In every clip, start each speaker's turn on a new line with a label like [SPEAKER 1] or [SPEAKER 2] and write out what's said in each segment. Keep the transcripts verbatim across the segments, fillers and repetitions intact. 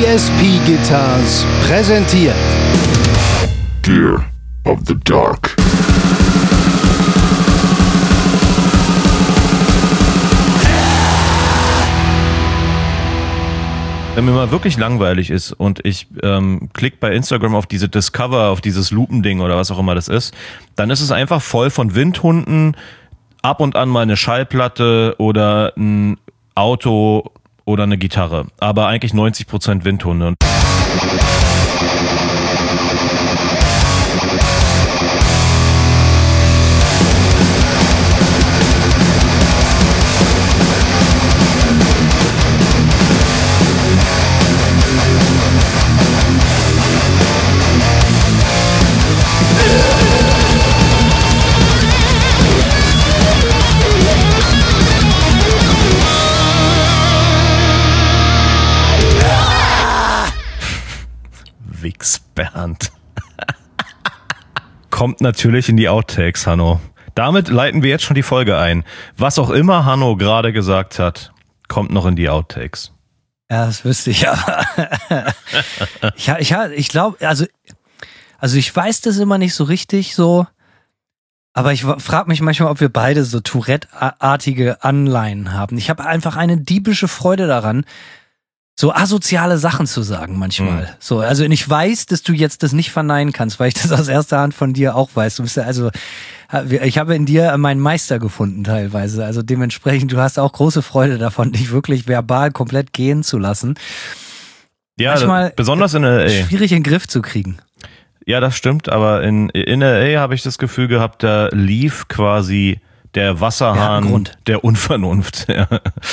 [SPEAKER 1] E S P Guitars präsentiert
[SPEAKER 2] Gear of the Dark.
[SPEAKER 3] Wenn mir mal wirklich langweilig ist und ich ähm, klick bei Instagram auf diese Discover, auf dieses Lupending oder was auch immer das ist, dann ist es einfach voll von Windhunden, ab und an mal eine Schallplatte oder ein Auto oder eine Gitarre. Aber eigentlich neunzig Prozent Windhunde. Bernd. Kommt natürlich in die Outtakes, Hanno. Damit leiten wir jetzt schon die Folge ein. Was auch immer Hanno gerade gesagt hat, kommt noch in die Outtakes.
[SPEAKER 4] Ja, das wüsste ich aber. ich ich, ich glaube, also, also ich weiß das immer nicht so richtig so, aber ich frage mich manchmal, ob wir beide so Tourette-artige Anleihen haben. Ich habe einfach eine diebische Freude daran, so asoziale Sachen zu sagen manchmal. Mhm. So, also ich weiß, dass du jetzt das nicht verneinen kannst, weil ich das aus erster Hand von dir auch weiß. Du bist ja also, ich habe in dir meinen Meister gefunden teilweise. Also dementsprechend, du hast auch große Freude davon, dich wirklich verbal komplett gehen zu lassen.
[SPEAKER 3] Ja,
[SPEAKER 4] manchmal
[SPEAKER 3] besonders in L A.
[SPEAKER 4] Schwierig in den Griff zu kriegen.
[SPEAKER 3] Ja, das stimmt, aber in, in L A habe ich das Gefühl gehabt, da lief quasi der Wasserhahn der Unvernunft. Ja.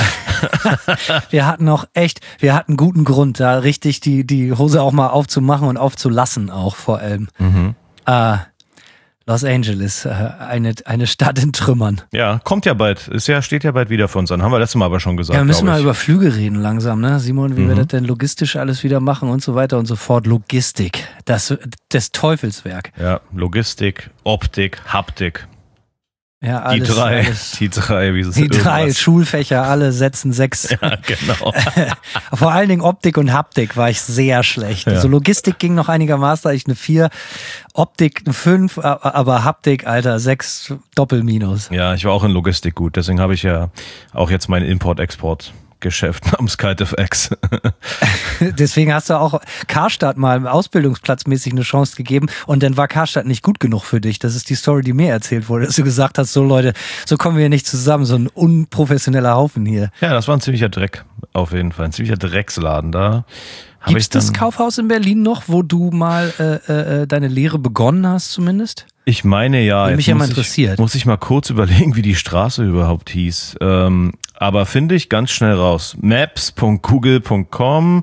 [SPEAKER 4] Wir hatten auch echt, wir hatten guten Grund, da richtig die, die Hose auch mal aufzumachen und aufzulassen auch vor allem. Mhm. Äh, Los Angeles, äh, eine, eine Stadt in Trümmern.
[SPEAKER 3] Ja, kommt ja bald. Ist ja, steht ja bald wieder für uns an. Haben wir letztes Mal aber schon gesagt.
[SPEAKER 4] Ja, wir müssen mal über Flüge reden langsam, ne? Simon, wie mhm. wir das denn logistisch alles wieder machen und so weiter und so fort. Logistik, das des Teufelswerk.
[SPEAKER 3] Ja, Logistik, Optik, Haptik.
[SPEAKER 4] Ja, alles,
[SPEAKER 3] die drei,
[SPEAKER 4] alles.
[SPEAKER 3] die drei, wie es
[SPEAKER 4] Die drei Schulfächer, alle setzen sechs.
[SPEAKER 3] Ja, genau.
[SPEAKER 4] Vor allen Dingen Optik und Haptik war ich sehr schlecht. Ja. Also Logistik ging noch einigermaßen, ich eine vier, Optik eine fünf, aber Haptik, Alter, sechs Doppelminus.
[SPEAKER 3] Ja, ich war auch in Logistik gut, deswegen habe ich ja auch jetzt meinen Import-Export. Geschäft namens KiteFX.
[SPEAKER 4] Deswegen hast du auch Karstadt mal ausbildungsplatzmäßig eine Chance gegeben und dann war Karstadt nicht gut genug für dich. Das ist die Story, die mir erzählt wurde, dass du gesagt hast, so Leute, so kommen wir nicht zusammen, so ein unprofessioneller Haufen hier.
[SPEAKER 3] Ja, das war ein ziemlicher Dreck, auf jeden Fall, ein ziemlicher Drecksladen da.
[SPEAKER 4] Gibt es das Kaufhaus in Berlin noch, wo du mal äh, äh, deine Lehre begonnen hast zumindest?
[SPEAKER 3] Ich meine ja.
[SPEAKER 4] Würde mich ja mal interessiert.
[SPEAKER 3] Ich, muss ich mal kurz überlegen, wie die Straße überhaupt hieß. Ähm, aber finde ich ganz schnell raus. maps punkt google punkt com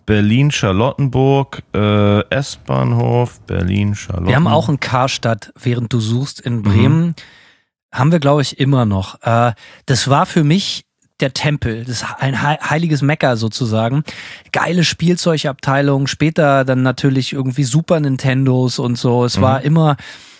[SPEAKER 3] Berlin-Charlottenburg, äh, S-Bahnhof, Berlin-Charlottenburg.
[SPEAKER 4] Wir haben auch in Karstadt, während du suchst, in Bremen, mhm. haben wir, glaube ich, immer noch. Äh, das war für mich der Tempel, das ist ein heiliges Mekka sozusagen. Geile Spielzeugabteilung, später dann natürlich irgendwie Super Nintendos und so. Es mhm. war immer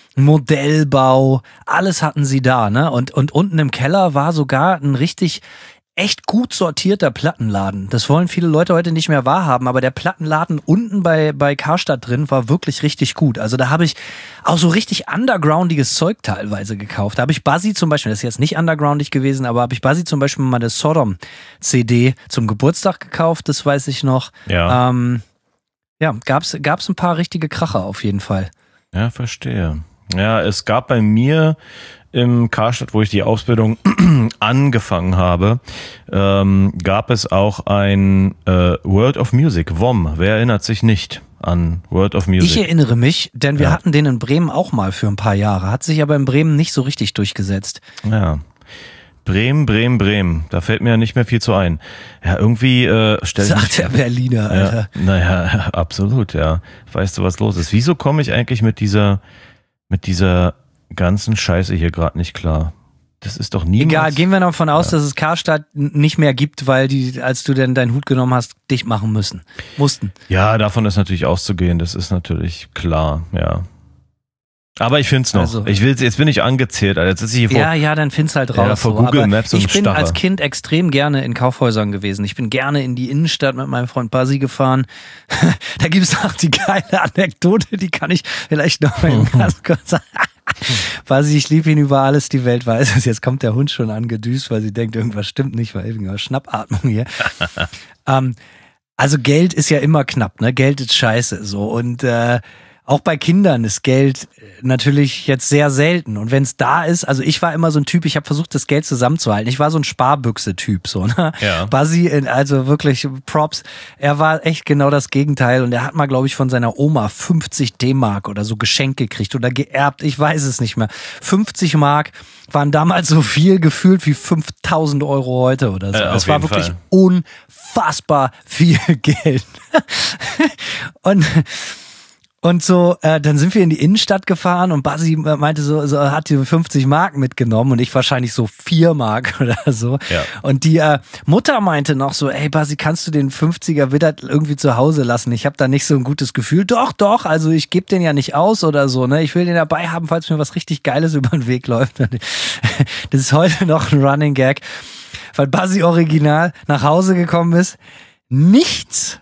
[SPEAKER 4] Modellbau, alles hatten sie da, ne? Und, und unten im Keller war sogar ein richtig echt gut sortierter Plattenladen. Das wollen viele Leute heute nicht mehr wahrhaben, aber der Plattenladen unten bei, bei Karstadt drin war wirklich richtig gut. Also da habe ich auch so richtig undergroundiges Zeug teilweise gekauft. Da habe ich Buzzy zum Beispiel, das ist jetzt nicht undergroundig gewesen, aber habe ich Buzzy zum Beispiel mal eine Sodom-C D zum Geburtstag gekauft, das weiß ich noch.
[SPEAKER 3] Ja,
[SPEAKER 4] ähm, ja gab's, gab's ein paar richtige Kracher auf jeden Fall.
[SPEAKER 3] Ja, verstehe. Ja, es gab bei mir im Karstadt, wo ich die Ausbildung angefangen habe, ähm, gab es auch ein äh, World of Music, W O M. Wer erinnert sich nicht an World of Music?
[SPEAKER 4] Ich erinnere mich, denn wir
[SPEAKER 3] ja.
[SPEAKER 4] hatten den in Bremen auch mal für ein paar Jahre, hat sich aber in Bremen nicht so richtig durchgesetzt.
[SPEAKER 3] Ja, Bremen, Bremen, Bremen, da fällt mir ja nicht mehr viel zu ein. Ja, irgendwie äh, stell
[SPEAKER 4] Sagt
[SPEAKER 3] mich,
[SPEAKER 4] der Berliner, Alter.
[SPEAKER 3] Ja, naja, absolut, ja. Weißt du, was los ist? Wieso komme ich eigentlich mit dieser mit dieser ganzen Scheiße hier gerade nicht klar? Das ist doch niemals...
[SPEAKER 4] Egal, gehen wir davon aus, ja. dass es Karstadt nicht mehr gibt, weil die, als du denn deinen Hut genommen hast, dicht machen müssen. Mussten.
[SPEAKER 3] Ja, davon ist natürlich auszugehen, das ist natürlich klar, ja. Aber ich find's noch.
[SPEAKER 4] Also-
[SPEAKER 3] ich will, jetzt bin ich angezählt, Alter. Jetzt sitze ich hier vor.
[SPEAKER 4] Ja, ja, dann find's halt raus.
[SPEAKER 3] Ja, vor
[SPEAKER 4] so.
[SPEAKER 3] Google
[SPEAKER 4] Aber
[SPEAKER 3] Maps und
[SPEAKER 4] ich bin
[SPEAKER 3] Starre.
[SPEAKER 4] als Kind extrem gerne in Kaufhäusern gewesen. Ich bin gerne in die Innenstadt mit meinem Freund Basi gefahren. Da gibt's auch die geile Anekdote, die kann ich vielleicht noch mal ganz kurz sagen. Basi, ich liebe ihn über alles, die Welt weiß es. Jetzt kommt der Hund schon angedüst, weil sie denkt, irgendwas stimmt nicht, weil irgendwas Schnappatmung hier. ähm, also Geld ist ja immer knapp, ne? Geld ist scheiße, so. Und äh, auch bei Kindern ist Geld natürlich jetzt sehr selten. Und wenn es da ist, also ich war immer so ein Typ, ich habe versucht, das Geld zusammenzuhalten. Ich war so ein Sparbüchse-Typ. So, ne?
[SPEAKER 3] Ja.
[SPEAKER 4] Basi, also wirklich Props. Er war echt genau das Gegenteil. Und er hat mal, glaube ich, von seiner Oma fünfzig D-Mark oder so geschenkt gekriegt oder geerbt. Ich weiß es nicht mehr. fünfzig Mark waren damals so viel gefühlt wie fünftausend Euro heute oder so.
[SPEAKER 3] Äh, auf
[SPEAKER 4] Es war
[SPEAKER 3] jeden
[SPEAKER 4] wirklich
[SPEAKER 3] Fall.
[SPEAKER 4] unfassbar viel Geld. Und Und so, äh, dann sind wir in die Innenstadt gefahren und Basi meinte so, so hat die fünfzig Mark mitgenommen und ich wahrscheinlich so vier Mark oder so.
[SPEAKER 3] Ja.
[SPEAKER 4] Und die äh, Mutter meinte noch so, ey Basi, kannst du den fünfziger wieder irgendwie zu Hause lassen? Ich habe da nicht so ein gutes Gefühl. Doch, doch, also ich gebe den ja nicht aus oder so, ne? Ich will den dabei haben, falls mir was richtig Geiles über den Weg läuft. Das ist heute noch ein Running Gag, weil Basi original nach Hause gekommen ist, nichts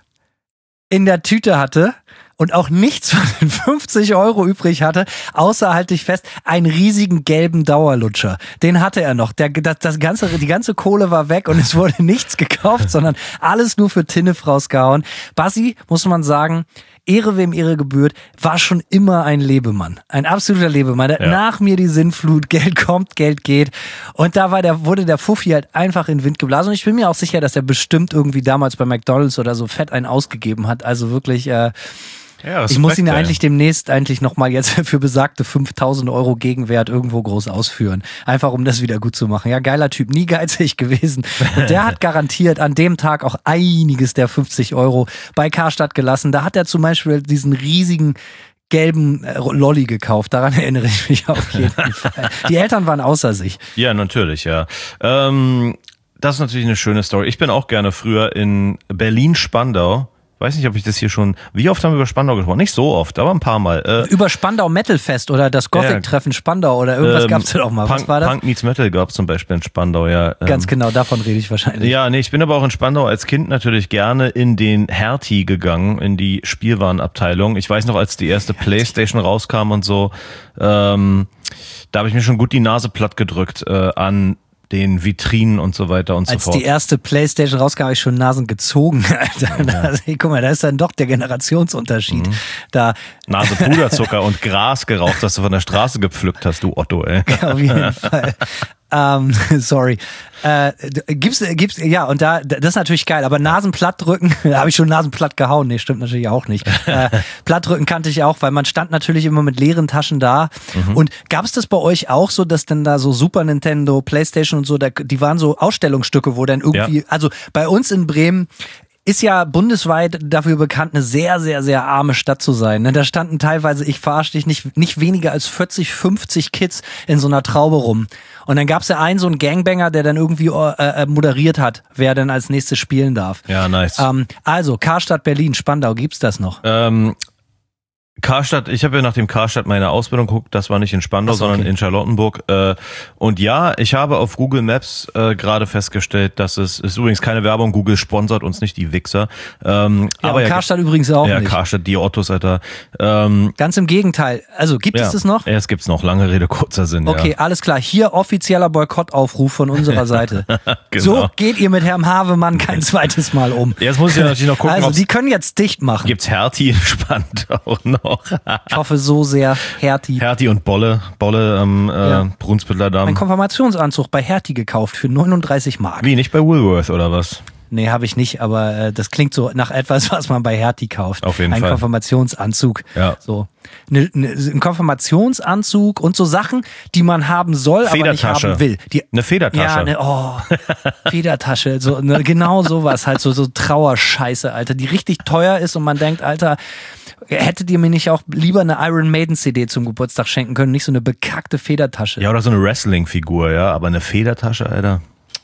[SPEAKER 4] in der Tüte hatte und auch nichts von den fünfzig Euro übrig hatte, außer, halte ich fest, einen riesigen gelben Dauerlutscher. Den hatte er noch. Der, das, das ganze, die ganze Kohle war weg und es wurde nichts gekauft, sondern alles nur für Tinnef rausgehauen. Basi, muss man sagen, Ehre wem Ehre gebührt, war schon immer ein Lebemann. Ein absoluter Lebemann.
[SPEAKER 3] Ja.
[SPEAKER 4] Nach mir die Sinnflut, Geld kommt, Geld geht. Und da war der, wurde der Fuffi halt einfach in den Wind geblasen. Und ich bin mir auch sicher, dass er bestimmt irgendwie damals bei McDonald's oder so fett einen ausgegeben hat. Also wirklich, äh,
[SPEAKER 3] Ja, Respekt,
[SPEAKER 4] ich muss ihn ja
[SPEAKER 3] ey.
[SPEAKER 4] eigentlich demnächst eigentlich nochmal jetzt für besagte fünftausend Euro Gegenwert irgendwo groß ausführen. Einfach um das wieder gut zu machen. Ja, geiler Typ, nie geizig gewesen. Und der hat garantiert an dem Tag auch einiges der fünfzig Euro bei Karstadt gelassen. Da hat er zum Beispiel diesen riesigen gelben äh, Lolli gekauft. Daran erinnere ich mich auf jeden Fall. Die Eltern waren außer sich.
[SPEAKER 3] Ja, natürlich, ja. Ähm, das ist natürlich eine schöne Story. Ich bin auch gerne früher in Berlin-Spandau. Weiß nicht, ob ich das hier schon. Wie oft haben wir über Spandau gesprochen? Nicht so oft, aber ein paar Mal. Äh,
[SPEAKER 4] Über Spandau Metal Fest oder das Gothic-Treffen Spandau oder irgendwas
[SPEAKER 3] ähm,
[SPEAKER 4] gab's da auch mal. Was
[SPEAKER 3] Punk,
[SPEAKER 4] war das?
[SPEAKER 3] Punk Meets Metal gab's zum Beispiel in Spandau, ja. Ähm,
[SPEAKER 4] Ganz genau, davon rede ich wahrscheinlich.
[SPEAKER 3] Ja, nee, ich bin aber auch in Spandau als Kind natürlich gerne in den Hertie gegangen, in die Spielwarenabteilung. Ich weiß noch, als die erste Playstation rauskam und so, ähm, da habe ich mir schon gut die Nase platt gedrückt äh, an den Vitrinen und so weiter und
[SPEAKER 4] Als
[SPEAKER 3] so fort.
[SPEAKER 4] die erste Playstation rauskam, habe ich schon Nasen gezogen, Alter.
[SPEAKER 3] Ja.
[SPEAKER 4] Also, hey, guck mal, da ist dann doch der Generationsunterschied.
[SPEAKER 3] Mhm.
[SPEAKER 4] Da
[SPEAKER 3] Nase Puderzucker und Gras geraucht, das du von der Straße gepflückt hast, du Otto, ey.
[SPEAKER 4] auf jeden Fall. Ähm, sorry. Äh, gibt's, gibt's, ja, und da, das ist natürlich geil, aber Nasenplatt drücken, da habe ich schon Nasenplatt gehauen, nee, stimmt natürlich auch nicht. Äh, Plattdrücken kannte ich auch, weil man stand natürlich immer mit leeren Taschen da. Mhm. Und gab es das bei euch auch so, dass dann da so Super Nintendo, Playstation und so, da, die waren so Ausstellungsstücke, wo dann irgendwie, ja. Also bei uns in Bremen ist ja bundesweit dafür bekannt, eine sehr, sehr, sehr arme Stadt zu sein. Da standen teilweise, ich verarsche dich, nicht, nicht weniger als vierzig, fünfzig Kids in so einer Traube rum. Und dann gab es ja einen, so einen Gangbanger, der dann irgendwie äh, moderiert hat, wer dann als nächstes spielen darf.
[SPEAKER 3] Ja, nice.
[SPEAKER 4] Ähm, also, Karstadt, Berlin, Spandau, gibt's das noch?
[SPEAKER 3] Ähm, Karstadt, ich habe ja nach dem Karstadt meine Ausbildung geguckt, das war nicht in Spandau,
[SPEAKER 4] so, okay.
[SPEAKER 3] sondern in Charlottenburg. Äh, und ja, ich habe auf Google Maps äh, gerade festgestellt, dass es, ist übrigens keine Werbung, Google sponsert uns nicht, die Wichser. Ähm,
[SPEAKER 4] ja,
[SPEAKER 3] aber
[SPEAKER 4] und
[SPEAKER 3] ja,
[SPEAKER 4] Karstadt übrigens auch
[SPEAKER 3] ja,
[SPEAKER 4] nicht.
[SPEAKER 3] Ja, Karstadt, die Ottos, Alter. Ähm,
[SPEAKER 4] Ganz im Gegenteil. Also, gibt
[SPEAKER 3] ja,
[SPEAKER 4] es das noch?
[SPEAKER 3] Ja, es gibt's noch. Lange Rede, kurzer Sinn,
[SPEAKER 4] Okay,
[SPEAKER 3] ja.
[SPEAKER 4] alles klar. Hier offizieller Boykottaufruf von unserer Seite.
[SPEAKER 3] Genau.
[SPEAKER 4] So geht ihr mit Herrn Havemann kein zweites Mal um.
[SPEAKER 3] Jetzt muss ich ja natürlich noch gucken,
[SPEAKER 4] Also,
[SPEAKER 3] ob's-
[SPEAKER 4] die können jetzt dicht machen.
[SPEAKER 3] gibt's Hertie in Spandau noch.
[SPEAKER 4] Ich hoffe so sehr, Hertie.
[SPEAKER 3] Hertie und Bolle, Bolle am äh,
[SPEAKER 4] Ja.
[SPEAKER 3] Brunsbüttler Damm.
[SPEAKER 4] Ein Konfirmationsanzug bei Hertie gekauft für neununddreißig Mark.
[SPEAKER 3] Wie, nicht bei Woolworth oder was?
[SPEAKER 4] Nee, habe ich nicht, aber äh, das klingt so nach etwas, was man bei Hertie kauft.
[SPEAKER 3] Auf jeden
[SPEAKER 4] ein
[SPEAKER 3] Fall.
[SPEAKER 4] Konfirmationsanzug.
[SPEAKER 3] Ja.
[SPEAKER 4] So. Ne, ne, ein Konfirmationsanzug und so Sachen, die man haben soll, aber nicht
[SPEAKER 3] Federtasche.
[SPEAKER 4] haben will. Die,
[SPEAKER 3] Eine Federtasche.
[SPEAKER 4] Ja, ne, oh, Federtasche, so, ne, genau sowas, halt so, so Trauerscheiße, Alter, die richtig teuer ist und man denkt, Alter, hättet ihr mir nicht auch lieber eine Iron Maiden C D zum Geburtstag schenken können, nicht so eine bekackte Federtasche.
[SPEAKER 3] Ja, oder so eine Wrestling-Figur, ja, aber eine Federtasche, Alter.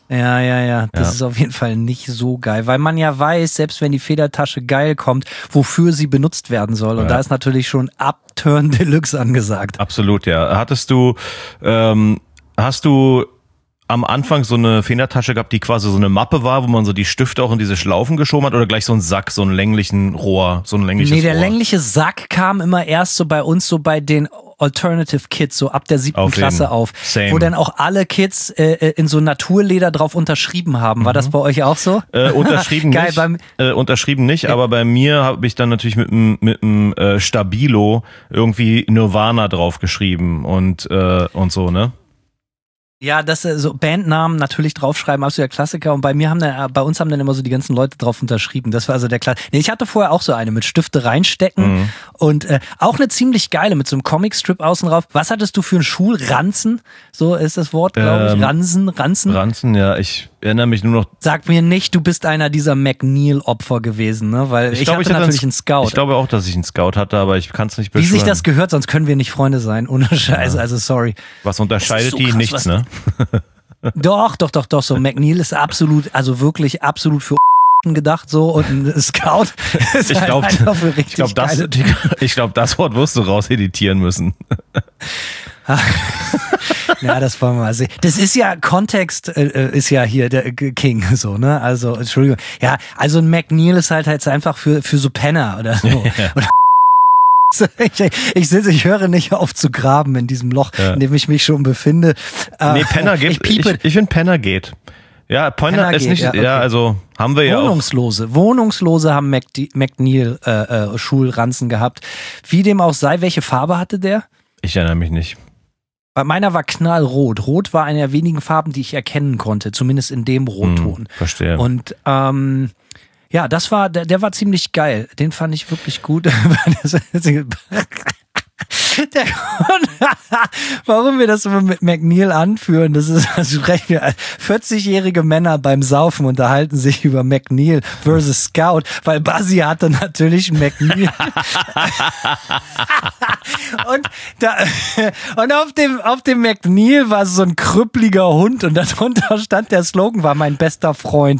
[SPEAKER 4] Ja, ja, ja. Das
[SPEAKER 3] Ja.
[SPEAKER 4] ist auf jeden Fall nicht so geil, weil man ja weiß, selbst wenn die Federtasche geil kommt, wofür sie benutzt werden soll. Und
[SPEAKER 3] Ja.
[SPEAKER 4] da ist natürlich schon Upturn Deluxe angesagt.
[SPEAKER 3] Absolut, ja. Hattest du, ähm, hast du am Anfang so eine Federtasche gehabt, die quasi so eine Mappe war, wo man so die Stifte auch in diese Schlaufen geschoben hat, oder gleich so einen Sack, so einen länglichen Rohr, so ein längliches
[SPEAKER 4] Nee, der
[SPEAKER 3] Rohr?
[SPEAKER 4] längliche Sack kam immer erst so bei uns so bei den Alternative Kids, so ab der siebten
[SPEAKER 3] Auf
[SPEAKER 4] Klasse
[SPEAKER 3] jeden.
[SPEAKER 4] auf,
[SPEAKER 3] Same.
[SPEAKER 4] wo dann auch alle Kids äh, in so Naturleder drauf unterschrieben haben. War das bei euch auch so?
[SPEAKER 3] Äh, unterschrieben
[SPEAKER 4] Geil,
[SPEAKER 3] nicht,
[SPEAKER 4] beim-
[SPEAKER 3] äh, unterschrieben nicht, aber bei mir habe ich dann natürlich mit dem mit dem äh, Stabilo irgendwie Nirvana draufgeschrieben und äh, und so, ne?
[SPEAKER 4] Ja, das äh, so Bandnamen natürlich draufschreiben, absoluter Klassiker. Und bei mir haben dann, äh, bei uns haben dann immer so die ganzen Leute drauf unterschrieben. Das war also der Klassiker. Nee, ich hatte vorher auch so eine mit Stifte reinstecken
[SPEAKER 3] Mhm.
[SPEAKER 4] und äh, auch eine ziemlich geile mit so einem Comicstrip außen drauf. Was hattest du für einen Schul? Ranzen? So ist das Wort, glaube ich.
[SPEAKER 3] Ähm,
[SPEAKER 4] Ranzen, Ranzen.
[SPEAKER 3] Ranzen, ja, ich erinnere mich nur noch.
[SPEAKER 4] Sag mir nicht, du bist einer dieser McNeil-Opfer gewesen, ne? Weil ich,
[SPEAKER 3] glaube,
[SPEAKER 4] hatte
[SPEAKER 3] hatte
[SPEAKER 4] natürlich einen Scout.
[SPEAKER 3] Ich glaube auch, dass ich einen Scout hatte, aber ich kann es nicht
[SPEAKER 4] Wie
[SPEAKER 3] beschwören.
[SPEAKER 4] sich das gehört, sonst können wir nicht Freunde sein. Ohne Scheiße, also sorry.
[SPEAKER 3] Was unterscheidet
[SPEAKER 4] so
[SPEAKER 3] die?
[SPEAKER 4] krass,
[SPEAKER 3] Nichts,
[SPEAKER 4] was-
[SPEAKER 3] ne?
[SPEAKER 4] Doch, doch, doch, doch. So McNeil ist absolut, also wirklich absolut für gedacht so und ein Scout ist
[SPEAKER 3] Ich
[SPEAKER 4] halt
[SPEAKER 3] glaube,
[SPEAKER 4] einfach für richtig
[SPEAKER 3] ich glaube, das,
[SPEAKER 4] geile
[SPEAKER 3] ich glaube, das Wort wirst du rauseditieren müssen.
[SPEAKER 4] Ja, das wollen wir mal sehen. Das ist ja, Kontext äh, ist ja hier der King, so, ne? Also, Entschuldigung. Ja, also ein McNeil ist halt jetzt einfach für, für so Penner oder so.
[SPEAKER 3] Ja.
[SPEAKER 4] Oder ich, ich sitze, ich höre nicht auf zu graben in diesem Loch,
[SPEAKER 3] Ja.
[SPEAKER 4] in dem ich mich schon befinde. Äh,
[SPEAKER 3] Nee, Penner
[SPEAKER 4] Ich
[SPEAKER 3] geht. Ich,
[SPEAKER 4] piepe.
[SPEAKER 3] ich, finde Penner geht. Ja, Penner,
[SPEAKER 4] Penner
[SPEAKER 3] ist
[SPEAKER 4] geht,
[SPEAKER 3] nicht,
[SPEAKER 4] ja,
[SPEAKER 3] ja,
[SPEAKER 4] okay.
[SPEAKER 3] also haben wir ja auch.
[SPEAKER 4] Wohnungslose. Wohnungslose haben McD- McNeil äh, äh, Schulranzen gehabt. Wie dem auch sei, welche Farbe hatte der?
[SPEAKER 3] Ich erinnere mich nicht.
[SPEAKER 4] Bei meiner war knallrot. Rot war eine der wenigen Farben, die ich erkennen konnte, zumindest in dem Rotton.
[SPEAKER 3] Hm, verstehe.
[SPEAKER 4] Und ähm, ja, das war, der, der war ziemlich geil. Den fand ich wirklich gut. Der Grund, warum wir das immer mit McNeil anführen, das ist, also sprechen wir, vierzigjährige Männer beim Saufen unterhalten sich über McNeil versus Scout, weil Buzzy hatte natürlich einen McNeil. und da, und auf dem, auf dem McNeil war so ein krüppliger Hund und darunter stand der Slogan, war mein bester Freund.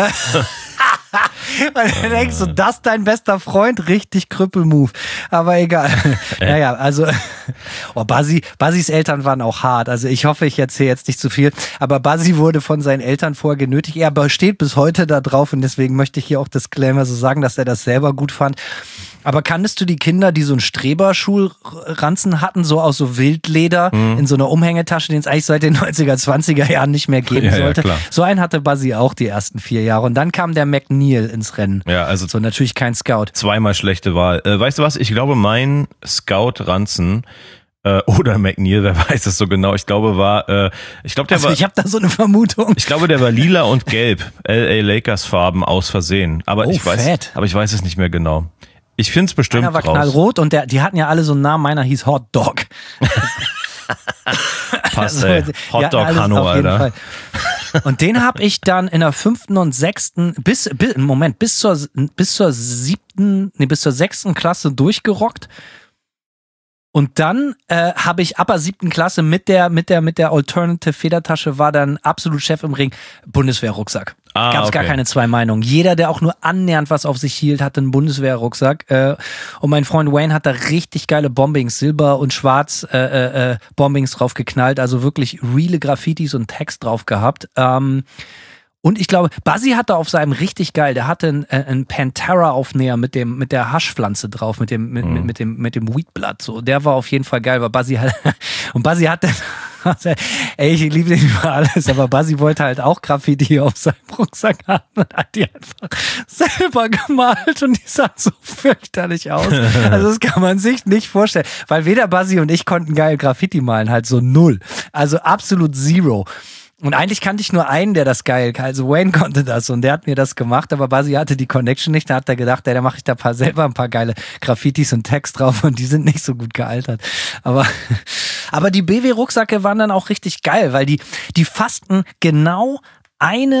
[SPEAKER 4] Und du denkst so, das dein bester Freund? Richtig Krüppelmove. Aber egal. Naja, also, oh, Buzzy, Buzzys Eltern waren auch hart. Also ich hoffe, ich erzähle jetzt nicht zu viel. Aber Buzzy wurde von seinen Eltern vorher genötigt. Er besteht bis heute da drauf und deswegen möchte ich hier auch Disclaimer so sagen, dass er das selber gut fand. Aber kanntest du die Kinder, die so einen Streberschulranzen hatten, so aus so Wildleder
[SPEAKER 3] Mhm.
[SPEAKER 4] in so einer Umhängetasche, den es eigentlich seit den neunziger, zwanziger Jahren nicht mehr geben
[SPEAKER 3] Ja, ja,
[SPEAKER 4] sollte?
[SPEAKER 3] klar.
[SPEAKER 4] So einen hatte Buzzy auch die ersten vier Jahre. Und dann kam der McNeil ins Rennen.
[SPEAKER 3] Ja, also
[SPEAKER 4] So, natürlich kein Scout.
[SPEAKER 3] zweimal schlechte Wahl. Äh, weißt du was? Ich glaube, mein Scout-Ranzen äh, oder McNeil, wer weiß es so genau, ich glaube, war, äh, ich glaube, der
[SPEAKER 4] Also
[SPEAKER 3] war.
[SPEAKER 4] ich habe da so eine Vermutung.
[SPEAKER 3] Ich glaube, der war lila und gelb, L A Lakers Farben aus Versehen. Aber
[SPEAKER 4] Oh,
[SPEAKER 3] ich weiß,
[SPEAKER 4] fett.
[SPEAKER 3] aber ich weiß es nicht mehr genau. Ich finde es bestimmt
[SPEAKER 4] Einer war
[SPEAKER 3] raus.
[SPEAKER 4] knallrot und der, die hatten ja alle so einen Namen. Meiner hieß Hot Dog.
[SPEAKER 3] Passt,
[SPEAKER 4] Also,
[SPEAKER 3] ey.
[SPEAKER 4] die
[SPEAKER 3] Hot
[SPEAKER 4] hatten
[SPEAKER 3] Dog
[SPEAKER 4] alles
[SPEAKER 3] Hanno,
[SPEAKER 4] auf jeden
[SPEAKER 3] Alter.
[SPEAKER 4] Fall. Und den habe ich dann in der fünften und sechsten bis, bis Moment bis zur bis zur siebten, nee bis zur sechsten Klasse durchgerockt. Und dann äh, habe ich ab der siebten Klasse mit der mit der mit der Alternative Federtasche war dann absolut Chef im Ring. Bundeswehrrucksack.
[SPEAKER 3] Ah,
[SPEAKER 4] Gab es gar
[SPEAKER 3] okay.
[SPEAKER 4] keine zwei Meinungen. Jeder, der auch nur annähernd was auf sich hielt, hatte einen Bundeswehrrucksack. Äh, und mein Freund Wayne hat da richtig geile Bombings, Silber und Schwarz äh, äh, äh, Bombings drauf geknallt. Also wirklich reale Graffitis und Text drauf gehabt. Ähm, und ich glaube, Buzzy hatte auf seinem richtig geil, der hatte einen, äh, einen Pantera-Aufnäher mit dem, mit der Haschpflanze drauf, mit dem, mit,
[SPEAKER 3] Mhm.
[SPEAKER 4] mit, mit dem, mit dem Weedblatt. So, der war auf jeden Fall geil, weil Buzzy halt, und Buzzy hat dann, ey, ich liebe den über alles, aber Buzzy wollte halt auch Graffiti auf seinem Rucksack haben und hat die einfach selber gemalt und die sah so fürchterlich aus. Also das kann man sich nicht vorstellen, weil weder Buzzy und ich konnten geil Graffiti malen, halt so null. Also absolut zero. Und eigentlich kannte ich nur einen, der das geil kann. Also Wayne konnte das und der hat mir das gemacht, aber Buzzy hatte die Connection nicht. Da hat er gedacht, ey, da mache ich da paar, selber ein paar geile Graffitis und Text drauf und die sind nicht so gut gealtert. Aber, aber die B W-Rucksacke waren dann auch richtig geil, weil die, die fassten genau eine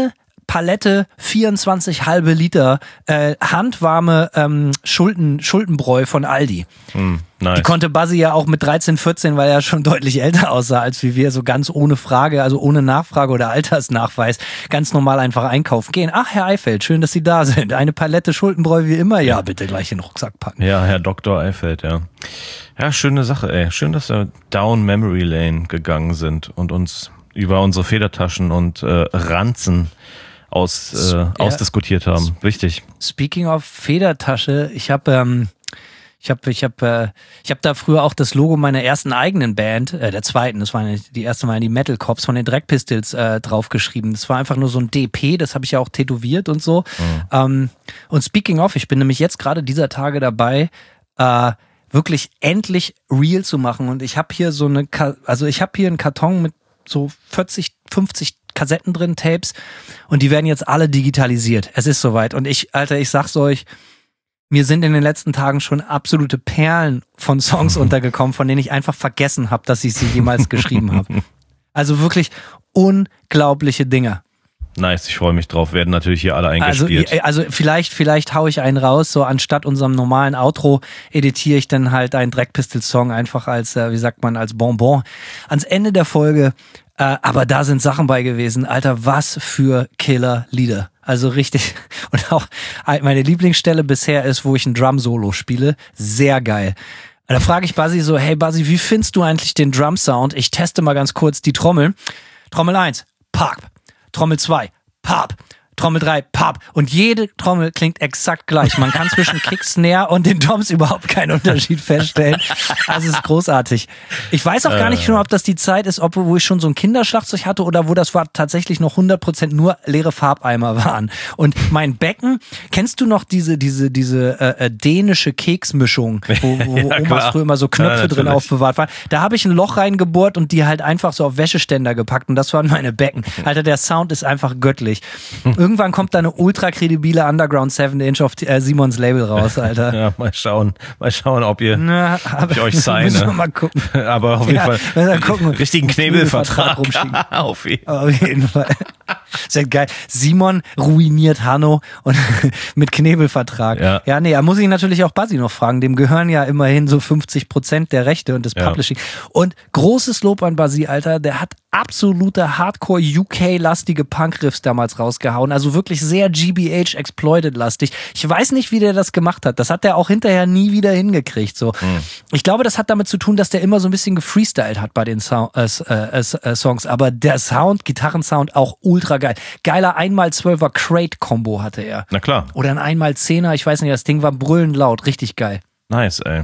[SPEAKER 4] Palette, vierundzwanzig halbe Liter, äh, handwarme ähm, Schulden, Schuldenbräu von Aldi.
[SPEAKER 3] Mm, nice.
[SPEAKER 4] Die konnte Buzzy ja auch mit dreizehn, vierzehn, weil er schon deutlich älter aussah als wie wir, so ganz ohne Frage, also ohne Nachfrage oder Altersnachweis, ganz normal einfach einkaufen gehen. Ach, Herr Eifeld, schön, dass Sie da sind. Eine Palette Schuldenbräu wie immer. Ja, bitte gleich in den Rucksack packen.
[SPEAKER 3] Ja, Herr Doktor Eifeld, ja. Ja, schöne Sache, ey. Schön, dass wir down Memory Lane gegangen sind und uns über unsere Federtaschen und äh, Ranzen aus, äh, ja. ausdiskutiert haben. Wichtig.
[SPEAKER 4] Speaking of Federtasche, ich habe ähm, ich habe ich habe äh, ich habe da früher auch das Logo meiner ersten eigenen Band, äh, der zweiten, das war die erste Mal die Metal Cops von den Dreck Pistols äh, draufgeschrieben. Das war einfach nur so ein D P, das habe ich ja auch tätowiert und so. Mhm. Ähm, und speaking of, ich bin nämlich jetzt gerade dieser Tage dabei, äh, wirklich endlich real zu machen. Und ich habe hier so eine, Ka- also ich habe hier einen Karton mit so vierzig, fünfzig Kassetten drin, Tapes, und die werden jetzt alle digitalisiert. Es ist soweit. Und ich, Alter, ich sag's euch, mir sind in den letzten Tagen schon absolute Perlen von Songs untergekommen, von denen ich einfach vergessen habe, dass ich sie jemals geschrieben habe. Also wirklich unglaubliche Dinge.
[SPEAKER 3] Nice, ich freue mich drauf. Werden natürlich hier alle eingespielt.
[SPEAKER 4] Also, also vielleicht, vielleicht hau ich einen raus, so anstatt unserem normalen Outro editiere ich dann halt einen Dreck Pistols Song einfach als, äh, wie sagt man, als Bonbon ans Ende der Folge. Äh, aber da sind Sachen bei gewesen. Alter, was für Killer-Lieder. Also richtig. Und auch meine Lieblingsstelle bisher ist, wo ich ein Drum-Solo spiele. Sehr geil. Da frage ich Buzzy so, hey Buzzy, wie findest du eigentlich den Drum-Sound? Ich teste mal ganz kurz die Trommel. Trommel eins, Pop. Trommel zwei, Pop. Trommel drei, Pop. Und jede Trommel klingt exakt gleich. Man kann zwischen Kick, Snare und den Toms überhaupt keinen Unterschied feststellen. Also es ist großartig. Ich weiß auch gar nicht schon, ob das die Zeit ist, ob, wo ich schon so ein Kinderschlagzeug hatte oder wo das war tatsächlich noch hundert Prozent nur leere Farbeimer waren. Und mein Becken, kennst du noch diese diese diese äh, dänische Keksmischung, wo, wo
[SPEAKER 3] ja,
[SPEAKER 4] Omas früher immer so Knöpfe ja, drin aufbewahrt waren? Da habe ich ein Loch reingebohrt und die halt einfach so auf Wäscheständer gepackt und das waren meine Becken. Alter, der Sound ist einfach göttlich. Irgendwann kommt da eine ultra kredibile Underground seven Inch auf äh, Simons Label raus, Alter.
[SPEAKER 3] Ja, mal schauen, mal schauen, ob ihr
[SPEAKER 4] Na,
[SPEAKER 3] ob ich euch signe.
[SPEAKER 4] Müssen wir mal gucken.
[SPEAKER 3] Aber auf jeden
[SPEAKER 4] ja,
[SPEAKER 3] Fall
[SPEAKER 4] gucken,
[SPEAKER 3] richtigen Knebelvertrag. auf, jeden.
[SPEAKER 4] auf jeden Fall. Ist ja geil. Simon ruiniert Hanno und mit Knebelvertrag. Ja. ja, nee, da muss ich natürlich auch Buzzy noch fragen. Dem gehören ja immerhin so fünfzig Prozent der Rechte und des ja. Publishing. Und großes Lob an Buzzy, Alter. Der hat absolute Hardcore-U K-lastige Punk-Riffs damals rausgehauen. Also wirklich sehr G B H-Exploited-lastig. Ich weiß nicht, wie der das gemacht hat. Das hat der auch hinterher nie wieder hingekriegt. So. Mhm. Ich glaube, das hat damit zu tun, dass der immer so ein bisschen gefreestylt hat bei den Sound, äh, äh, äh, Songs. Aber der Sound, Gitarrensound auch ultra geil. Geiler eins mal zwölfer Crate-Kombo hatte er.
[SPEAKER 3] Na klar.
[SPEAKER 4] Oder ein eins mal zehner, ich weiß nicht, das Ding war brüllend laut. Richtig geil.
[SPEAKER 3] Nice, ey.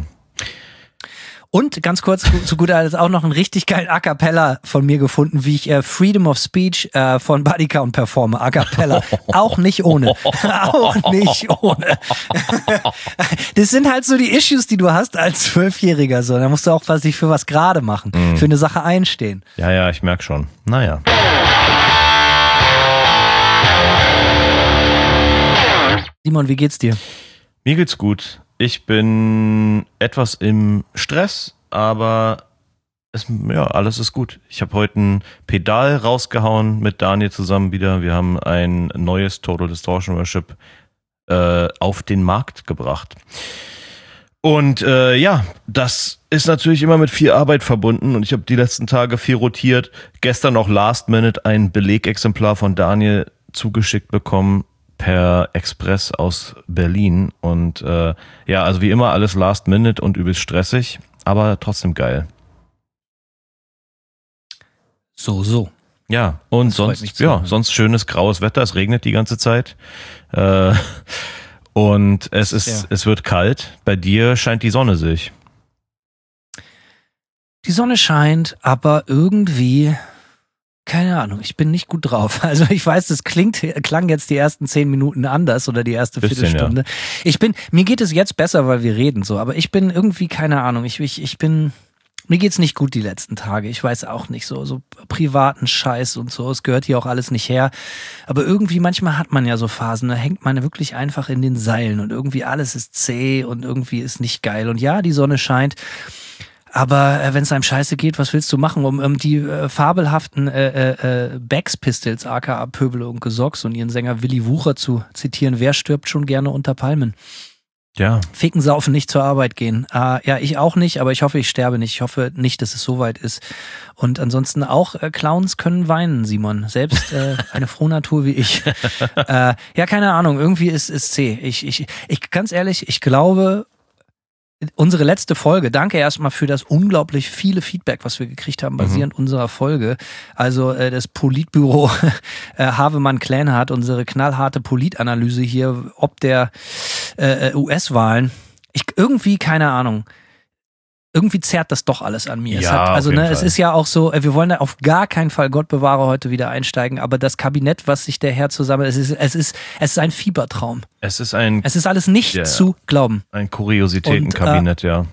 [SPEAKER 4] Und ganz kurz, zu guter Letzt auch noch einen richtig geilen A Cappella von mir gefunden, wie ich äh, Freedom of Speech äh, von Body Count performe. A Cappella. Auch nicht ohne. Auch nicht ohne. Das sind halt so die Issues, die du hast als Zwölfjähriger. So. Da musst du auch was sich für was gerade machen. Mhm. Für eine Sache einstehen.
[SPEAKER 3] Ja, ja, ich merk schon. Naja.
[SPEAKER 4] Simon, wie geht's dir?
[SPEAKER 3] Mir geht's gut. Ich bin etwas im Stress, aber es, ja, alles ist gut. Ich habe heute ein Pedal rausgehauen mit Daniel zusammen wieder. Wir haben ein neues Total Distortion Worship äh, auf den Markt gebracht. Und äh, ja, das ist natürlich immer mit viel Arbeit verbunden und ich habe die letzten Tage viel rotiert. Gestern noch Last Minute ein Belegexemplar von Daniel zugeschickt bekommen per Express aus Berlin und äh, ja, also wie immer alles Last Minute und übelst stressig, aber trotzdem geil.
[SPEAKER 4] So, so.
[SPEAKER 3] Ja, und das sonst, ja, hören. sonst schönes graues Wetter, es regnet die ganze Zeit äh, und es ist, ja. es wird kalt. Bei dir scheint die Sonne sich.
[SPEAKER 4] Die Sonne scheint, aber irgendwie... Keine Ahnung, ich bin nicht gut drauf. Also ich weiß, das klingt, klang jetzt die ersten zehn Minuten anders oder die erste Bisschen, Viertelstunde. Ja. Ich bin, mir geht es jetzt besser, weil wir reden so, aber ich bin irgendwie, keine Ahnung, ich, ich, ich bin, mir geht's nicht gut die letzten Tage. Ich weiß auch nicht, so, so privaten Scheiß und so, es gehört hier auch alles nicht her. Aber irgendwie, manchmal hat man ja so Phasen, da hängt man wirklich einfach in den Seilen und irgendwie alles ist zäh und irgendwie ist nicht geil. Und ja, die Sonne scheint. Aber äh, wenn es einem scheiße geht, was willst du machen? Um, um die äh, fabelhaften äh, äh, Bags Pistols, aka Pöbel und Gesocks und ihren Sänger Willy Wucher zu zitieren, wer stirbt schon gerne unter Palmen?
[SPEAKER 3] Ja.
[SPEAKER 4] Ficken, saufen, nicht zur Arbeit gehen. Äh, ja, ich auch nicht, aber ich hoffe, ich sterbe nicht. Ich hoffe nicht, dass es so weit ist. Und ansonsten auch äh, Clowns können weinen, Simon. Selbst äh, eine Frohnatur wie ich. äh, ja, keine Ahnung. Irgendwie ist es zäh. Ich, ich, ich, ganz ehrlich, ich glaube, unsere letzte Folge, danke erstmal für das unglaublich viele Feedback, was wir gekriegt haben, basierend mhm. unserer Folge. Also äh, das Politbüro äh, Havemann-Klan hat unsere knallharte Politanalyse hier, ob der äh, U S-Wahlen. Ich irgendwie, keine Ahnung, irgendwie zerrt das doch alles an mir.
[SPEAKER 3] Ja,
[SPEAKER 4] es hat, also
[SPEAKER 3] auf jeden
[SPEAKER 4] ne,
[SPEAKER 3] Fall.
[SPEAKER 4] Es ist ja auch so, wir wollen da auf gar keinen Fall, Gott bewahre, heute wieder einsteigen, aber das Kabinett, was sich der Herr zusammen, es ist, es ist, es ist ein Fiebertraum.
[SPEAKER 3] Es ist ein,
[SPEAKER 4] Es ist alles nicht
[SPEAKER 3] Ja.
[SPEAKER 4] zu glauben.
[SPEAKER 3] ein Kuriositätenkabinett, ja.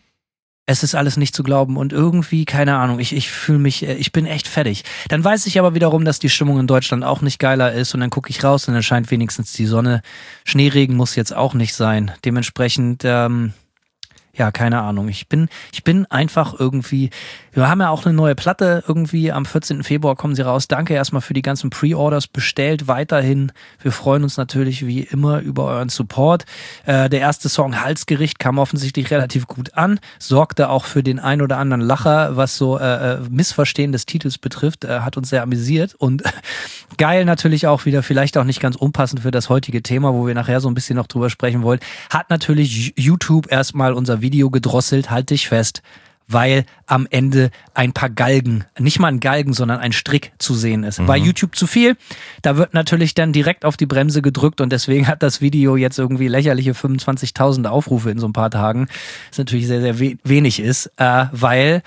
[SPEAKER 4] Es ist alles nicht zu glauben und irgendwie, keine Ahnung, ich, ich fühle mich, äh, ich bin echt fertig. Dann weiß ich aber wiederum, dass die Stimmung in Deutschland auch nicht geiler ist und dann gucke ich raus und dann scheint wenigstens die Sonne. Schneeregen muss jetzt auch nicht sein. Dementsprechend, ähm, ja, keine Ahnung. Ich bin, ich bin einfach irgendwie, wir haben ja auch eine neue Platte irgendwie, am vierzehnten Februar kommen sie raus. Danke erstmal für die ganzen Pre-Orders, bestellt weiterhin. Wir freuen uns natürlich wie immer über euren Support. Äh, der erste Song Halsgericht kam offensichtlich relativ gut an, sorgte auch für den ein oder anderen Lacher, was so äh, Missverstehen des Titels betrifft, äh, hat uns sehr amüsiert und geil natürlich auch wieder, vielleicht auch nicht ganz unpassend für das heutige Thema, wo wir nachher so ein bisschen noch drüber sprechen wollen, hat natürlich YouTube erstmal unser Video gedrosselt, halt dich fest, weil am Ende ein paar Galgen, nicht mal ein Galgen, sondern ein Strick zu sehen ist. Mhm. War YouTube zu viel? Da wird natürlich dann direkt auf die Bremse gedrückt und deswegen hat das Video jetzt irgendwie lächerliche fünfundzwanzigtausend Aufrufe in so ein paar Tagen, was natürlich sehr, sehr we- wenig ist, äh, weil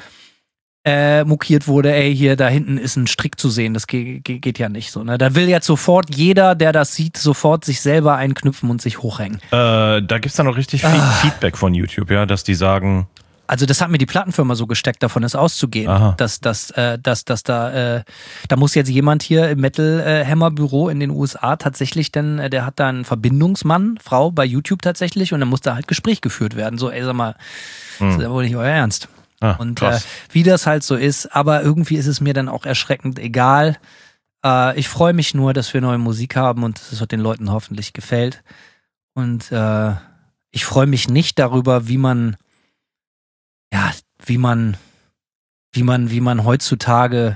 [SPEAKER 4] äh, mokiert wurde, ey, hier da hinten ist ein Strick zu sehen, das ge- ge- geht ja nicht so. Ne? Da will jetzt sofort jeder, der das sieht, sofort sich selber einknüpfen und sich hochhängen.
[SPEAKER 3] Äh, da gibt's dann noch richtig viel
[SPEAKER 4] Ah.
[SPEAKER 3] Feedback von YouTube, ja, dass die sagen,
[SPEAKER 4] Also das hat mir die Plattenfirma so gesteckt, davon ist auszugehen,
[SPEAKER 3] Aha.
[SPEAKER 4] dass, dass, äh, dass, dass da, äh, da muss jetzt jemand hier im Metal-Hammer-Büro in den U S A tatsächlich, denn äh, der hat da einen Verbindungsmann, Frau bei YouTube tatsächlich und dann muss da halt Gespräch geführt werden. So, ey, sag mal, das ist ja wohl nicht euer Ernst.
[SPEAKER 3] ah,
[SPEAKER 4] Und äh,
[SPEAKER 3] krass.
[SPEAKER 4] wie das halt so ist, aber irgendwie ist es mir dann auch erschreckend egal. Äh, ich freue mich nur, dass wir neue Musik haben und dass es den Leuten hoffentlich gefällt. Und äh, ich freue mich nicht darüber, wie man ja, wie man, wie man, wie man heutzutage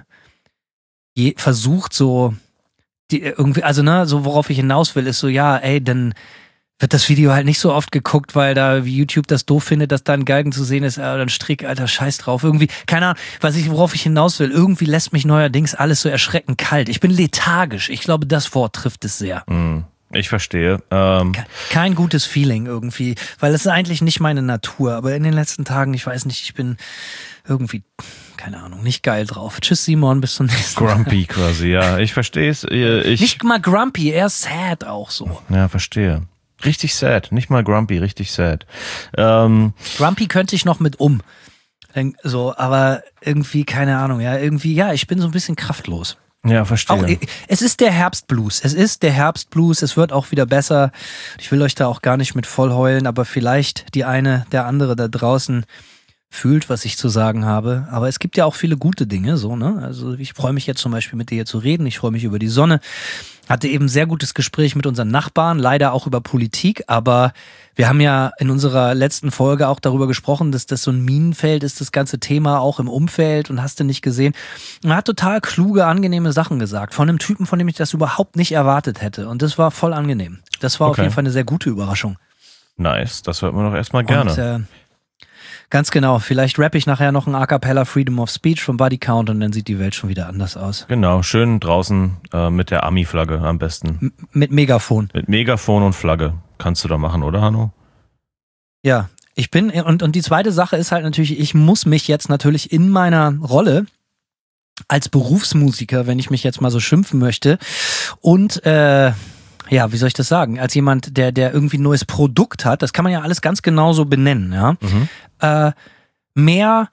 [SPEAKER 4] je, versucht, so die, irgendwie, also ne, so worauf ich hinaus will, ist so, ja, ey, dann wird das Video halt nicht so oft geguckt, weil da wie YouTube das doof findet, dass da ein Galgen zu sehen ist, oder ein Strick, alter, scheiß drauf. Irgendwie, keine Ahnung, was ich, worauf ich hinaus will, irgendwie lässt mich neuerdings alles so erschreckend kalt. Ich bin lethargisch. Ich glaube, das Wort trifft es sehr.
[SPEAKER 3] Hm, ich verstehe. Ähm,
[SPEAKER 4] Kein gutes Feeling irgendwie, weil es ist eigentlich nicht meine Natur, aber in den letzten Tagen, ich weiß nicht, ich bin irgendwie, keine Ahnung, nicht geil drauf. Tschüss Simon, bis zum nächsten Mal.
[SPEAKER 3] grumpy quasi, ja. Ich verstehe es. Ich,
[SPEAKER 4] Nicht mal grumpy, eher sad auch so.
[SPEAKER 3] ja, verstehe. Richtig sad. Nicht mal grumpy, richtig sad. Ähm,
[SPEAKER 4] Grumpy könnte ich noch mit um. So, aber irgendwie, keine Ahnung, ja, irgendwie, ja, ich bin so ein bisschen kraftlos.
[SPEAKER 3] ja, verstehe.
[SPEAKER 4] Auch, es ist der Herbstblues. Es ist der Herbstblues. Es wird auch wieder besser. Ich will euch da auch gar nicht mit voll heulen, aber vielleicht die eine, der andere da draußen fühlt, was ich zu sagen habe. Aber es gibt ja auch viele gute Dinge, so, ne? Also ich freue mich jetzt zum Beispiel mit dir hier zu reden. Ich freue mich über die Sonne. Hatte eben ein sehr gutes Gespräch mit unseren Nachbarn, leider auch über Politik, aber wir haben ja in unserer letzten Folge auch darüber gesprochen, dass das so ein Minenfeld ist, das ganze Thema auch im Umfeld und hast du nicht gesehen. Und er hat total kluge, angenehme Sachen gesagt, von einem Typen, von dem ich das überhaupt nicht erwartet hätte und das war voll angenehm. Das war
[SPEAKER 3] Okay.
[SPEAKER 4] auf jeden Fall eine sehr gute Überraschung.
[SPEAKER 3] Nice, das hört man doch erstmal gerne.
[SPEAKER 4] Und, äh, ganz genau, vielleicht rappe ich nachher noch ein A Cappella Freedom of Speech von Body Count und dann sieht die Welt schon wieder anders aus.
[SPEAKER 3] Genau, schön draußen äh, mit der Ami-Flagge am besten.
[SPEAKER 4] M- mit Megafon.
[SPEAKER 3] Mit Megafon und Flagge. Kannst du da machen, oder Hanno?
[SPEAKER 4] Ja, ich bin, und, und die zweite Sache ist halt natürlich, ich muss mich jetzt natürlich in meiner Rolle als Berufsmusiker, wenn ich mich jetzt mal so schimpfen möchte, und äh, ja, wie soll ich das sagen, als jemand, der, der irgendwie ein neues Produkt hat, das kann man ja alles ganz genau so benennen, ja,
[SPEAKER 3] Mhm.
[SPEAKER 4] äh, mehr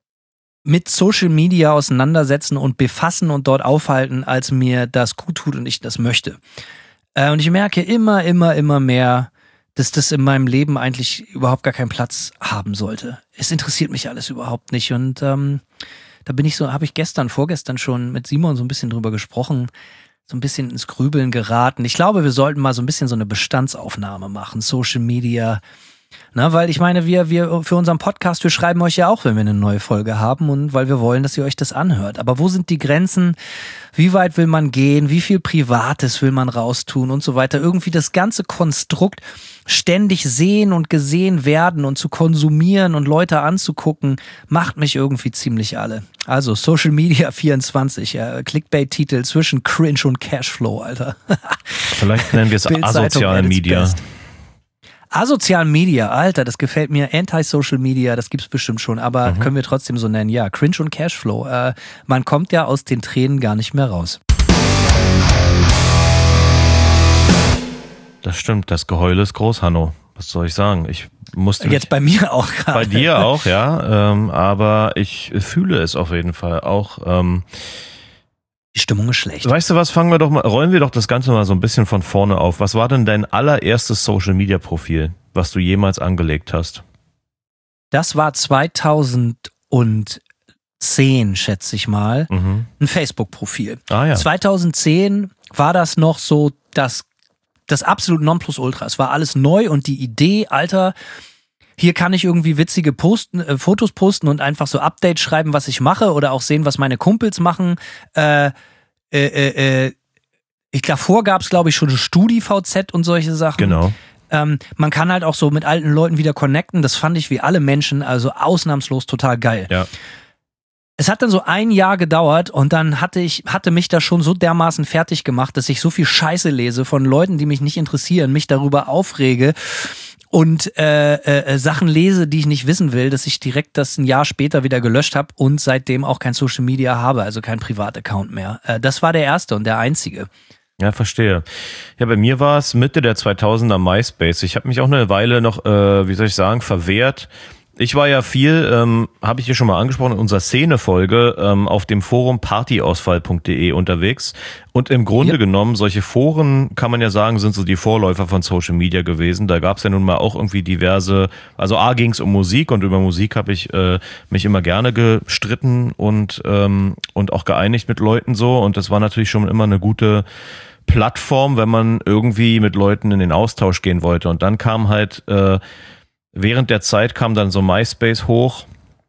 [SPEAKER 4] mit Social Media auseinandersetzen und befassen und dort aufhalten, als mir das gut tut und ich das möchte. Äh, und ich merke immer, immer, immer mehr, dass das in meinem Leben eigentlich überhaupt gar keinen Platz haben sollte. Es interessiert mich alles überhaupt nicht und ähm, da bin ich so, habe ich gestern, vorgestern schon mit Simon so ein bisschen drüber gesprochen, so ein bisschen ins Grübeln geraten. Ich glaube, wir sollten mal so ein bisschen so eine Bestandsaufnahme machen, Social Media. Na, weil ich meine, wir, wir für unseren Podcast, wir schreiben euch ja auch, wenn wir eine neue Folge haben und weil wir wollen, dass ihr euch das anhört. Aber wo sind die Grenzen? Wie weit will man gehen? Wie viel Privates will man raustun und so weiter? Irgendwie das ganze Konstrukt ständig sehen und gesehen werden und zu konsumieren und Leute anzugucken, macht mich irgendwie ziemlich alle. Also Social Media vierundzwanzig, ja, Clickbait-Titel zwischen Cringe und Cashflow, Alter.
[SPEAKER 3] Vielleicht nennen wir es asoziale Media.
[SPEAKER 4] Best. Asozial Media, Alter, das gefällt mir. Anti-Social Media, das gibt's bestimmt schon, aber mhm. können wir trotzdem so nennen. Ja, Cringe und Cashflow. Äh, man kommt ja aus den Tränen gar nicht mehr raus.
[SPEAKER 3] Das stimmt, das Geheule ist groß, Hanno. Was soll ich sagen? Ich musste
[SPEAKER 4] Jetzt bei mir auch gerade.
[SPEAKER 3] Bei dir auch, ja. Ähm, aber ich fühle es auf jeden Fall auch. Ähm,
[SPEAKER 4] Die Stimmung ist schlecht.
[SPEAKER 3] Weißt du was, fangen wir doch mal, rollen wir doch das Ganze mal so ein bisschen von vorne auf. Was war denn dein allererstes Social-Media-Profil, was du jemals angelegt hast?
[SPEAKER 4] Das war zweitausendzehn, schätze ich mal, mhm. ein Facebook-Profil.
[SPEAKER 3] Ah, ja.
[SPEAKER 4] zweitausendzehn war das noch so das, das absolute Nonplusultra. Es war alles neu und die Idee, Alter, hier kann ich irgendwie witzige posten, äh, Fotos posten und einfach so Updates schreiben, was ich mache oder auch sehen, was meine Kumpels machen. Äh, äh, äh, ich, davor gab es, glaube ich, schon StudiVZ und solche Sachen.
[SPEAKER 3] Genau.
[SPEAKER 4] Ähm, man kann halt auch so mit alten Leuten wieder connecten. Das fand ich wie alle Menschen, also ausnahmslos total geil.
[SPEAKER 3] Ja.
[SPEAKER 4] Es hat dann so ein Jahr gedauert und dann hatte ich, hatte mich das schon so dermaßen fertig gemacht, dass ich so viel Scheiße lese von Leuten, die mich nicht interessieren, mich darüber aufrege und äh, äh, Sachen lese, die ich nicht wissen will, dass ich direkt das ein Jahr später wieder gelöscht habe und seitdem auch kein Social Media habe, also kein Privataccount mehr. Äh, das war der erste und der einzige.
[SPEAKER 3] Ja, verstehe. Ja, bei mir war es Mitte der zweitausender MySpace. Ich habe mich auch eine Weile noch, äh, wie soll ich sagen, verwehrt. Ich war ja viel, ähm, habe ich hier schon mal angesprochen, in unserer Szene-Folge ähm, auf dem Forum partyausfall punkt de unterwegs. Und im Grunde yep. genommen, solche Foren, kann man ja sagen, sind so die Vorläufer von Social Media gewesen. Da gab es ja nun mal auch irgendwie diverse, also A ging es um Musik und über Musik habe ich äh, mich immer gerne gestritten und, ähm, und auch geeinigt mit Leuten so. Und das war natürlich schon immer eine gute Plattform, wenn man irgendwie mit Leuten in den Austausch gehen wollte. Und dann kam halt... Äh, Während der Zeit kam dann so MySpace hoch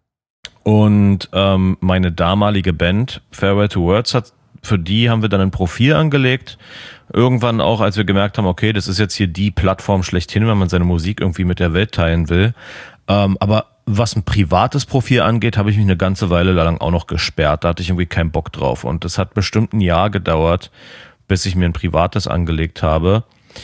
[SPEAKER 3] und ähm, meine damalige Band Farewell to Words hat, für die haben wir dann ein Profil angelegt. Irgendwann auch, als wir gemerkt haben, okay, das ist jetzt hier die Plattform schlechthin, wenn man seine Musik irgendwie mit der Welt teilen will. Ähm, aber was ein privates Profil angeht, habe ich mich eine ganze Weile lang auch noch gesperrt. Da hatte ich irgendwie keinen Bock drauf. Und das hat bestimmt ein Jahr gedauert, bis ich mir ein privates angelegt habe.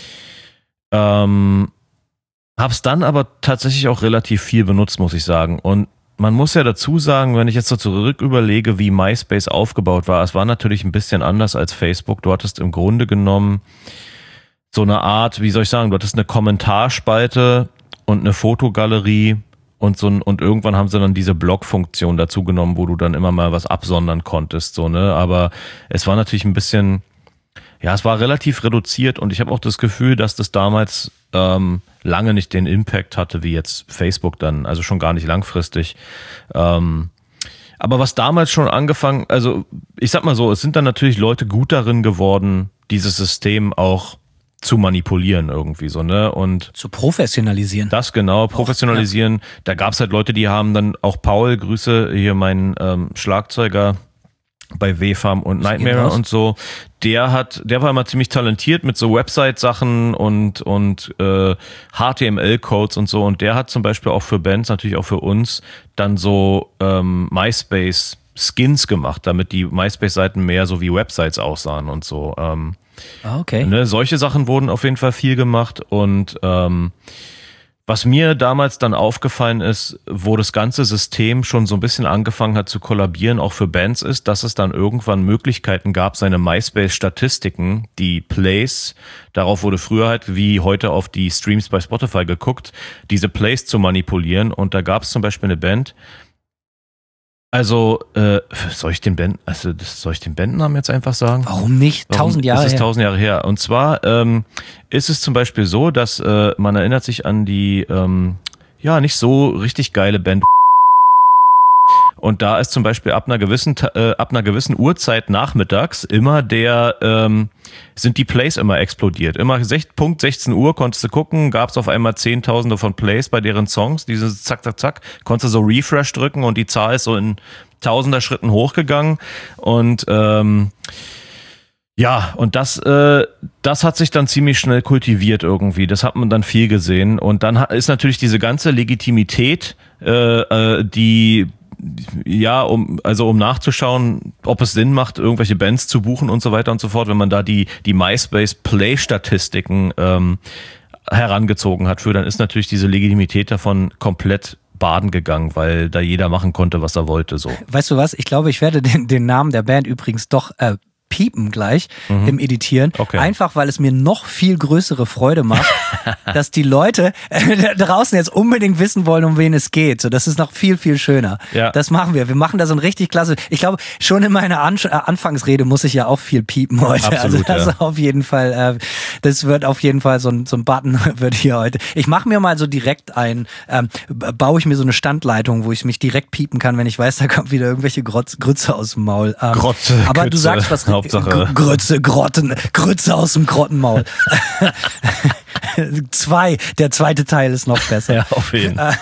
[SPEAKER 3] Ähm... Hab's dann aber tatsächlich auch relativ viel benutzt, muss ich sagen. Und man muss ja dazu sagen, wenn ich jetzt so zurück überlege, wie MySpace aufgebaut war, es war natürlich ein bisschen anders als Facebook. Du hattest im Grunde genommen so eine Art, wie soll ich sagen, du hattest eine Kommentarspalte und eine Fotogalerie und so ein, und irgendwann haben sie dann diese Blog-Funktion dazu genommen, wo du dann immer mal was absondern konntest, so, ne? Aber es war natürlich ein bisschen, ja, es war relativ reduziert und ich habe auch das Gefühl, dass das damals ähm, lange nicht den Impact hatte wie jetzt Facebook dann, also schon gar nicht langfristig. Ähm, aber was damals schon angefangen, also ich sag mal so, es sind dann natürlich Leute gut darin geworden, dieses System auch zu manipulieren irgendwie so, ne? Und
[SPEAKER 4] zu professionalisieren.
[SPEAKER 3] Das genau, professionalisieren. Ja. Da gab's halt Leute, die haben dann auch Paul, Grüße, hier mein ähm, Schlagzeuger bei W-Farm und Nightmare und so, der hat, der war immer ziemlich talentiert mit so Website-Sachen und und äh, H T M L-Codes und so und der hat zum Beispiel auch für Bands, natürlich auch für uns, dann so ähm, MySpace-Skins gemacht, damit die MySpace-Seiten mehr so wie Websites aussahen und so. Ähm,
[SPEAKER 4] ah, okay.
[SPEAKER 3] Ne, solche Sachen wurden auf jeden Fall viel gemacht und ähm, was mir damals dann aufgefallen ist, wo das ganze System schon so ein bisschen angefangen hat zu kollabieren, auch für Bands ist, dass es dann irgendwann Möglichkeiten gab, seine MySpace-Statistiken, die Plays, darauf wurde früher halt wie heute auf die Streams bei Spotify geguckt, diese Plays zu manipulieren. Und da gab es zum Beispiel eine Band, Also, äh, soll ich den Band, also das, soll ich den Bandnamen jetzt einfach sagen?
[SPEAKER 4] Warum nicht? Tausend Jahre her.
[SPEAKER 3] Das ist tausend Jahre her. Und zwar ähm, ist es zum Beispiel so, dass äh, man erinnert sich an die, ähm, ja, nicht so richtig geile Band. Und da ist zum Beispiel ab einer gewissen äh, ab einer gewissen Uhrzeit nachmittags immer der ähm, sind die Plays immer explodiert. Immer Punkt sechzehn Uhr konntest du gucken, gab es auf einmal Zehntausende von Plays bei deren Songs. Dieses zack zack zack konntest du so Refresh drücken und die Zahl ist so in Tausender Schritten hochgegangen. Und ähm, ja, und das äh, das hat sich dann ziemlich schnell kultiviert irgendwie. Das hat man dann viel gesehen. Und dann ist natürlich diese ganze Legitimität, äh, äh, die ja, um, also um nachzuschauen, ob es Sinn macht, irgendwelche Bands zu buchen und so weiter und so fort, wenn man da die, die MySpace-Play-Statistiken ähm, herangezogen hat für, dann ist natürlich diese Legitimität davon komplett baden gegangen, weil da jeder machen konnte, was er wollte. So.
[SPEAKER 4] Weißt du was? Ich glaube, ich werde den, den Namen der Band übrigens doch äh, piepen gleich mhm. im Editieren. Okay. Einfach, weil es mir noch viel größere Freude macht, dass die Leute äh, draußen jetzt unbedingt wissen wollen, um wen es geht. So, das ist noch viel, viel schöner. Ja. Das machen wir. Wir machen da so ein richtig klasse. Ich glaube, schon in meiner An- Anfangsrede muss ich ja auch viel piepen heute. Absolut, also das ja. auf jeden Fall, äh, das wird auf jeden Fall so ein, so ein Button wird hier heute. Ich mache mir mal so direkt ein, ähm, baue ich mir so eine Standleitung, wo ich mich direkt piepen kann, wenn ich weiß, da kommt wieder irgendwelche Grotz, Grütze aus dem Maul. Ähm, Grotze, aber Kütze. Du sagst was
[SPEAKER 3] Hauptsache.
[SPEAKER 4] Grütze, Grotten, Grütze aus dem Grottenmaul. Zwei, der zweite Teil ist noch besser.
[SPEAKER 3] Ja, auf jeden Fall.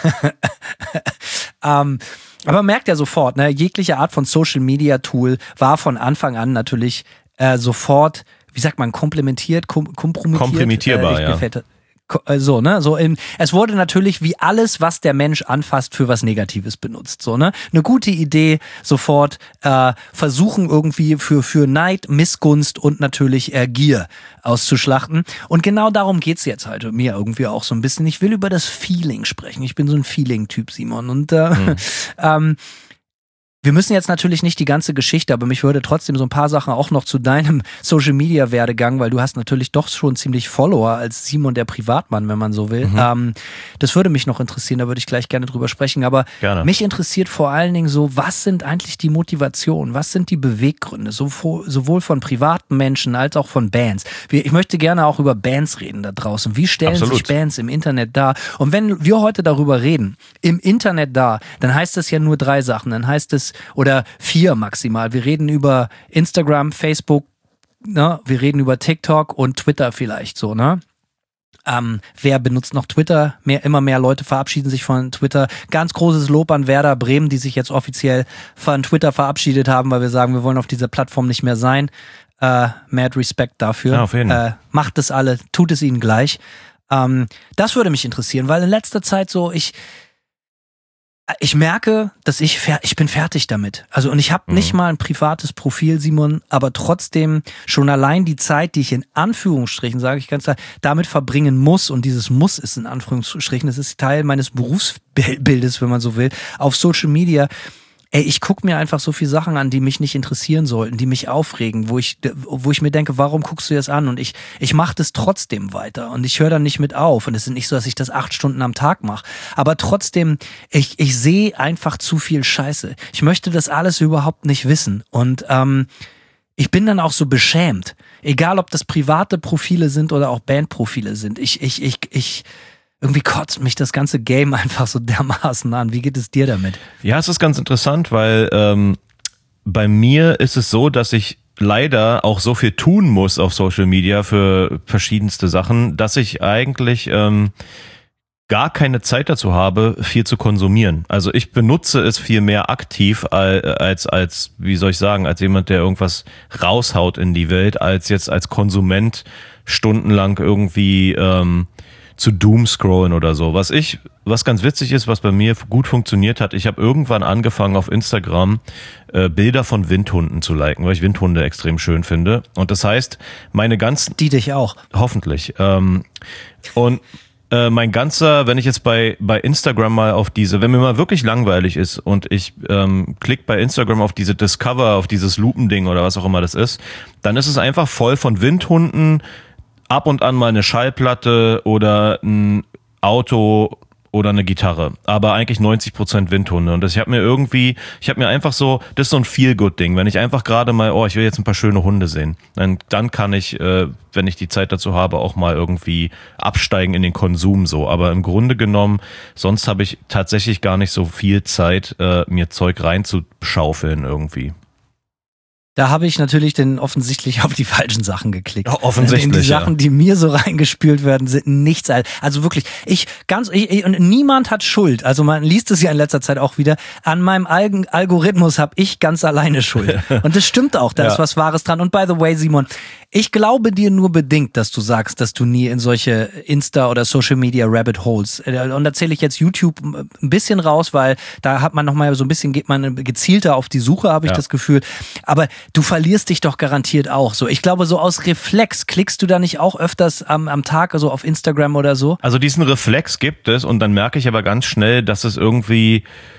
[SPEAKER 4] ähm, aber man merkt ja sofort, ne, jegliche Art von Social Media Tool war von Anfang an natürlich äh, sofort, wie sagt man, komplementiert, kom- kompromittiert.
[SPEAKER 3] Kompromittierbar, äh, ja.
[SPEAKER 4] So, ne, so in, es wurde natürlich wie alles, was der Mensch anfasst, für was Negatives benutzt, so, ne, eine gute Idee, sofort, äh, versuchen irgendwie für, für Neid, Missgunst und natürlich äh, Gier auszuschlachten und genau darum geht's jetzt halt mir irgendwie auch so ein bisschen, ich will über das Feeling sprechen, ich bin so ein Feeling-Typ, Simon, und äh, mhm. ähm, wir müssen jetzt natürlich nicht die ganze Geschichte, aber mich würde trotzdem so ein paar Sachen auch noch zu deinem Social-Media-Werdegang, weil du hast natürlich doch schon ziemlich Follower als Simon der Privatmann, wenn man so will. Mhm. Ähm, das würde mich noch interessieren, da würde ich gleich gerne drüber sprechen. Aber gerne. Mich interessiert vor allen Dingen so, was sind eigentlich die Motivationen, was sind die Beweggründe, sowohl von privaten Menschen als auch von Bands. Ich möchte gerne auch über Bands reden da draußen. Wie stellen Absolut. sich Bands im Internet dar? Und wenn wir heute darüber reden, im Internet dar, dann heißt das ja nur drei Sachen. Dann heißt es oder vier maximal. Wir reden über Instagram, Facebook, ne? Wir reden über TikTok und Twitter vielleicht so, ne? Ähm, wer benutzt noch Twitter? Mehr, immer mehr Leute verabschieden sich von Twitter. Ganz großes Lob an Werder Bremen, die sich jetzt offiziell von Twitter verabschiedet haben, weil wir sagen, wir wollen auf dieser Plattform nicht mehr sein. Äh, mad Respect dafür.
[SPEAKER 3] Ja, auf jeden Fall.
[SPEAKER 4] Äh, macht es alle, tut es ihnen gleich. Ähm, das würde mich interessieren, weil in letzter Zeit so, ich Ich merke, dass ich fer- ich bin fertig damit. Also und ich habe mhm. nicht mal ein privates Profil, Simon, aber trotzdem schon allein die Zeit, die ich in Anführungsstrichen, sage ich ganz klar, damit verbringen muss, und dieses Muss ist in Anführungsstrichen, das ist Teil meines Berufsbildes, wenn man so will, auf Social Media. Ey, ich gucke mir einfach so viele Sachen an, die mich nicht interessieren sollten, die mich aufregen, wo ich wo ich mir denke, warum guckst du das an? Und ich ich mache das trotzdem weiter und ich höre dann nicht mit auf. Und es ist nicht so, dass ich das acht Stunden am Tag mache. Aber trotzdem, ich ich sehe einfach zu viel Scheiße. Ich möchte das alles überhaupt nicht wissen. Und ähm, ich bin dann auch so beschämt. Egal, ob das private Profile sind oder auch Bandprofile sind. Ich ich ich ich Irgendwie kotzt mich das ganze Game einfach so dermaßen an. Wie geht es dir damit?
[SPEAKER 3] Ja, es ist ganz interessant, weil ähm, bei mir ist es so, dass ich leider auch so viel tun muss auf Social Media für verschiedenste Sachen, dass ich eigentlich ähm, gar keine Zeit dazu habe, viel zu konsumieren. Also ich benutze es viel mehr aktiv als, als, wie soll ich sagen, als jemand, der irgendwas raushaut in die Welt, als jetzt als Konsument stundenlang irgendwie ähm, zu Doomscrollen oder so. Was ich, was ganz witzig ist, was bei mir gut funktioniert hat, ich habe irgendwann angefangen auf Instagram äh, Bilder von Windhunden zu liken, weil ich Windhunde extrem schön finde. Und das heißt, meine ganzen...
[SPEAKER 4] Die dich auch.
[SPEAKER 3] Hoffentlich. Ähm, und äh, mein ganzer, wenn ich jetzt bei bei Instagram mal auf diese, wenn mir mal wirklich langweilig ist und ich ähm, klick bei Instagram auf diese Discover, auf dieses Lupending oder was auch immer das ist, dann ist es einfach voll von Windhunden, ab und an mal eine Schallplatte oder ein Auto oder eine Gitarre, aber eigentlich neunzig Prozent Windhunde. Und das, ich habe mir irgendwie, ich habe mir einfach so, das ist so ein Feel-Good-Ding, wenn ich einfach gerade mal, oh, ich will jetzt ein paar schöne Hunde sehen, dann, dann kann ich, äh, wenn ich die Zeit dazu habe, auch mal irgendwie absteigen in den Konsum so. Aber im Grunde genommen, sonst habe ich tatsächlich gar nicht so viel Zeit, äh, mir Zeug reinzuschaufeln irgendwie.
[SPEAKER 4] Da habe ich natürlich dann offensichtlich auf die falschen Sachen geklickt.
[SPEAKER 3] Ja, offensichtlich,
[SPEAKER 4] Die Sachen,
[SPEAKER 3] ja.
[SPEAKER 4] die mir so reingespült werden, sind nichts. Also wirklich, ich ganz, ich, ich, und niemand hat Schuld. Also man liest es ja in letzter Zeit auch wieder. An meinem Alg- Algorithmus habe ich ganz alleine Schuld. Und das stimmt auch, da
[SPEAKER 3] Ja.
[SPEAKER 4] ist was Wahres dran. Und by the way, Simon, ich glaube dir nur bedingt, dass du sagst, dass du nie in solche Insta- oder Social-Media-Rabbit Holes, und da zähle ich jetzt YouTube ein bisschen raus, weil da hat man nochmal so ein bisschen, geht man gezielter auf die Suche, habe ich
[SPEAKER 3] Ja.
[SPEAKER 4] das Gefühl. Aber du verlierst dich doch garantiert auch so. Ich glaube, so aus Reflex klickst du da nicht auch öfters am, am Tag, also auf Instagram oder so?
[SPEAKER 3] Also diesen Reflex gibt es und dann merke ich aber ganz schnell, dass es irgendwie,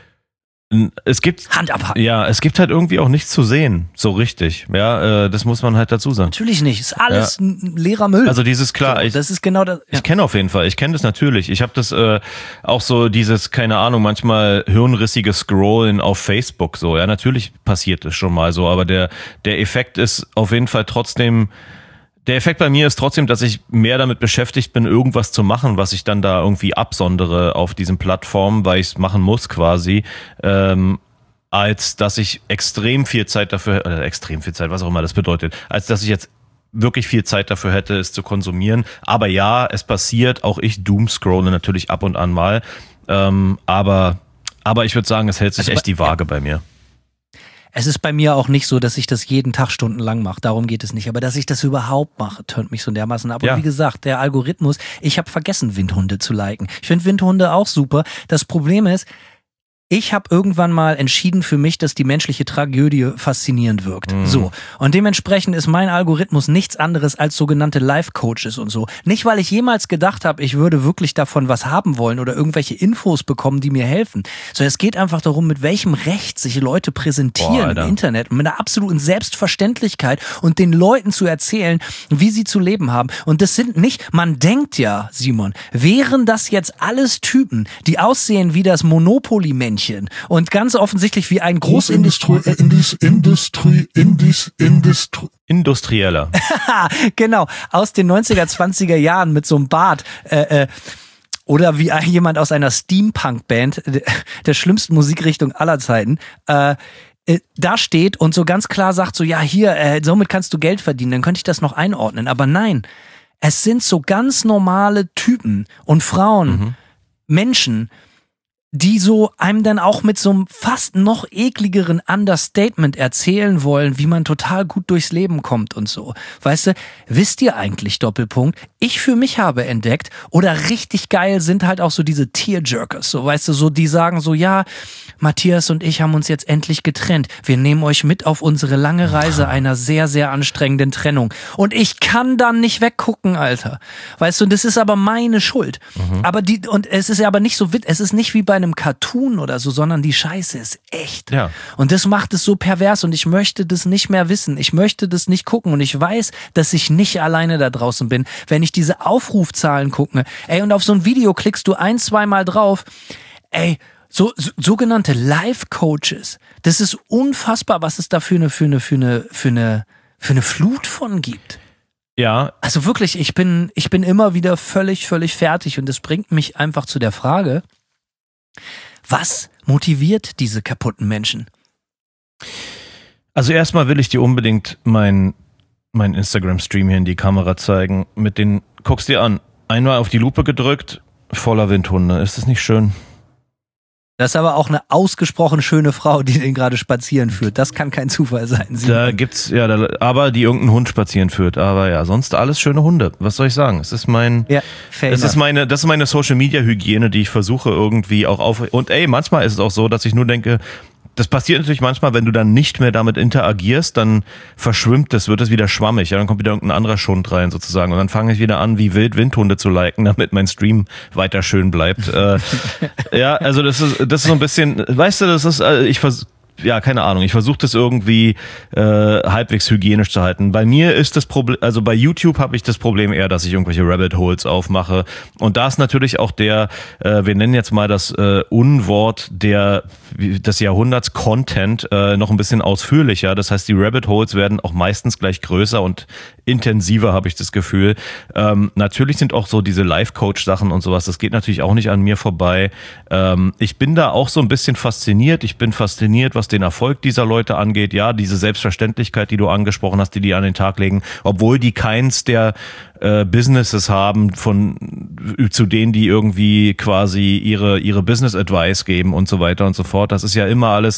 [SPEAKER 3] es gibt,
[SPEAKER 4] Hand abhaken.
[SPEAKER 3] ja, es gibt halt irgendwie auch nichts zu sehen, so richtig. Ja, äh, das muss man halt dazu sagen.
[SPEAKER 4] Natürlich nicht. Ist alles ein leerer Müll.
[SPEAKER 3] Also dieses klar,
[SPEAKER 4] so,
[SPEAKER 3] ich,
[SPEAKER 4] das ist genau das. Ja.
[SPEAKER 3] ich kenne auf jeden Fall, ich kenne das natürlich. Ich habe das äh, auch so dieses, keine Ahnung, manchmal hirnrissige Scrollen auf Facebook so. Ja, natürlich passiert es schon mal so, aber der der Effekt ist auf jeden Fall trotzdem. Der Effekt bei mir ist trotzdem, dass ich mehr damit beschäftigt bin, irgendwas zu machen, was ich dann da irgendwie absondere auf diesen Plattformen, weil ich es machen muss quasi, ähm, als dass ich extrem viel Zeit dafür, äh, extrem viel Zeit, was auch immer das bedeutet, als dass ich jetzt wirklich viel Zeit dafür hätte, es zu konsumieren. Aber ja, es passiert, auch ich doomscrolle natürlich ab und an mal, ähm, aber, aber ich würde sagen, es hält sich
[SPEAKER 4] Also
[SPEAKER 3] echt
[SPEAKER 4] bei-
[SPEAKER 3] die Waage bei mir.
[SPEAKER 4] Es ist bei mir auch nicht so, dass ich das jeden Tag stundenlang mache. Darum geht es nicht. Aber dass ich das überhaupt mache, tönt mich so dermaßen ab.
[SPEAKER 3] Ja.
[SPEAKER 4] Und wie gesagt, der Algorithmus, ich habe vergessen, Windhunde zu liken. Ich finde Windhunde auch super. Das Problem ist, ich habe irgendwann mal entschieden für mich, dass die menschliche Tragödie faszinierend wirkt.
[SPEAKER 3] Mhm.
[SPEAKER 4] So. Und dementsprechend ist mein Algorithmus nichts anderes als sogenannte Life-Coaches und so. Nicht, weil ich jemals gedacht habe, ich würde wirklich davon was haben wollen oder irgendwelche Infos bekommen, die mir helfen. So, es geht einfach darum, mit welchem Recht sich Leute präsentieren
[SPEAKER 3] Boah,
[SPEAKER 4] im
[SPEAKER 3] Alter.
[SPEAKER 4] Internet und mit einer absoluten Selbstverständlichkeit und den Leuten zu erzählen, wie sie zu leben haben. Und das sind nicht, man denkt ja, Simon, wären das jetzt alles Typen, die aussehen wie das Monopoly-Männchen und ganz offensichtlich wie ein Großindustrie...
[SPEAKER 2] Großindustrie, Indus, Industrie, Indus, Industrie.
[SPEAKER 3] Industrieller.
[SPEAKER 4] Genau, aus den neunziger, zwanziger Jahren mit so einem Bart. Äh, äh, oder wie ein- jemand aus einer Steampunk-Band, der, der schlimmsten Musikrichtung aller Zeiten, äh, äh, da steht und so ganz klar sagt, so ja, hier, äh, somit kannst du Geld verdienen, dann könnte ich das noch einordnen. Aber nein, es sind so ganz normale Typen und Frauen,
[SPEAKER 3] Mhm.
[SPEAKER 4] Menschen, die so einem dann auch mit so einem fast noch ekligeren Understatement erzählen wollen, wie man total gut durchs Leben kommt und so. Weißt du, wisst ihr eigentlich, Doppelpunkt, ich für mich habe entdeckt, oder richtig geil sind halt auch so diese Tearjerkers, so weißt du, so die sagen so, ja, Matthias und ich haben uns jetzt endlich getrennt. Wir nehmen euch mit auf unsere lange Reise einer sehr, sehr anstrengenden Trennung. Und ich kann dann nicht weggucken, Alter. Weißt du, das ist aber meine Schuld. Aber die, und es ist ja aber nicht so wit, es ist nicht wie bei einem Cartoon oder so, sondern die Scheiße ist echt.
[SPEAKER 3] Ja.
[SPEAKER 4] Und das macht es so pervers und ich möchte das nicht mehr wissen. Ich möchte das nicht gucken und ich weiß, dass ich nicht alleine da draußen bin. Wenn ich diese Aufrufzahlen gucke, ey, und auf so ein Video klickst du ein, zweimal drauf, ey, so, so sogenannte Life-Coaches, das ist unfassbar, was es da für eine, für eine, für eine, für eine, für eine Flut von gibt.
[SPEAKER 3] Ja,
[SPEAKER 4] Also wirklich, ich bin, ich bin immer wieder völlig, völlig fertig und das bringt mich einfach zu der Frage, was motiviert diese kaputten Menschen?
[SPEAKER 3] also erstmal will ich dir unbedingt mein, mein Instagram-Stream hier in die Kamera zeigen. Mit den, guck's dir an, einmal auf die Lupe gedrückt, voller Windhunde. Ist das nicht schön?
[SPEAKER 4] Das ist aber auch eine ausgesprochen schöne Frau, die den gerade spazieren führt. Das kann kein Zufall sein. Simon.
[SPEAKER 3] Da gibt's, ja, da, aber die irgendeinen Hund spazieren führt. Aber ja, sonst alles schöne Hunde. Was soll ich sagen? Es ist mein,
[SPEAKER 4] Ja, fair
[SPEAKER 3] es ist
[SPEAKER 4] enough.
[SPEAKER 3] meine, das ist meine Social-Media-Hygiene, die ich versuche irgendwie auch auf, und ey, manchmal ist es auch so, dass ich nur denke, das passiert natürlich manchmal, wenn du dann nicht mehr damit interagierst, dann verschwimmt das, wird es wieder schwammig, ja, dann kommt wieder irgendein anderer Schund rein sozusagen und dann fange ich wieder an, wie wild Windhunde zu liken, damit mein Stream weiter schön bleibt. äh, ja, also das ist, das ist so ein bisschen, weißt du, das ist, äh, ich vers ja, keine Ahnung, ich versuche das irgendwie äh, halbwegs hygienisch zu halten. Bei mir ist das Problem, also bei YouTube habe ich das Problem eher, dass ich irgendwelche Rabbit Holes aufmache. Und da ist natürlich auch der, äh, wir nennen jetzt mal das äh, Unwort der des Jahrhunderts Content äh, noch ein bisschen ausführlicher. Das heißt, die Rabbit Holes werden auch meistens gleich größer und intensiver, habe ich das Gefühl. Ähm, natürlich sind auch so diese Life-Coach-Sachen und sowas, das geht natürlich auch nicht an mir vorbei. Ähm, ich bin da auch so ein bisschen fasziniert. Ich bin fasziniert, was den Erfolg dieser Leute angeht. Ja, diese Selbstverständlichkeit, die du angesprochen hast, die die an den Tag legen, obwohl die keins der äh, Businesses haben, von zu denen die irgendwie quasi ihre ihre Business Advice geben und so weiter und so fort. Das ist ja immer alles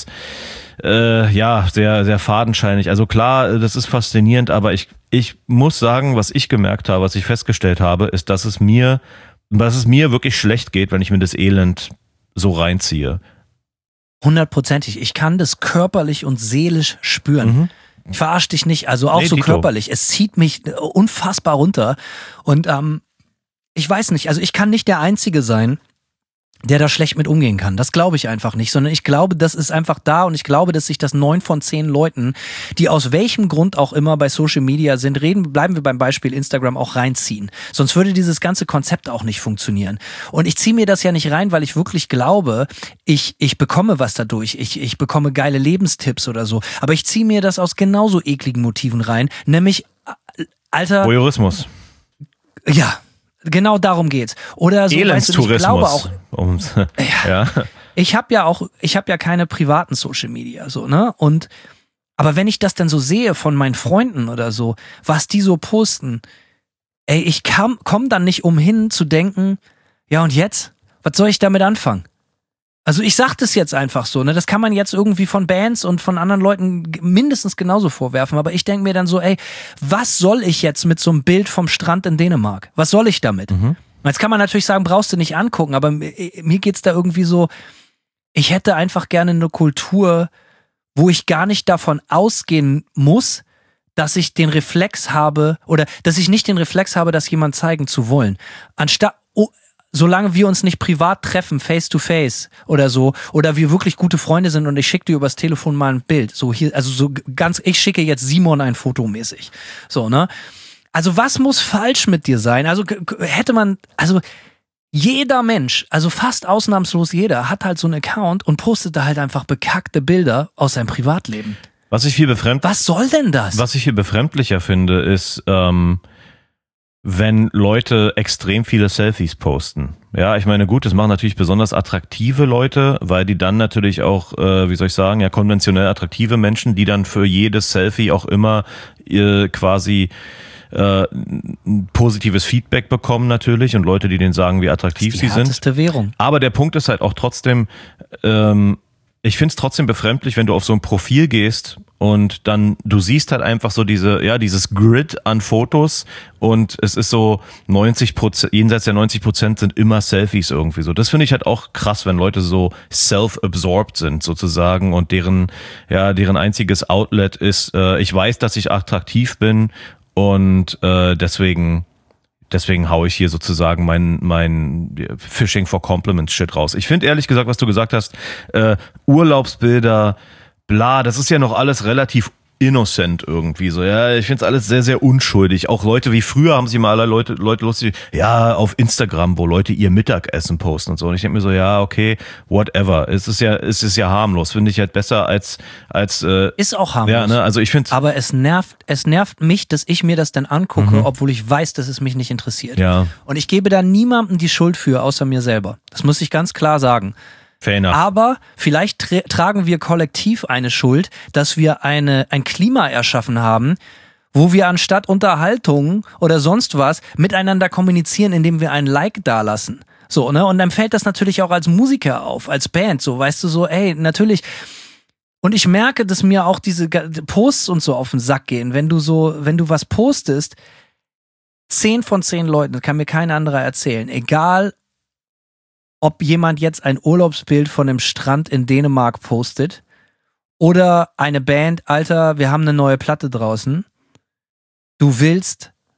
[SPEAKER 3] äh, ja sehr sehr fadenscheinig. Also klar, das ist faszinierend, aber ich ich muss sagen, was ich gemerkt habe, was ich festgestellt habe, ist, dass es mir dass es mir wirklich schlecht geht, wenn ich mir das Elend so reinziehe.
[SPEAKER 4] Hundertprozentig. Ich kann das körperlich und seelisch spüren. Mhm. Ich verarsche dich nicht, also auch
[SPEAKER 3] Nee,
[SPEAKER 4] so
[SPEAKER 3] Dito.
[SPEAKER 4] körperlich. Es zieht mich unfassbar runter. Und ähm, ich weiß nicht, also ich kann nicht der Einzige sein, der da schlecht mit umgehen kann. Das glaube ich einfach nicht, sondern ich glaube, das ist einfach da und ich glaube, dass sich das neun von zehn Leuten, die aus welchem Grund auch immer bei Social Media sind, reden, bleiben wir beim Beispiel Instagram, auch reinziehen. Sonst würde dieses ganze Konzept auch nicht funktionieren. Und ich ziehe mir das ja nicht rein, weil ich wirklich glaube, ich, ich bekomme was dadurch. Ich, ich bekomme geile Lebenstipps oder so. Aber ich ziehe mir das aus genauso ekligen Motiven rein, nämlich, Alter...
[SPEAKER 3] Voyeurismus.
[SPEAKER 4] Ja, genau darum geht's. Oder so, weißt du, ich glaube auch,
[SPEAKER 3] Ums,
[SPEAKER 4] ja,
[SPEAKER 3] ja.
[SPEAKER 4] ich habe ja auch, ich habe ja keine privaten Social Media, so, ne? Und, aber wenn ich das dann so sehe von meinen Freunden oder so, was die so posten, ey, ich kam, komm dann nicht umhin zu denken, ja und jetzt? Was soll ich damit anfangen? Also ich sag das jetzt einfach so, ne? Das kann man jetzt irgendwie von Bands und von anderen Leuten mindestens genauso vorwerfen, aber ich denke mir dann so, ey, was soll ich jetzt mit so einem Bild vom Strand in Dänemark? Was soll ich damit? Mhm. Jetzt kann man natürlich sagen, brauchst du nicht angucken, aber mir geht's da irgendwie so, ich hätte einfach gerne eine Kultur, wo ich gar nicht davon ausgehen muss, dass ich den Reflex habe oder dass ich nicht den Reflex habe, das jemand zeigen zu wollen. Anstatt, oh, solange wir uns nicht privat treffen, face to face oder so, oder wir wirklich gute Freunde sind und ich schicke dir übers Telefon mal ein Bild, so hier, also so ganz, ich schicke jetzt Simon ein Foto mäßig, so, ne? Also was muss falsch mit dir sein? Also hätte man, also jeder Mensch, also fast ausnahmslos jeder, hat halt so einen Account und postet da halt einfach bekackte Bilder aus seinem Privatleben.
[SPEAKER 3] Was ich viel befremd,
[SPEAKER 4] Was soll denn das?
[SPEAKER 3] was ich viel befremdlicher finde, ist, ähm, wenn Leute extrem viele Selfies posten. Ja, ich meine, gut, das machen natürlich besonders attraktive Leute, weil die dann natürlich auch, äh, wie soll ich sagen, ja, konventionell attraktive Menschen, die dann für jedes Selfie auch immer äh, quasi äh, positives Feedback bekommen natürlich und Leute, die denen sagen, wie attraktiv
[SPEAKER 4] das ist die
[SPEAKER 3] sie sind.
[SPEAKER 4] härteste Währung.
[SPEAKER 3] Aber der Punkt ist halt auch trotzdem, ähm, ich finde es trotzdem befremdlich, wenn du auf so ein Profil gehst und dann, du siehst halt einfach so diese, ja, dieses Grid an Fotos und es ist so neunzig Prozent, jenseits der neunzig Prozent sind immer Selfies irgendwie so. Das finde ich halt auch krass, wenn Leute so self-absorbed sind sozusagen und deren, ja, deren einziges Outlet ist, äh, ich weiß, dass ich attraktiv bin und äh, deswegen Deswegen haue ich hier sozusagen mein, mein Fishing for Compliments Shit raus. Ich finde ehrlich gesagt, was du gesagt hast, äh, Urlaubsbilder, bla, das ist ja noch alles relativ innocent irgendwie so. Ja, ich finde es alles sehr, sehr unschuldig. Auch Leute wie früher haben sich mal alle Leute, Leute lustig, ja, auf Instagram, wo Leute ihr Mittagessen posten und so. Und ich denke mir so, ja, okay, whatever. Es ist ja, es ist ja harmlos. Finde ich halt besser als, als, äh,
[SPEAKER 4] Ist auch harmlos.
[SPEAKER 3] ja, ne, also ich finde
[SPEAKER 4] Aber es nervt, es nervt mich, dass ich mir das dann angucke,
[SPEAKER 3] Mhm.
[SPEAKER 4] obwohl ich weiß, dass es mich nicht interessiert.
[SPEAKER 3] ja,
[SPEAKER 4] Und ich gebe da niemandem die Schuld für, außer mir selber. Das muss ich ganz klar sagen.
[SPEAKER 3] fair enough.
[SPEAKER 4] Aber vielleicht tra- tragen wir kollektiv eine Schuld, dass wir eine, ein Klima erschaffen haben, wo wir anstatt Unterhaltung oder sonst was miteinander kommunizieren, indem wir ein Like dalassen. So, ne? Und dann fällt das natürlich auch als Musiker auf, als Band, so, weißt du, so, ey, natürlich. Und ich merke, dass mir auch diese Posts und so auf den Sack gehen, wenn du so, wenn du was postest, zehn von zehn Leuten, das kann mir kein anderer erzählen, egal ob jemand jetzt ein Urlaubsbild von einem Strand in Dänemark postet oder eine Band, Alter, wir haben eine neue Platte draußen. Du willst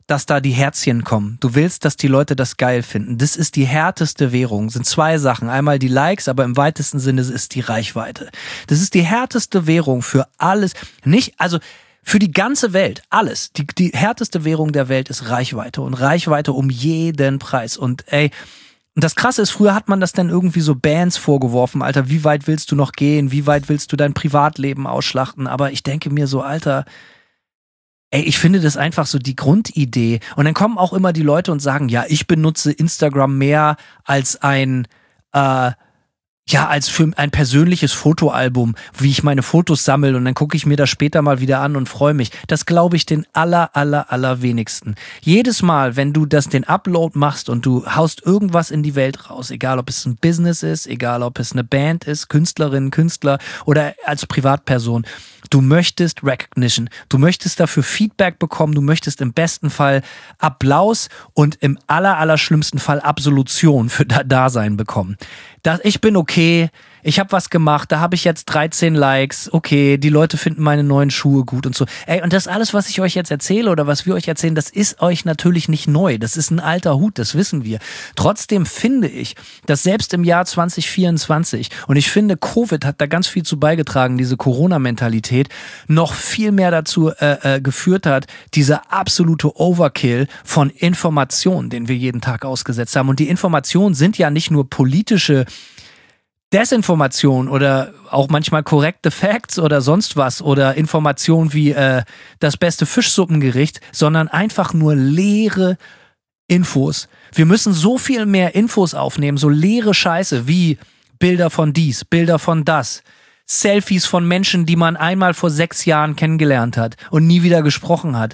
[SPEAKER 4] dass da die Herzchen kommen. Du willst, dass die Leute das geil finden. Das ist die härteste Währung. Sind zwei Sachen. Einmal die Likes, aber im weitesten Sinne ist die Reichweite. Das ist die härteste Währung für alles. Nicht, also für die ganze Welt, alles. Die, die härteste Währung der Welt ist Reichweite. Und Reichweite um jeden Preis. Und ey, und das Krasse ist, früher hat man das dann irgendwie so Bands vorgeworfen, Alter, wie weit willst du noch gehen? Wie weit willst du dein Privatleben ausschlachten? Aber ich denke mir so, Alter, ey, ich finde das einfach so die Grundidee. Und dann kommen auch immer die Leute und sagen, ja, ich benutze Instagram mehr als ein, äh, ja, als für ein persönliches Fotoalbum, wie ich meine Fotos sammle und dann gucke ich mir das später mal wieder an und freue mich. Das glaube ich den aller, aller, aller wenigsten. Jedes Mal, wenn du das den Upload machst und du haust irgendwas in die Welt raus, egal ob es ein Business ist, egal ob es eine Band ist, Künstlerin, Künstler oder als Privatperson, du möchtest Recognition, du möchtest dafür Feedback bekommen, du möchtest im besten Fall Applaus und im aller, aller schlimmsten Fall Absolution für Dasein bekommen. Das, ich bin okay, ich habe was gemacht, da habe ich jetzt dreizehn Likes, okay, die Leute finden meine neuen Schuhe gut und so. Ey, und das alles, was ich euch jetzt erzähle oder was wir euch erzählen, das ist euch natürlich nicht neu, das ist ein alter Hut, das wissen wir. Trotzdem finde ich, dass selbst im Jahr zwanzig vierundzwanzig, und ich finde, Covid hat da ganz viel zu beigetragen, diese Corona-Mentalität, noch viel mehr dazu äh, äh, geführt hat, dieser absolute Overkill von Informationen, den wir jeden Tag ausgesetzt haben. Und die Informationen sind ja nicht nur politische Desinformation oder auch manchmal korrekte Facts oder sonst was oder Informationen wie äh, das beste Fischsuppengericht, sondern einfach nur leere Infos. Wir müssen so viel mehr Infos aufnehmen, so leere Scheiße wie Bilder von dies, Bilder von das, Selfies von Menschen, die man einmal vor sechs Jahren kennengelernt hat und nie wieder gesprochen hat.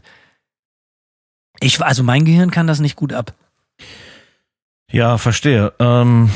[SPEAKER 4] Ich, also mein Gehirn kann das nicht gut ab.
[SPEAKER 3] Ja, verstehe. Ähm...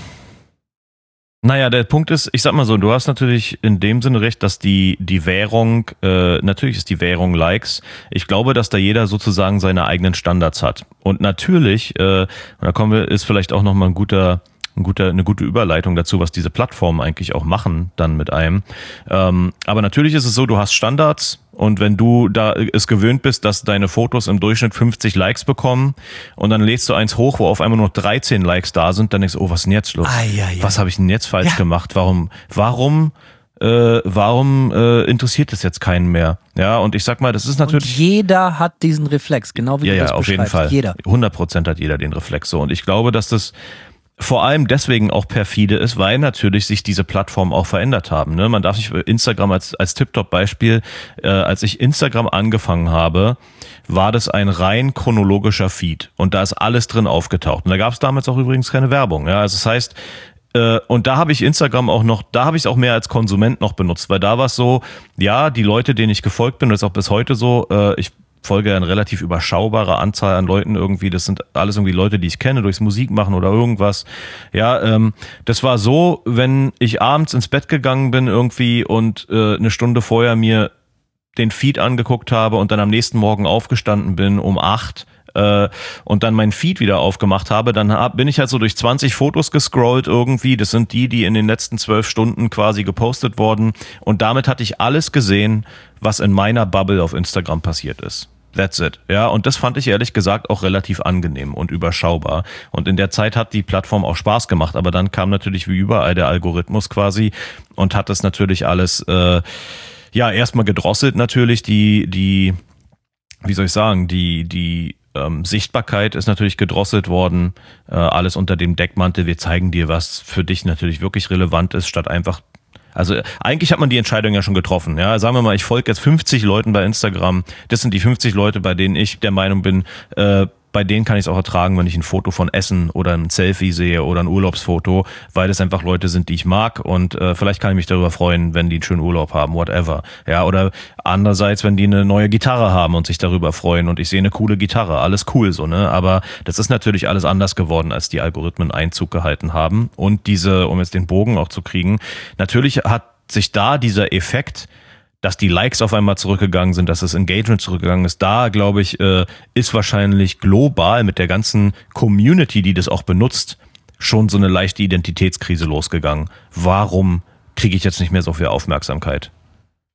[SPEAKER 3] Naja, der Punkt ist, ich sag mal so, du hast natürlich in dem Sinne recht, dass die die Währung, äh, natürlich ist die Währung Likes. Ich glaube, dass da jeder sozusagen seine eigenen Standards hat. Und natürlich, äh, und da kommen wir, ist vielleicht auch nochmal ein guter, ein guter, eine gute Überleitung dazu, was diese Plattformen eigentlich auch machen dann mit einem. Ähm, aber natürlich ist es so, du hast Standards. Und wenn du da es gewöhnt bist, dass deine Fotos im Durchschnitt fünfzig Likes bekommen und dann lädst du eins hoch, wo auf einmal nur dreizehn Likes da sind, dann denkst du, oh, was ist denn jetzt los?
[SPEAKER 4] Ah, ja, ja.
[SPEAKER 3] Was habe ich denn jetzt falsch
[SPEAKER 4] Ja.
[SPEAKER 3] gemacht? Warum, warum, äh, warum äh, interessiert es jetzt keinen mehr? Ja, und ich sag mal, das ist
[SPEAKER 4] Und
[SPEAKER 3] natürlich...
[SPEAKER 4] jeder hat diesen Reflex, genau wie
[SPEAKER 3] ja,
[SPEAKER 4] du
[SPEAKER 3] ja,
[SPEAKER 4] das
[SPEAKER 3] auf jeden
[SPEAKER 4] beschreibst.
[SPEAKER 3] Fall.
[SPEAKER 4] Jeder.
[SPEAKER 3] hundert Prozent hat jeder den Reflex so. Und ich glaube, dass das vor allem deswegen auch perfide ist, weil natürlich sich diese Plattformen auch verändert haben. Ne? Man darf nicht Instagram als als Tip-Top-Beispiel, äh, als ich Instagram angefangen habe, war das ein rein chronologischer Feed und da ist alles drin aufgetaucht. Und da gab es damals auch übrigens keine Werbung. Ja? Also das heißt, äh, und da habe ich Instagram auch noch, da habe ich es auch mehr als Konsument noch benutzt, weil da war es so, ja, die Leute, denen ich gefolgt bin, das ist auch bis heute so, äh, ich folge eine relativ überschaubare Anzahl an Leuten irgendwie. Das sind alles irgendwie Leute, die ich kenne, durchs Musik machen oder irgendwas. Ja, ähm, das war so, wenn ich abends ins Bett gegangen bin irgendwie und äh, eine Stunde vorher mir den Feed angeguckt habe und dann am nächsten Morgen aufgestanden bin um acht äh, und dann meinen Feed wieder aufgemacht habe, dann hab, bin ich halt so durch zwanzig Fotos gescrollt irgendwie. Das sind die, die in den letzten zwölf Stunden quasi gepostet wurden. Und damit hatte ich alles gesehen, was in meiner Bubble auf Instagram passiert ist. That's it. Ja, und das fand ich ehrlich gesagt auch relativ angenehm und überschaubar. Und in der Zeit hat die Plattform auch Spaß gemacht, aber dann kam natürlich wie überall der Algorithmus quasi und hat das natürlich alles, äh, ja, erstmal gedrosselt natürlich, die, die, wie soll ich sagen, die, die ähm, Sichtbarkeit ist natürlich gedrosselt worden, äh, alles unter dem Deckmantel, wir zeigen dir, was für dich natürlich wirklich relevant ist, statt einfach. Also eigentlich hat man die Entscheidung ja schon getroffen. Ja, sagen wir mal, ich folge jetzt fünfzig Leuten bei Instagram. Das sind die fünfzig Leute, bei denen ich der Meinung bin, äh, bei denen kann ich es auch ertragen, wenn ich ein Foto von Essen oder ein Selfie sehe oder ein Urlaubsfoto, weil das einfach Leute sind, die ich mag und äh, vielleicht kann ich mich darüber freuen, wenn die einen schönen Urlaub haben, whatever. Ja, oder andererseits, wenn die eine neue Gitarre haben und sich darüber freuen und ich sehe eine coole Gitarre, alles cool so, ne? Aber das ist natürlich alles anders geworden, als die Algorithmen Einzug gehalten haben. Und diese, um jetzt den Bogen auch zu kriegen, natürlich hat sich da dieser Effekt, dass die Likes auf einmal zurückgegangen sind, dass das Engagement zurückgegangen ist, da, glaube ich, äh, ist wahrscheinlich global mit der ganzen Community, die das auch benutzt, schon so eine leichte Identitätskrise losgegangen. Warum kriege ich jetzt nicht mehr so viel Aufmerksamkeit?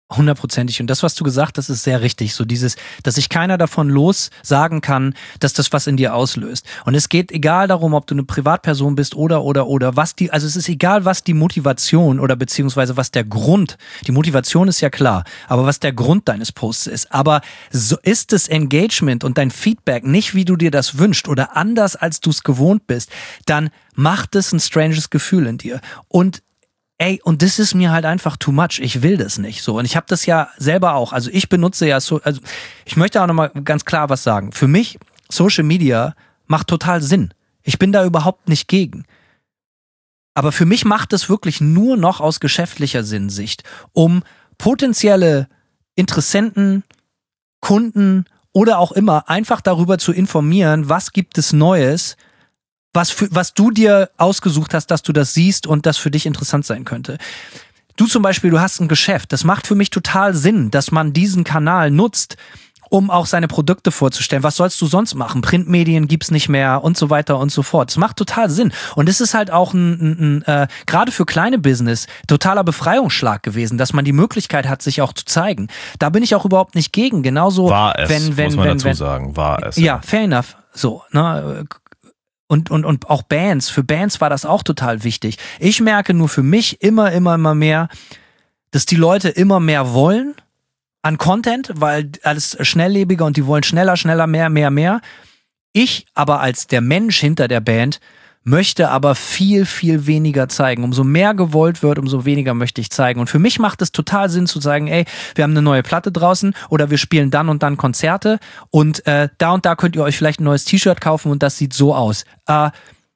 [SPEAKER 4] Hundertprozentig. Und das, was du gesagt hast, ist sehr richtig. So dieses, dass sich keiner davon los sagen kann, dass das was in dir auslöst. Und es geht egal darum, ob du eine Privatperson bist oder, oder, oder, was die, also es ist egal, was die Motivation oder beziehungsweise was der Grund, die Motivation ist ja klar, aber was der Grund deines Posts ist. Aber so ist das Engagement und dein Feedback nicht, wie du dir das wünschst oder anders, als du es gewohnt bist, dann macht es ein stranges Gefühl in dir. Und ey, und das ist mir halt einfach too much. Ich will das nicht so. Und ich habe das ja selber auch. Also ich benutze ja so, also ich möchte auch nochmal ganz klar was sagen. Für mich, Social Media macht total Sinn. Ich bin da überhaupt nicht gegen. Aber für mich macht es wirklich nur noch aus geschäftlicher Sinnsicht, um potenzielle Interessenten, Kunden oder auch immer einfach darüber zu informieren, was gibt es Neues, Was, für, was du dir ausgesucht hast, dass du das siehst und das für dich interessant sein könnte. Du zum Beispiel, du hast ein Geschäft. Das macht für mich total Sinn, dass man diesen Kanal nutzt, um auch seine Produkte vorzustellen. Was sollst du sonst machen? Printmedien gibt's nicht mehr und so weiter und so fort. Das macht total Sinn. Und es ist halt auch ein, ein, ein äh, gerade für kleine Business totaler Befreiungsschlag gewesen, dass man die Möglichkeit hat, sich auch zu zeigen. Da bin ich auch überhaupt nicht gegen. Genauso,
[SPEAKER 3] war es,
[SPEAKER 4] wenn, wenn,
[SPEAKER 3] muss man
[SPEAKER 4] wenn,
[SPEAKER 3] dazu
[SPEAKER 4] wenn,
[SPEAKER 3] sagen, war es.
[SPEAKER 4] Ja, fair enough. So, ne? Und, und, und auch Bands, für Bands war das auch total wichtig. Ich merke nur für mich immer, immer, immer mehr, dass die Leute immer mehr wollen an Content, weil alles schnelllebiger und die wollen schneller, schneller, mehr, mehr, mehr. Ich aber als der Mensch hinter der Band möchte aber viel, viel weniger zeigen. Umso mehr gewollt wird, umso weniger möchte ich zeigen. Und für mich macht es total Sinn zu sagen, ey, wir haben eine neue Platte draußen oder wir spielen dann und dann Konzerte und äh, da und da könnt ihr euch vielleicht ein neues T-Shirt kaufen und das sieht so aus. Äh,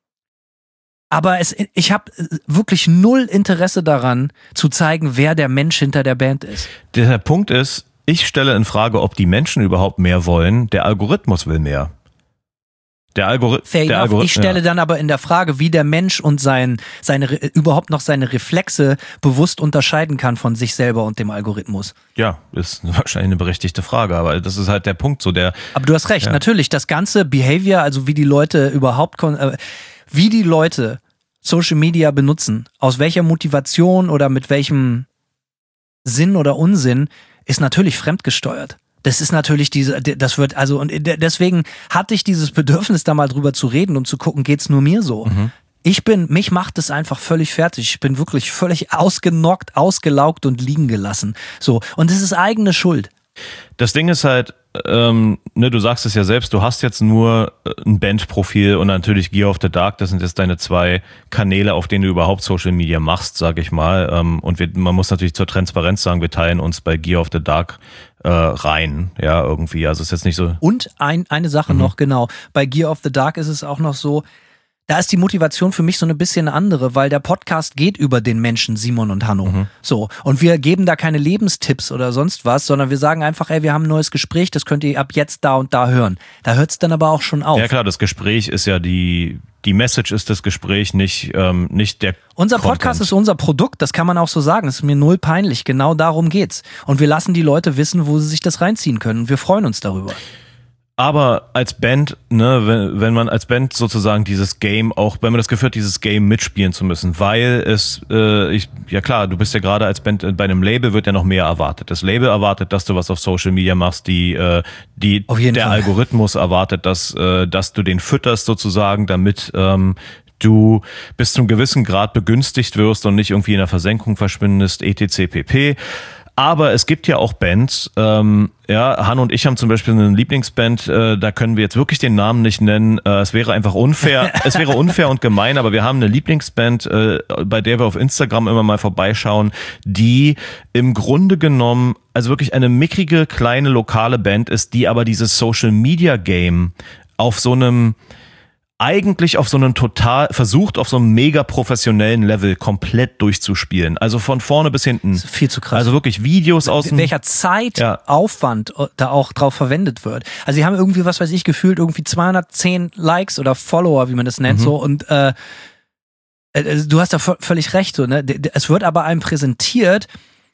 [SPEAKER 4] aber es, ich habe wirklich null Interesse daran, zu zeigen, wer der Mensch hinter der Band ist.
[SPEAKER 3] Der Punkt ist, ich stelle in Frage, ob die Menschen überhaupt mehr wollen. Der Algorithmus will mehr. Der Algorithmus.
[SPEAKER 4] Fair enough. Ich stelle ja. dann aber in der Frage, wie der Mensch und sein, seine, überhaupt noch seine Reflexe bewusst unterscheiden kann von sich selber und dem Algorithmus.
[SPEAKER 3] Ja, ist wahrscheinlich eine berechtigte Frage, aber das ist halt der Punkt, so der.
[SPEAKER 4] Aber du hast recht, ja. Natürlich, das ganze Behavior, also wie die Leute überhaupt, äh, wie die Leute Social Media benutzen, aus welcher Motivation oder mit welchem Sinn oder Unsinn, ist natürlich fremdgesteuert. Das ist natürlich diese, das wird, also, und deswegen hatte ich dieses Bedürfnis, da mal drüber zu reden, um zu gucken, geht's nur mir so? Mhm. Ich bin, mich macht es einfach völlig fertig. Ich bin wirklich völlig ausgenockt, ausgelaugt und liegen gelassen. So. Und das ist eigene Schuld.
[SPEAKER 3] Das Ding ist halt, ähm, ne, du sagst es ja selbst, du hast jetzt nur ein Bandprofil und natürlich Gear of the Dark, das sind jetzt deine zwei Kanäle, auf denen du überhaupt Social Media machst, sag ich mal. Ähm, und wir, man muss natürlich zur Transparenz sagen, wir teilen uns bei Gear of the Dark äh, rein, ja, irgendwie. Also ist jetzt nicht so.
[SPEAKER 4] Und ein, eine Sache mhm. noch, genau. Bei Gear of the Dark ist es auch noch so, da ist die Motivation für mich so ein bisschen eine andere, weil der Podcast geht über den Menschen Simon und Hanno. Mhm. So. Und wir geben da keine Lebenstipps oder sonst was, sondern wir sagen einfach, ey, wir haben ein neues Gespräch, das könnt ihr ab jetzt da und da hören. Da hört es dann aber auch schon auf.
[SPEAKER 3] Ja klar, das Gespräch ist ja die, die Message ist das Gespräch, nicht, ähm, nicht der
[SPEAKER 4] Unser
[SPEAKER 3] Content.
[SPEAKER 4] Podcast ist unser Produkt, das kann man auch so sagen. Das ist mir null peinlich. Genau darum geht's. Und wir lassen die Leute wissen, wo sie sich das reinziehen können. Und wir freuen uns darüber.
[SPEAKER 3] Aber als Band, ne, wenn, wenn man als Band sozusagen dieses Game auch, wenn man das Gefühl hat, dieses Game mitspielen zu müssen, weil es, äh, ich, ja klar, du bist ja gerade als Band, bei einem Label wird ja noch mehr erwartet. Das Label erwartet, dass du was auf Social Media machst, die, äh, die, der
[SPEAKER 4] Fall.
[SPEAKER 3] Algorithmus erwartet, dass, äh, dass du den fütterst sozusagen, damit, ähm, du bis zum gewissen Grad begünstigt wirst und nicht irgendwie in der Versenkung verschwindest, et cetera pp. Aber es gibt ja auch Bands, ähm, ja, Han und ich haben zum Beispiel eine Lieblingsband, äh, da können wir jetzt wirklich den Namen nicht nennen, äh, es wäre einfach unfair, es wäre unfair und gemein, aber wir haben eine Lieblingsband, äh, bei der wir auf Instagram immer mal vorbeischauen, die im Grunde genommen, also wirklich eine mickrige, kleine, lokale Band ist, die aber dieses Social-Media-Game auf so einem eigentlich auf so einem total, versucht auf so einem mega professionellen Level komplett durchzuspielen. Also von vorne bis hinten.
[SPEAKER 4] Das ist viel zu krass.
[SPEAKER 3] Also wirklich Videos aus dem...
[SPEAKER 4] Welcher Zeitaufwand ja. da auch drauf verwendet wird. Also sie haben irgendwie, was weiß ich, gefühlt irgendwie zweihundertzehn Likes oder Follower, wie man das nennt, mhm. so. Und äh, äh, du hast da v- völlig recht, so, ne? Es wird aber einem präsentiert,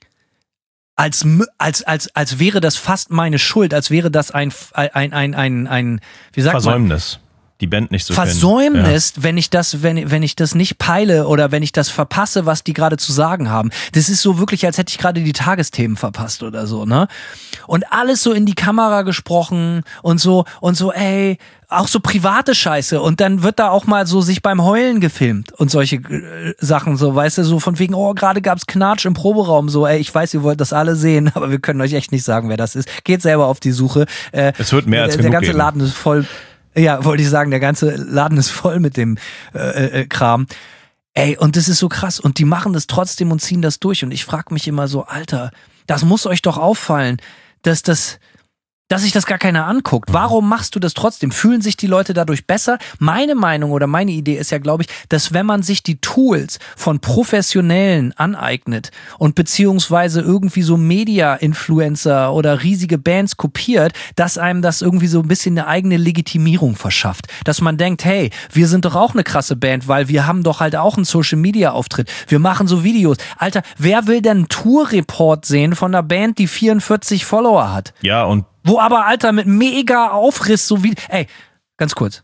[SPEAKER 4] als, als, als, als wäre das fast meine Schuld, als wäre das ein, ein, ein, ein, ein wie sagt
[SPEAKER 3] Versäumnis.
[SPEAKER 4] man?
[SPEAKER 3] die Band nicht so
[SPEAKER 4] Versäumnis,
[SPEAKER 3] kennen. Ja.
[SPEAKER 4] wenn ich das, wenn, wenn ich das nicht peile oder wenn ich das verpasse, was die gerade zu sagen haben. Das ist so wirklich, als hätte ich gerade die Tagesthemen verpasst oder so, ne? Und alles so in die Kamera gesprochen und so, und so, ey, auch so private Scheiße. Und dann wird da auch mal so sich beim Heulen gefilmt und solche äh, Sachen, so, weißt du, so von wegen, oh, gerade gab's Knatsch im Proberaum, so, ey, ich weiß, ihr wollt das alle sehen, aber wir können euch echt nicht sagen, wer das ist. Geht selber auf die Suche. Äh,
[SPEAKER 3] es wird mehr als
[SPEAKER 4] der,
[SPEAKER 3] genug
[SPEAKER 4] der ganze
[SPEAKER 3] geben.
[SPEAKER 4] Laden ist voll. Ja, wollte ich sagen, der ganze Laden ist voll mit dem äh, äh, Kram. Ey, und das ist so krass. Und die machen das trotzdem und ziehen das durch. Und ich frage mich immer so, Alter, das muss euch doch auffallen, dass das, dass sich das gar keiner anguckt. Warum machst du das trotzdem? Fühlen sich die Leute dadurch besser? Meine Meinung oder meine Idee ist ja, glaube ich, dass wenn man sich die Tools von Professionellen aneignet und beziehungsweise irgendwie so Media-Influencer oder riesige Bands kopiert, dass einem das irgendwie so ein bisschen eine eigene Legitimierung verschafft. Dass man denkt, hey, wir sind doch auch eine krasse Band, weil wir haben doch halt auch einen Social-Media-Auftritt. Wir machen so Videos. Alter, wer will denn einen Tour-Report sehen von einer Band, die vierundvierzig Follower hat?
[SPEAKER 3] Ja, und
[SPEAKER 4] Wo aber, Alter, mit mega Aufriss so wie... Ey, ganz kurz.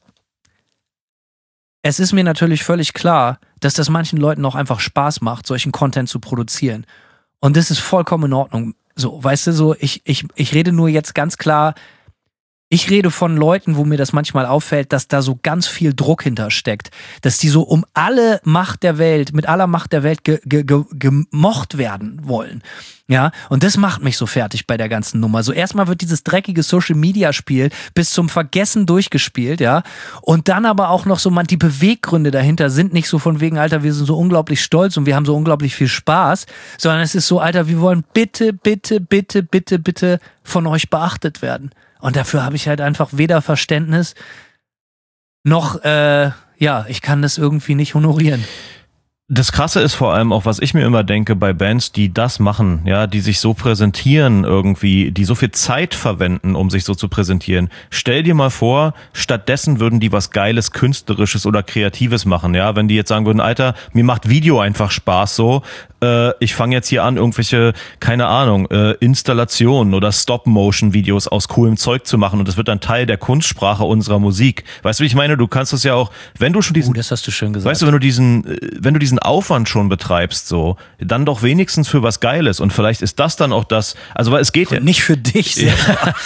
[SPEAKER 4] Es ist mir natürlich völlig klar, dass das manchen Leuten auch einfach Spaß macht, solchen Content zu produzieren. Und das ist vollkommen in Ordnung. So, weißt du, so, ich, ich, ich rede nur jetzt ganz klar... Ich rede von Leuten, wo mir das manchmal auffällt, dass da so ganz viel Druck hintersteckt. Dass die so um alle Macht der Welt, mit aller Macht der Welt ge, ge, ge, gemocht werden wollen. Ja, und das macht mich so fertig bei der ganzen Nummer. So erstmal wird dieses dreckige Social-Media-Spiel bis zum Vergessen durchgespielt, ja. Und dann aber auch noch so, man, die Beweggründe dahinter sind nicht so von wegen, Alter, wir sind so unglaublich stolz und wir haben so unglaublich viel Spaß, sondern es ist so, Alter, wir wollen bitte, bitte, bitte, bitte, bitte von euch beachtet werden. Und dafür habe ich halt einfach weder Verständnis noch, äh, ja, ich kann das irgendwie nicht honorieren.
[SPEAKER 3] Das Krasse ist vor allem auch, was ich mir immer denke bei Bands, die das machen, ja, die sich so präsentieren irgendwie, die so viel Zeit verwenden, um sich so zu präsentieren. Stell dir mal vor, stattdessen würden die was Geiles, Künstlerisches oder Kreatives machen, ja, wenn die jetzt sagen würden, Alter, mir macht Video einfach Spaß so, äh, ich fange jetzt hier an, irgendwelche, keine Ahnung, äh, Installationen oder Stop-Motion-Videos aus coolem Zeug zu machen und das wird dann Teil der Kunstsprache unserer Musik. Weißt du, wie ich meine? Du kannst es ja auch, wenn du schon diesen,
[SPEAKER 4] uh, das hast du schön gesagt.
[SPEAKER 3] weißt du, wenn du diesen, wenn du diesen Aufwand schon betreibst, so, dann doch wenigstens für was Geiles und vielleicht ist das dann auch das, also weil es geht ja
[SPEAKER 4] nicht für dich selber.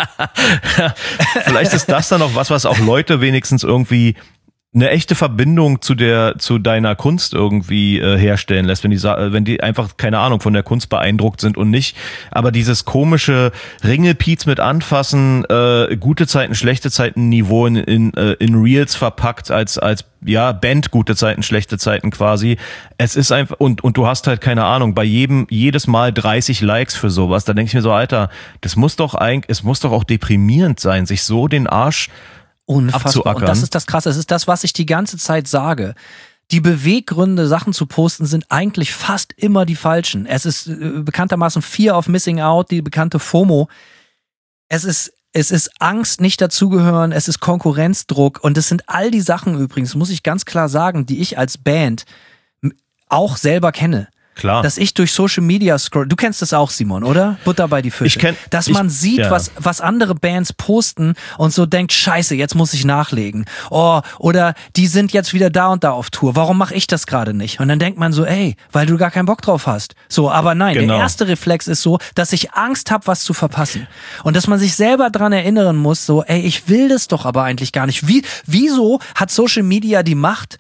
[SPEAKER 3] Vielleicht ist das dann auch was, was auch Leute wenigstens irgendwie eine echte Verbindung zu der zu deiner Kunst irgendwie äh, herstellen lässt, wenn die wenn die einfach keine Ahnung von der Kunst beeindruckt sind und nicht, aber dieses komische Ringelpiez mit anfassen, äh, gute Zeiten, schlechte Zeiten Niveau in in, äh, in Reels verpackt als als ja Band gute Zeiten, schlechte Zeiten quasi. Es ist einfach und und du hast halt keine Ahnung bei jedem jedes Mal dreißig Likes für sowas. Da denke ich mir so, Alter, das muss doch eigentlich, es muss doch auch deprimierend sein, sich so den Arsch
[SPEAKER 4] Unfassbar. Und das ist das Krasse. Das ist das, was ich die ganze Zeit sage. Die Beweggründe, Sachen zu posten, sind eigentlich fast immer die falschen. Es ist äh, bekanntermaßen Fear of Missing Out, die bekannte FOMO. Es ist, es ist Angst, nicht dazugehören. Es ist Konkurrenzdruck. Und es sind all die Sachen übrigens, muss ich ganz klar sagen, die ich als Band auch selber kenne.
[SPEAKER 3] Klar.
[SPEAKER 4] Dass ich durch Social Media scroll. Du kennst das auch, Simon, oder? Butter bei die Fische.
[SPEAKER 3] Ich kenn,
[SPEAKER 4] Dass
[SPEAKER 3] ich,
[SPEAKER 4] man sieht,
[SPEAKER 3] ja.
[SPEAKER 4] was, was andere Bands posten und so denkt, scheiße, jetzt muss ich nachlegen. Oh, oder die sind jetzt wieder da und da auf Tour. Warum mache ich das gerade nicht? Und dann denkt man so, ey, weil du gar keinen Bock drauf hast. So, aber nein,
[SPEAKER 3] genau.
[SPEAKER 4] Der erste Reflex ist so, dass ich Angst habe, was zu verpassen. Und dass man sich selber dran erinnern muss, so, ey, ich will das doch aber eigentlich gar nicht. Wie, wieso hat Social Media die Macht,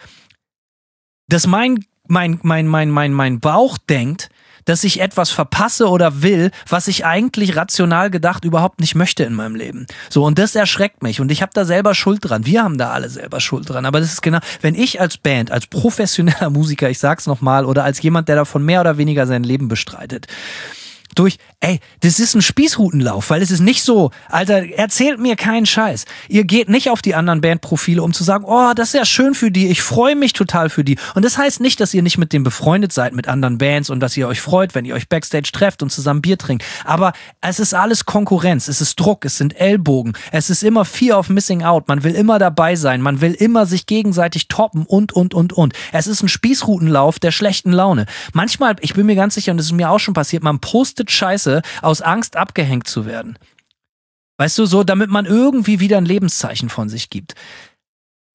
[SPEAKER 4] dass mein mein, mein, mein, mein, mein Bauch denkt, dass ich etwas verpasse oder will, was ich eigentlich rational gedacht überhaupt nicht möchte in meinem Leben. So, und das erschreckt mich und ich habe da selber Schuld dran. Wir haben da alle selber Schuld dran, aber das ist genau, wenn ich als Band, als professioneller Musiker, ich sag's nochmal, oder als jemand, der davon mehr oder weniger sein Leben bestreitet, durch, ey, das ist ein Spießrutenlauf, weil es ist nicht so, Alter, erzählt mir keinen Scheiß. Ihr geht nicht auf die anderen Bandprofile, um zu sagen, oh, das ist ja schön für die, ich freue mich total für die. Und das heißt nicht, dass ihr nicht mit dem befreundet seid, mit anderen Bands und dass ihr euch freut, wenn ihr euch Backstage trefft und zusammen Bier trinkt. Aber es ist alles Konkurrenz, es ist Druck, es sind Ellbogen, es ist immer Fear of Missing Out, man will immer dabei sein, man will immer sich gegenseitig toppen und, und, und, und. Es ist ein Spießrutenlauf der schlechten Laune. Manchmal, ich bin mir ganz sicher, und das ist mir auch schon passiert, man postet Scheiße aus Angst abgehängt zu werden. Weißt du, so, damit man irgendwie wieder ein Lebenszeichen von sich gibt.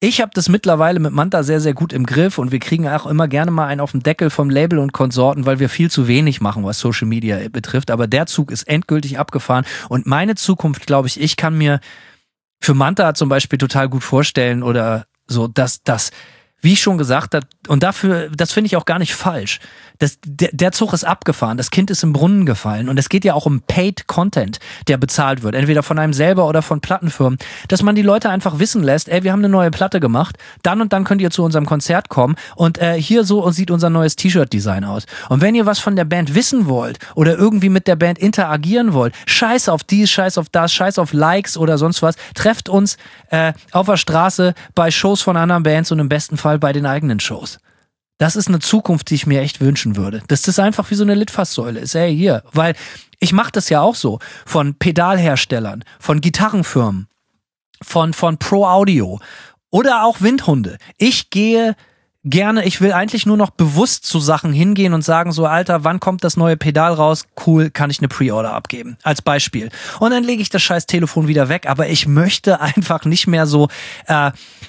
[SPEAKER 4] Ich habe das mittlerweile mit Manta sehr, sehr gut im Griff und wir kriegen auch immer gerne mal einen auf den Deckel vom Label und Konsorten, weil wir viel zu wenig machen, was Social Media betrifft. Aber der Zug ist endgültig abgefahren und meine Zukunft, glaube ich, ich kann mir für Manta zum Beispiel total gut vorstellen oder so, dass das, wie ich schon gesagt habe, und dafür, das finde ich auch gar nicht falsch. Das, der, der Zug ist abgefahren, das Kind ist im Brunnen gefallen und es geht ja auch um Paid Content, der bezahlt wird, entweder von einem selber oder von Plattenfirmen, dass man die Leute einfach wissen lässt, ey, wir haben eine neue Platte gemacht, dann und dann könnt ihr zu unserem Konzert kommen und äh, hier so sieht unser neues T-Shirt-Design aus. Und wenn ihr was von der Band wissen wollt oder irgendwie mit der Band interagieren wollt, scheiß auf dies, scheiß auf das, scheiß auf Likes oder sonst was, trefft uns äh, auf der Straße bei Shows von anderen Bands und im besten Fall bei den eigenen Shows. Das ist eine Zukunft, die ich mir echt wünschen würde. Dass das einfach wie so eine Litfaßsäule ist. Ey, hier. Weil ich mache das ja auch so. Von Pedalherstellern, von Gitarrenfirmen, von, von Pro Audio oder auch Windhunde. Ich gehe gerne, ich will eigentlich nur noch bewusst zu Sachen hingehen und sagen so, Alter, wann kommt das neue Pedal raus? Cool, kann ich eine Pre-Order abgeben. Als Beispiel. Und dann lege ich das scheiß Telefon wieder weg. Aber ich möchte einfach nicht mehr so... Äh,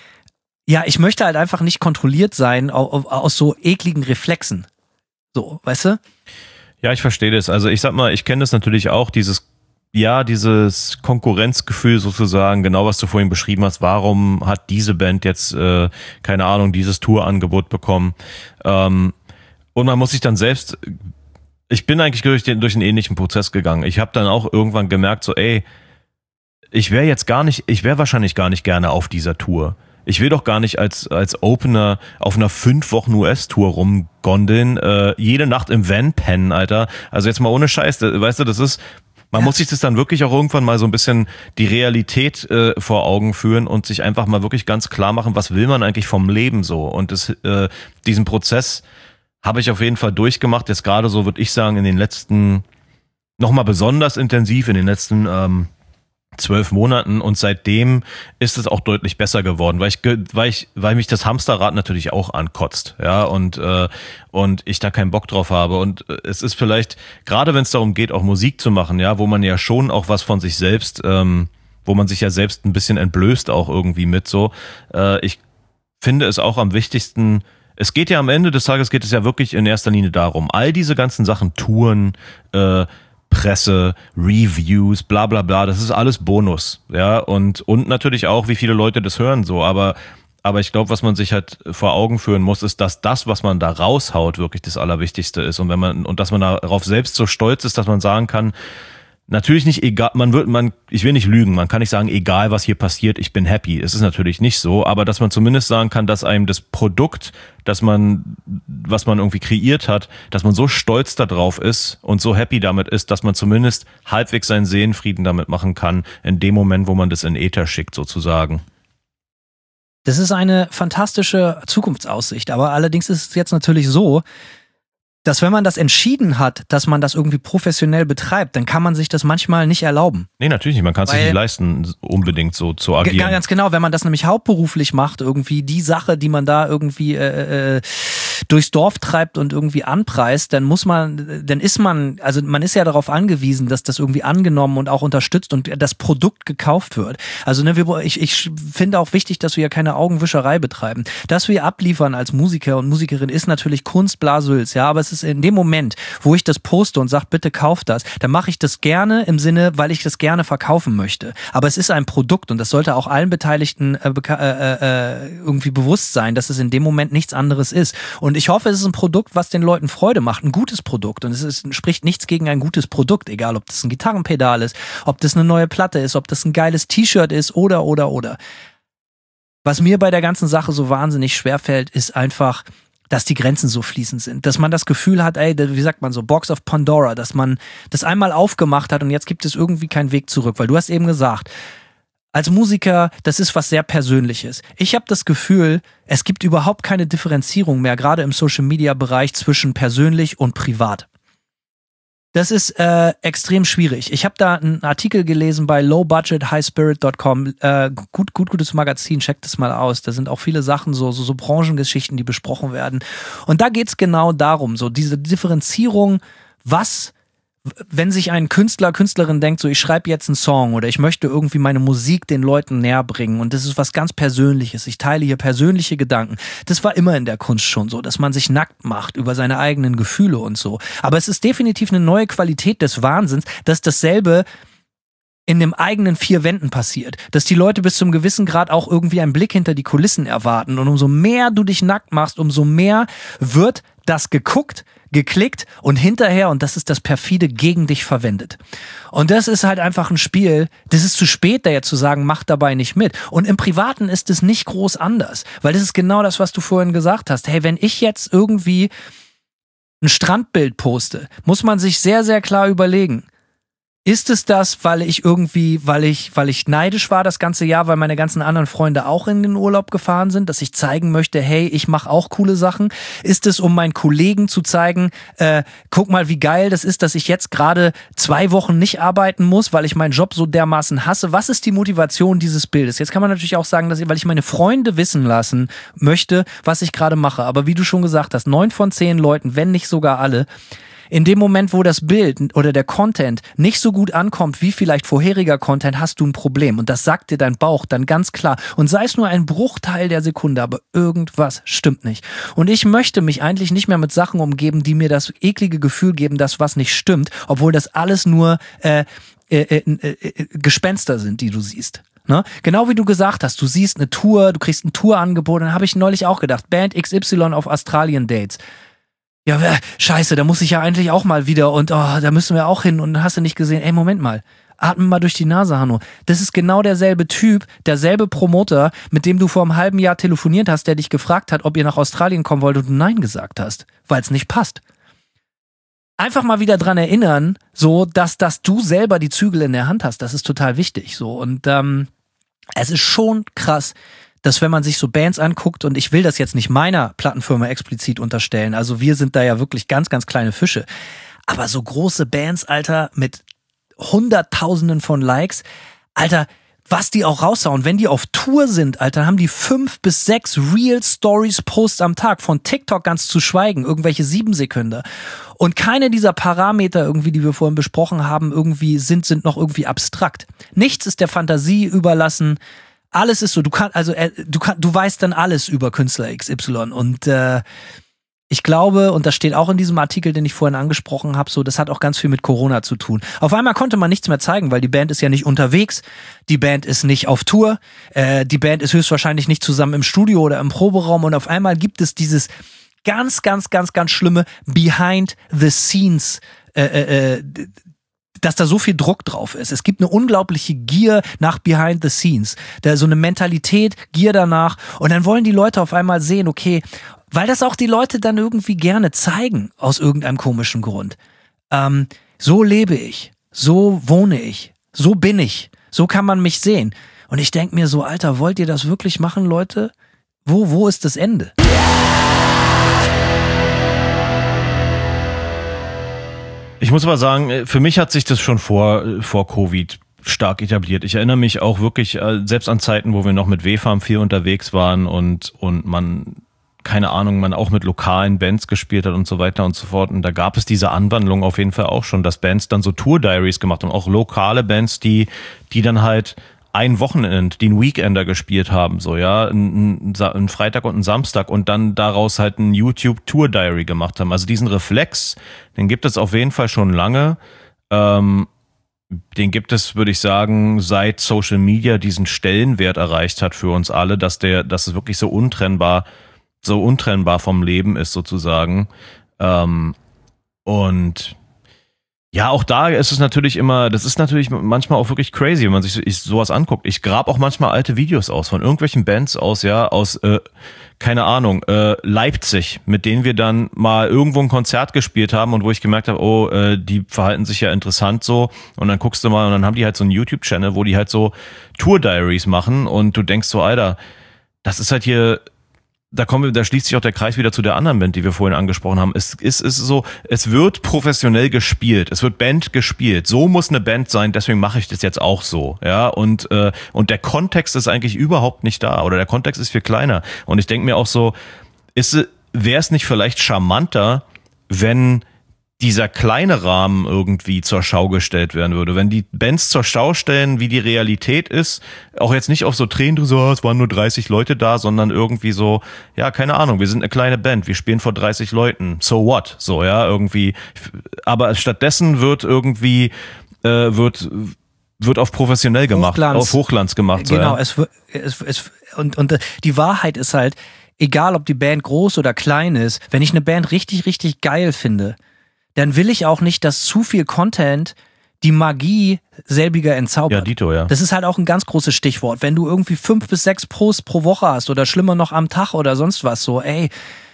[SPEAKER 4] Ja, ich möchte halt einfach nicht kontrolliert sein aus, aus so ekligen Reflexen. So, weißt du?
[SPEAKER 3] Ja, ich verstehe das. Also ich sag mal, ich kenne das natürlich auch, dieses, ja, dieses Konkurrenzgefühl sozusagen, genau was du vorhin beschrieben hast. Warum hat diese Band jetzt, äh, keine Ahnung, dieses Tourangebot bekommen? Ähm, und man muss sich dann selbst, ich bin eigentlich durch den, durch einen ähnlichen Prozess gegangen. Ich habe dann auch irgendwann gemerkt, so, ey, ich wäre jetzt gar nicht, ich wäre wahrscheinlich gar nicht gerne auf dieser Tour. Ich will doch gar nicht als als Opener auf einer fünf Wochen U S-Tour rumgondeln, äh, jede Nacht im Van pennen, Alter. Also jetzt mal ohne Scheiß, weißt du, das ist, man ja. muss sich das dann wirklich auch irgendwann mal so ein bisschen die Realität äh, vor Augen führen und sich einfach mal wirklich ganz klar machen, was will man eigentlich vom Leben so. Und das, äh, diesen Prozess habe ich auf jeden Fall durchgemacht. Jetzt gerade so, würde ich sagen, in den letzten, nochmal besonders intensiv in den letzten ähm, zwölf Monaten und seitdem ist es auch deutlich besser geworden, weil ich, weil ich, weil mich das Hamsterrad natürlich auch ankotzt, ja, und, äh, und ich da keinen Bock drauf habe und es ist vielleicht, gerade wenn es darum geht, auch Musik zu machen, ja, wo man ja schon auch was von sich selbst, ähm, wo man sich ja selbst ein bisschen entblößt auch irgendwie mit so, äh, ich finde es auch am wichtigsten, es geht ja am Ende des Tages geht es ja wirklich in erster Linie darum, all diese ganzen Sachen, Touren, äh, Presse, Reviews, bla bla bla, das ist alles Bonus, ja, und und natürlich auch, wie viele Leute das hören so, aber aber ich glaube, was man sich halt vor Augen führen muss, ist, dass das, was man da raushaut, wirklich das Allerwichtigste ist und wenn man und dass man darauf selbst so stolz ist, dass man sagen kann, natürlich nicht egal, man wird, man, ich will nicht lügen, man kann nicht sagen, egal was hier passiert, ich bin happy. Es ist natürlich nicht so, aber dass man zumindest sagen kann, dass einem das Produkt, dass man, was man irgendwie kreiert hat, dass man so stolz darauf ist und so happy damit ist, dass man zumindest halbwegs seinen Seelenfrieden damit machen kann, in dem Moment, wo man das in Äther schickt, sozusagen.
[SPEAKER 4] Das ist eine fantastische Zukunftsaussicht, aber allerdings ist es jetzt natürlich so, dass wenn man das entschieden hat, dass man das irgendwie professionell betreibt, dann kann man sich das manchmal nicht erlauben.
[SPEAKER 3] Nee, natürlich nicht. Man kann es sich nicht leisten, unbedingt so zu agieren.
[SPEAKER 4] Ganz genau, wenn man das nämlich hauptberuflich macht, irgendwie die Sache, die man da irgendwie äh, äh, durchs Dorf treibt und irgendwie anpreist, dann muss man, dann ist man, also man ist ja darauf angewiesen, dass das irgendwie angenommen und auch unterstützt und das Produkt gekauft wird. Also ne, wir, ich, ich finde auch wichtig, dass wir ja keine Augenwischerei betreiben. Dass wir abliefern als Musiker und Musikerin ist natürlich Kunst, Blasülz, ja, aber es ist in dem Moment, wo ich das poste und sage, bitte kauft das, dann mache ich das gerne im Sinne, weil ich das gerne verkaufen möchte. Aber es ist ein Produkt und das sollte auch allen Beteiligten äh, äh, äh, irgendwie bewusst sein, dass es in dem Moment nichts anderes ist. Und ich hoffe, es ist ein Produkt, was den Leuten Freude macht, ein gutes Produkt. Und es ist, spricht nichts gegen ein gutes Produkt, egal ob das ein Gitarrenpedal ist, ob das eine neue Platte ist, ob das ein geiles T-Shirt ist oder, oder, oder. Was mir bei der ganzen Sache so wahnsinnig schwerfällt, ist einfach, dass die Grenzen so fließend sind, dass man das Gefühl hat, ey, wie sagt man so, Box of Pandora, dass man das einmal aufgemacht hat und jetzt gibt es irgendwie keinen Weg zurück, weil du hast eben gesagt, als Musiker, das ist was sehr Persönliches. Ich habe das Gefühl, es gibt überhaupt keine Differenzierung mehr, gerade im Social-Media-Bereich zwischen persönlich und privat. Das ist äh, extrem schwierig. Ich habe da einen Artikel gelesen bei low budget high spirit dot com. Äh, gut, gut, gutes Magazin, checkt das mal aus. Da sind auch viele Sachen, so, so, so Branchengeschichten, die besprochen werden. Und da geht's genau darum, so diese Differenzierung, was, wenn sich ein Künstler, Künstlerin denkt, so ich schreibe jetzt einen Song oder ich möchte irgendwie meine Musik den Leuten näher bringen und das ist was ganz Persönliches, ich teile hier persönliche Gedanken. Das war immer in der Kunst schon so, dass man sich nackt macht über seine eigenen Gefühle und so. Aber es ist definitiv eine neue Qualität des Wahnsinns, dass dasselbe in dem eigenen vier Wänden passiert. Dass die Leute bis zum gewissen Grad auch irgendwie einen Blick hinter die Kulissen erwarten und umso mehr du dich nackt machst, umso mehr wird das geguckt, geklickt und hinterher, und das ist das perfide, gegen dich verwendet. Und das ist halt einfach ein Spiel, das ist zu spät, da jetzt zu sagen, mach dabei nicht mit. Und im Privaten ist es nicht groß anders, weil das ist genau das, was du vorhin gesagt hast. Hey, wenn ich jetzt irgendwie ein Strandbild poste, muss man sich sehr, sehr klar überlegen, ist es das, weil ich irgendwie, weil ich, weil ich neidisch war das ganze Jahr, weil meine ganzen anderen Freunde auch in den Urlaub gefahren sind, dass ich zeigen möchte, hey, ich mache auch coole Sachen? Ist es, um meinen Kollegen zu zeigen, äh, guck mal, wie geil das ist, dass ich jetzt gerade zwei Wochen nicht arbeiten muss, weil ich meinen Job so dermaßen hasse? Was ist die Motivation dieses Bildes? Jetzt kann man natürlich auch sagen, dass ich, weil ich meine Freunde wissen lassen möchte, was ich gerade mache. Aber wie du schon gesagt hast, neun von zehn Leuten, wenn nicht sogar alle, in dem Moment, wo das Bild oder der Content nicht so gut ankommt wie vielleicht vorheriger Content, hast du ein Problem. Und das sagt dir dein Bauch dann ganz klar. Und sei es nur ein Bruchteil der Sekunde, aber irgendwas stimmt nicht. Und ich möchte mich eigentlich nicht mehr mit Sachen umgeben, die mir das eklige Gefühl geben, dass was nicht stimmt, obwohl das alles nur äh, äh, äh, äh, Gespenster sind, die du siehst. Ne? Genau wie du gesagt hast, du siehst eine Tour, du kriegst ein Tourangebot. Dann habe ich neulich auch gedacht, Band X Y auf Australien Dates. Ja, scheiße, da muss ich ja eigentlich auch mal wieder und oh, da müssen wir auch hin und dann hast du nicht gesehen, ey, Moment mal, atme mal durch die Nase, Hanno. Das ist genau derselbe Typ, derselbe Promoter, mit dem du vor einem halben Jahr telefoniert hast, der dich gefragt hat, ob ihr nach Australien kommen wollt und du Nein gesagt hast, weil es nicht passt. Einfach mal wieder dran erinnern, so, dass, dass du selber die Zügel in der Hand hast, das ist total wichtig, so. Und ähm, es ist schon krass, dass wenn man sich so Bands anguckt, und ich will das jetzt nicht meiner Plattenfirma explizit unterstellen, also wir sind da ja wirklich ganz, ganz kleine Fische, aber so große Bands, Alter, mit Hunderttausenden von Likes, Alter, was die auch raushauen, wenn die auf Tour sind, Alter, haben die fünf bis sechs Real Stories Posts am Tag, von TikTok ganz zu schweigen, irgendwelche sieben Sekunden. Und keine dieser Parameter irgendwie, die wir vorhin besprochen haben, irgendwie sind, sind noch irgendwie abstrakt. Nichts ist der Fantasie überlassen. Alles ist so, du kannst, also äh, du kannst, du weißt dann alles über Künstler X Y und äh, ich glaube, und das steht auch in diesem Artikel, den ich vorhin angesprochen habe, so, das hat auch ganz viel mit Corona zu tun. Auf einmal konnte man nichts mehr zeigen, weil die Band ist ja nicht unterwegs, die Band ist nicht auf Tour, äh, die Band ist höchstwahrscheinlich nicht zusammen im Studio oder im Proberaum und auf einmal gibt es dieses ganz, ganz, ganz, ganz schlimme Behind the Scenes äh, äh, dass da so viel Druck drauf ist. Es gibt eine unglaubliche Gier nach Behind the Scenes. Da so eine Mentalität, Gier danach. Und dann wollen die Leute auf einmal sehen, okay, weil das auch die Leute dann irgendwie gerne zeigen, aus irgendeinem komischen Grund. Ähm, so lebe ich. So wohne ich. So bin ich. So kann man mich sehen. Und ich denke mir so, Alter, wollt ihr das wirklich machen, Leute? Wo, wo ist das Ende?
[SPEAKER 3] Ich muss aber sagen, für mich hat sich das schon vor, vor Covid stark etabliert. Ich erinnere mich auch wirklich, selbst an Zeiten, wo wir noch mit W-Farm viel unterwegs waren und, und man, keine Ahnung, man auch mit lokalen Bands gespielt hat und so weiter und so fort. Und da gab es diese Anwandlung auf jeden Fall auch schon, dass Bands dann so Tour-Diaries gemacht haben, auch lokale Bands, die, die dann halt ein Wochenend, die einen Weekender gespielt haben, so, ja, ein, ein Freitag und ein Samstag und dann daraus halt ein YouTube-Tour-Diary gemacht haben. Also diesen Reflex, den gibt es auf jeden Fall schon lange. Ähm, den gibt es, würde ich sagen, seit Social Media diesen Stellenwert erreicht hat für uns alle, dass der, dass es wirklich so untrennbar, so untrennbar vom Leben ist, sozusagen. Ähm, und ja, auch da ist es natürlich immer, das ist natürlich manchmal auch wirklich crazy, wenn man sich sowas anguckt. Ich grab auch manchmal alte Videos aus von irgendwelchen Bands aus, ja, aus, äh, keine Ahnung, äh, Leipzig, mit denen wir dann mal irgendwo ein Konzert gespielt haben und wo ich gemerkt habe, oh, äh, die verhalten sich ja interessant so. Und dann guckst du mal und dann haben die halt so einen YouTube-Channel, wo die halt so Tour-Diaries machen und du denkst so, Alter, das ist halt hier... Da kommen wir, da schließt sich auch der Kreis wieder zu der anderen Band, die wir vorhin angesprochen haben. Es ist, ist so, es wird professionell gespielt, es wird Band gespielt. So muss eine Band sein, deswegen mache ich das jetzt auch so, ja. Und äh, und der Kontext ist eigentlich überhaupt nicht da oder der Kontext ist viel kleiner. Und ich denke mir auch so, ist, wäre es nicht vielleicht charmanter, wenn dieser kleine Rahmen irgendwie zur Schau gestellt werden würde. Wenn die Bands zur Schau stellen, wie die Realität ist, auch jetzt nicht auf so Tränen, so, es waren nur dreißig Leute da, sondern irgendwie so, ja, keine Ahnung, wir sind eine kleine Band, wir spielen vor dreißig Leuten, so what? So, ja, irgendwie. Aber stattdessen wird irgendwie, äh, wird, wird auf professionell gemacht,
[SPEAKER 4] Hochglanz.
[SPEAKER 3] auf Hochglanz gemacht. So,
[SPEAKER 4] genau,
[SPEAKER 3] ja.
[SPEAKER 4] es, es, es, und, und die Wahrheit ist halt, egal ob die Band groß oder klein ist, wenn ich eine Band richtig, richtig geil finde, dann will ich auch nicht, dass zu viel Content die Magie selbiger entzaubert.
[SPEAKER 3] Ja, Dito, ja.
[SPEAKER 4] Das ist halt auch ein ganz großes Stichwort. Wenn du irgendwie fünf bis sechs Posts pro Woche hast oder schlimmer noch am Tag oder sonst was, so, ey,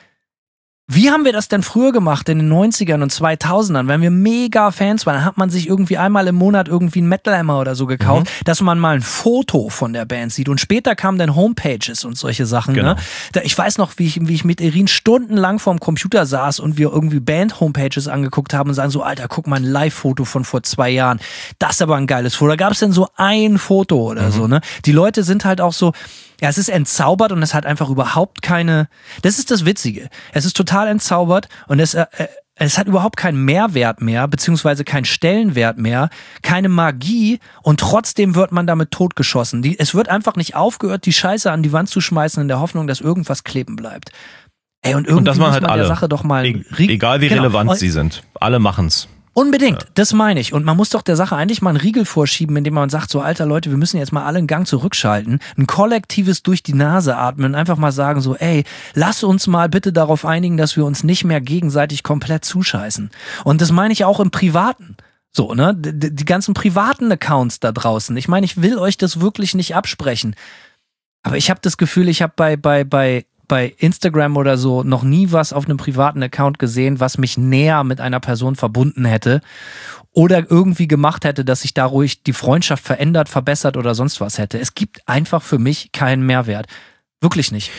[SPEAKER 4] wie haben wir das denn früher gemacht in den neunzigern und zweitausendern? Wenn wir mega Fans waren, dann hat man sich irgendwie einmal im Monat irgendwie einen Metal Hammer oder so gekauft, mhm. dass man mal ein Foto von der Band sieht. Und später kamen dann Homepages und solche Sachen.
[SPEAKER 3] Genau.
[SPEAKER 4] Ne? Da, ich weiß noch, wie ich, wie ich mit Erin stundenlang vorm Computer saß und wir irgendwie Band-Homepages angeguckt haben und sagen so, Alter, guck mal ein Live-Foto von vor zwei Jahren. Das ist aber ein geiles Foto. Da gab es dann so ein Foto oder mhm. so. Ne? Die Leute sind halt auch so, ja, es ist entzaubert und es hat einfach überhaupt keine, das ist das Witzige. Es ist total entzaubert und es, äh, es hat überhaupt keinen Mehrwert mehr, beziehungsweise keinen Stellenwert mehr, keine Magie und trotzdem wird man damit totgeschossen. Die, es wird einfach nicht aufgehört, die Scheiße an die Wand zu schmeißen in der Hoffnung, dass irgendwas kleben bleibt. Ey, und irgendwie
[SPEAKER 3] und das
[SPEAKER 4] muss
[SPEAKER 3] halt
[SPEAKER 4] man
[SPEAKER 3] alle.
[SPEAKER 4] der Sache doch mal...
[SPEAKER 3] E- egal wie
[SPEAKER 4] genau.
[SPEAKER 3] relevant
[SPEAKER 4] und,
[SPEAKER 3] sie sind, alle machen's.
[SPEAKER 4] Unbedingt,
[SPEAKER 3] ja.
[SPEAKER 4] Das meine ich. Und man muss doch der Sache eigentlich mal einen Riegel vorschieben, indem man sagt, so alter Leute, wir müssen jetzt mal alle einen Gang zurückschalten, ein kollektives durch die Nase atmen, einfach mal sagen so, ey, lass uns mal bitte darauf einigen, dass wir uns nicht mehr gegenseitig komplett zuscheißen. Und das meine ich auch im Privaten. So, ne, die, die ganzen privaten Accounts da draußen. Ich meine, ich will euch das wirklich nicht absprechen. Aber ich habe das Gefühl, ich habe bei, bei, bei, bei Instagram oder so noch nie was auf einem privaten Account gesehen, was mich näher mit einer Person verbunden hätte oder irgendwie gemacht hätte, dass sich dadurch die Freundschaft verändert, verbessert oder sonst was hätte. Es gibt einfach für mich keinen Mehrwert. Wirklich nicht.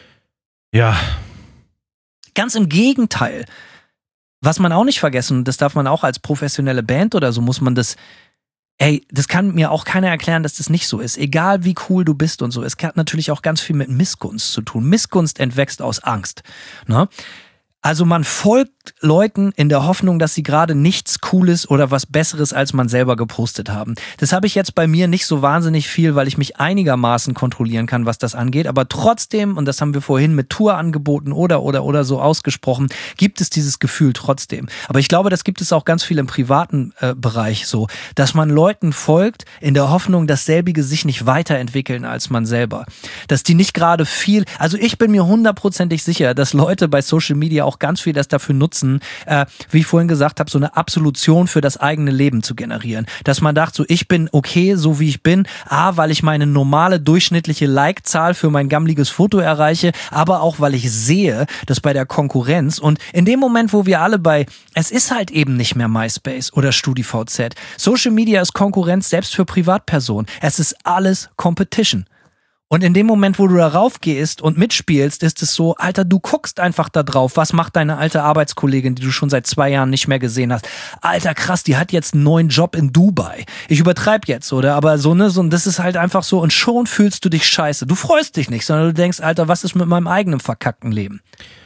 [SPEAKER 3] Ja.
[SPEAKER 4] Ganz im Gegenteil. Was man auch nicht vergessen, das darf man auch als professionelle Band oder so, muss man das Ey, das kann mir auch keiner erklären, dass das nicht so ist. Egal wie cool du bist und so. Es hat natürlich auch ganz viel mit Missgunst zu tun. Missgunst entwächst aus Angst. Ne? Also man folgt Leuten in der Hoffnung, dass sie gerade nichts Cooles oder was Besseres als man selber gepostet haben. Das habe ich jetzt bei mir nicht so wahnsinnig viel, weil ich mich einigermaßen kontrollieren kann, was das angeht. Aber trotzdem, und das haben wir vorhin mit Tourangeboten oder oder oder so ausgesprochen, gibt es dieses Gefühl trotzdem. Aber ich glaube, das gibt es auch ganz viel im privaten äh, Bereich so, dass man Leuten folgt in der Hoffnung, dass selbige sich nicht weiterentwickeln als man selber. Dass die nicht gerade viel, also ich bin mir hundertprozentig sicher, dass Leute bei Social Media auch ganz viel das dafür nutzen, äh, wie ich vorhin gesagt habe, so eine Absolution für das eigene Leben zu generieren. Dass man dachte, so ich bin okay, so wie ich bin, A, weil ich meine normale durchschnittliche Like-Zahl für mein gammeliges Foto erreiche, aber auch, weil ich sehe, dass bei der Konkurrenz und in dem Moment, wo wir alle bei, es ist halt eben nicht mehr MySpace oder StudiVZ. Social Media ist Konkurrenz selbst für Privatpersonen. Es ist alles Competition. Und in dem Moment, wo du darauf gehst und mitspielst, ist es so, Alter, du guckst einfach da drauf. Was macht deine alte Arbeitskollegin, die du schon seit zwei Jahren nicht mehr gesehen hast? Alter, krass, die hat jetzt einen neuen Job in Dubai. Ich übertreibe jetzt, oder? Aber so, ne, so, das ist halt einfach so. Und schon fühlst du dich scheiße. Du freust dich nicht, sondern du denkst, Alter, was ist mit meinem eigenen verkackten Leben?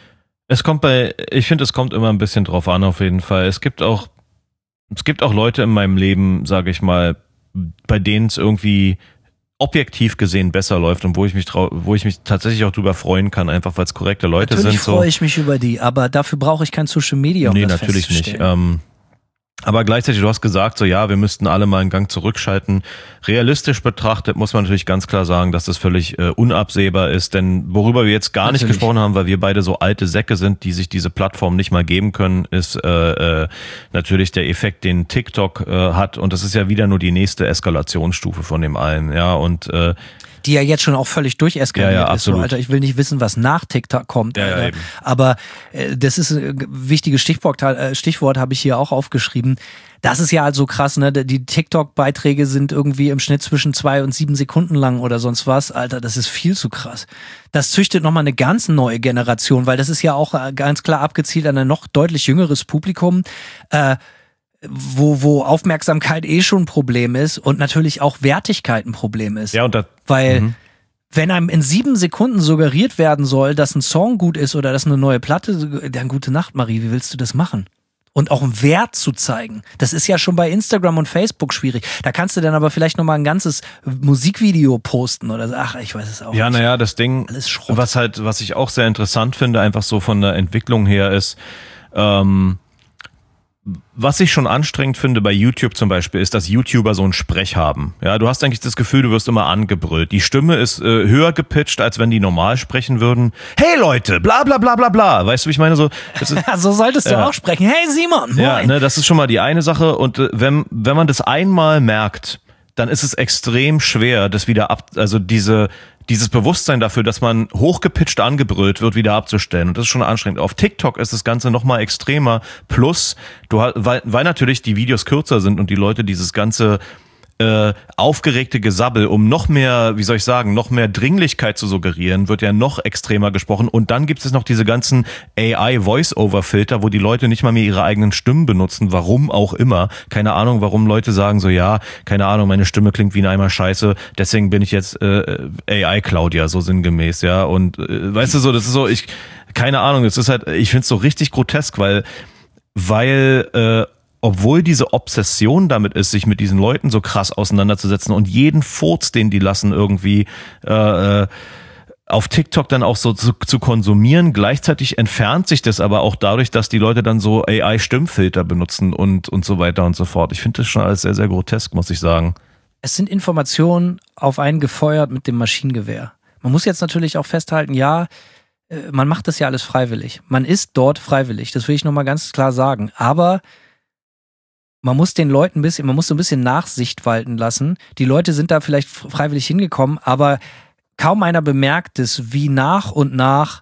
[SPEAKER 3] Es kommt bei, ich finde, es kommt immer ein bisschen drauf an, auf jeden Fall. Es gibt auch, es gibt auch Leute in meinem Leben, sage ich mal, bei denen es irgendwie objektiv gesehen besser läuft und wo ich mich trau- wo ich mich tatsächlich auch drüber freuen kann, einfach weil es korrekte Leute
[SPEAKER 4] natürlich
[SPEAKER 3] sind.
[SPEAKER 4] Natürlich freue
[SPEAKER 3] so.
[SPEAKER 4] ich mich über die, aber dafür brauche ich kein Social Media, um
[SPEAKER 3] nee,
[SPEAKER 4] das
[SPEAKER 3] natürlich nicht.
[SPEAKER 4] festzustellen.
[SPEAKER 3] Ähm, aber gleichzeitig, du hast gesagt, so ja, wir müssten alle mal einen Gang zurückschalten. Realistisch betrachtet muss man natürlich ganz klar sagen, dass das völlig äh, unabsehbar ist, denn worüber wir jetzt gar
[SPEAKER 4] natürlich.
[SPEAKER 3] nicht gesprochen haben, weil wir beide so alte Säcke sind, die sich diese Plattform nicht mal geben können, ist äh, äh, natürlich der Effekt, den TikTok äh, hat, und das ist ja wieder nur die nächste Eskalationsstufe von dem allen, ja, und äh,
[SPEAKER 4] die ja jetzt schon auch völlig durcheskaliert
[SPEAKER 3] ja, ja,
[SPEAKER 4] ist. So, Alter, ich will nicht wissen, was nach TikTok kommt.
[SPEAKER 3] Ja,
[SPEAKER 4] Alter.
[SPEAKER 3] ja, eben.
[SPEAKER 4] Aber äh, das ist ein wichtiges Stichwort, äh, Stichwort habe ich hier auch aufgeschrieben. Das ist ja halt so krass, ne? Die TikTok-Beiträge sind irgendwie im Schnitt zwischen zwei und sieben Sekunden lang oder sonst was. Alter, das ist viel zu krass. Das züchtet nochmal eine ganz neue Generation, weil das ist ja auch ganz klar abgezielt an ein noch deutlich jüngeres Publikum, äh, wo wo Aufmerksamkeit eh schon ein Problem ist und natürlich auch Wertigkeit ein Problem ist.
[SPEAKER 3] Ja, und da,
[SPEAKER 4] Weil
[SPEAKER 3] mhm.
[SPEAKER 4] wenn einem in sieben Sekunden suggeriert werden soll, dass ein Song gut ist oder dass eine neue Platte, dann gute Nacht, Marie, wie willst du das machen? und auch einen Wert zu zeigen. Das ist ja schon bei Instagram und Facebook schwierig. Da kannst du dann aber vielleicht nochmal ein ganzes Musikvideo posten oder so. Ach, ich weiß es auch
[SPEAKER 3] ja,
[SPEAKER 4] nicht.
[SPEAKER 3] Ja, naja, das Ding, was halt, was ich auch sehr interessant finde, einfach so von der Entwicklung her ist, ähm, was ich schon anstrengend finde bei YouTube zum Beispiel, ist, dass YouTuber so einen Sprech haben. Ja, du hast eigentlich das Gefühl, du wirst immer angebrüllt. Die Stimme ist äh, höher gepitcht, als wenn die normal sprechen würden. Hey Leute, bla bla bla bla bla. Weißt du, wie ich meine? So, das ist,
[SPEAKER 4] so solltest du
[SPEAKER 3] ja.
[SPEAKER 4] auch sprechen. Hey Simon, moin.
[SPEAKER 3] Ja, ne, das ist schon mal die eine Sache. Und äh, wenn, wenn man das einmal merkt, dann ist es extrem schwer, das wieder ab, also diese, dieses Bewusstsein dafür, dass man hochgepitcht angebrüllt wird, wieder abzustellen. Und das ist schon anstrengend. Auf TikTok ist das Ganze noch mal extremer. Plus, du, weil, weil natürlich die Videos kürzer sind und die Leute dieses ganze äh, aufgeregte Gesabbel, um noch mehr, wie soll ich sagen, noch mehr Dringlichkeit zu suggerieren, wird ja noch extremer gesprochen. Und dann gibt es noch diese ganzen A I-Voice-Over-Filter, wo die Leute nicht mal mehr ihre eigenen Stimmen benutzen, warum auch immer. Keine Ahnung, warum Leute sagen so, ja, keine Ahnung, meine Stimme klingt wie ein Eimer Scheiße, deswegen bin ich jetzt äh, A I-Claudia, so sinngemäß, ja. Und äh, weißt du so, das ist so, ich, keine Ahnung, das ist halt, ich finde es so richtig grotesk, weil, weil, äh, obwohl diese Obsession damit ist, sich mit diesen Leuten so krass auseinanderzusetzen und jeden Furz, den die lassen, irgendwie äh, auf TikTok dann auch so zu, zu konsumieren. Gleichzeitig entfernt sich das aber auch dadurch, dass die Leute dann so A I-Stimmfilter benutzen und, und so weiter und so fort. Ich finde das schon alles sehr, sehr grotesk, muss ich sagen.
[SPEAKER 4] Es sind Informationen auf einen gefeuert mit dem Maschinengewehr. Man muss jetzt natürlich auch festhalten, ja, man macht das ja alles freiwillig. Man ist dort freiwillig, das will ich nochmal ganz klar sagen. Aber man muss den Leuten ein bisschen, man muss so ein bisschen Nachsicht walten lassen. Die Leute sind da vielleicht freiwillig hingekommen, aber kaum einer bemerkt es, wie nach und nach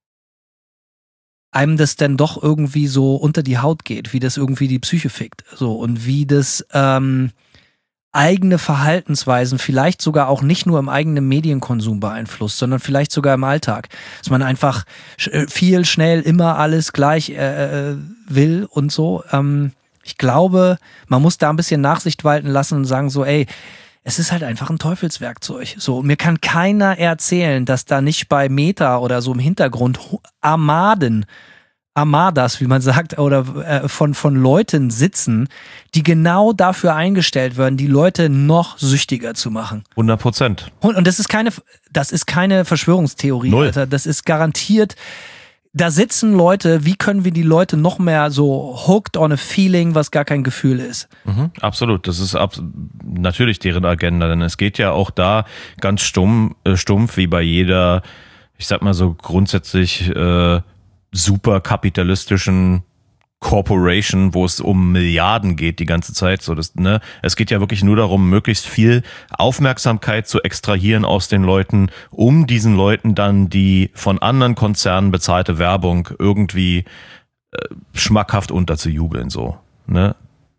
[SPEAKER 4] einem das dann doch irgendwie so unter die Haut geht, wie das irgendwie die Psyche fickt. So, und wie das ähm, eigene Verhaltensweisen vielleicht sogar auch nicht nur im eigenen Medienkonsum beeinflusst, sondern vielleicht sogar im Alltag. Dass man einfach viel, schnell, immer alles gleich äh, will und so. Ähm, Ich glaube, man muss da ein bisschen Nachsicht walten lassen und sagen so, ey, es ist halt einfach ein Teufelswerkzeug. So, und mir kann keiner erzählen, dass da nicht bei Meta oder so im Hintergrund Armaden, Armadas, wie man sagt, oder äh, von, von Leuten sitzen, die genau dafür eingestellt werden, die Leute noch süchtiger zu machen.
[SPEAKER 3] hundert Prozent.
[SPEAKER 4] Und, und das ist keine, das ist keine Verschwörungstheorie,
[SPEAKER 3] Null.
[SPEAKER 4] Alter. Das ist garantiert. Da sitzen Leute, wie können wir die Leute noch mehr so hooked on a feeling, was gar kein Gefühl ist?
[SPEAKER 3] Mhm, absolut, das ist ab, natürlich deren Agenda, denn es geht ja auch da ganz stumm, äh, stumpf wie bei jeder, ich sag mal so grundsätzlich äh, super kapitalistischen Corporation, wo es um Milliarden geht die ganze Zeit. So, das, ne? Es geht ja wirklich nur darum, möglichst viel Aufmerksamkeit zu extrahieren aus den Leuten, um diesen Leuten dann die von anderen Konzernen bezahlte Werbung irgendwie äh, schmackhaft unterzujubeln. So, ne?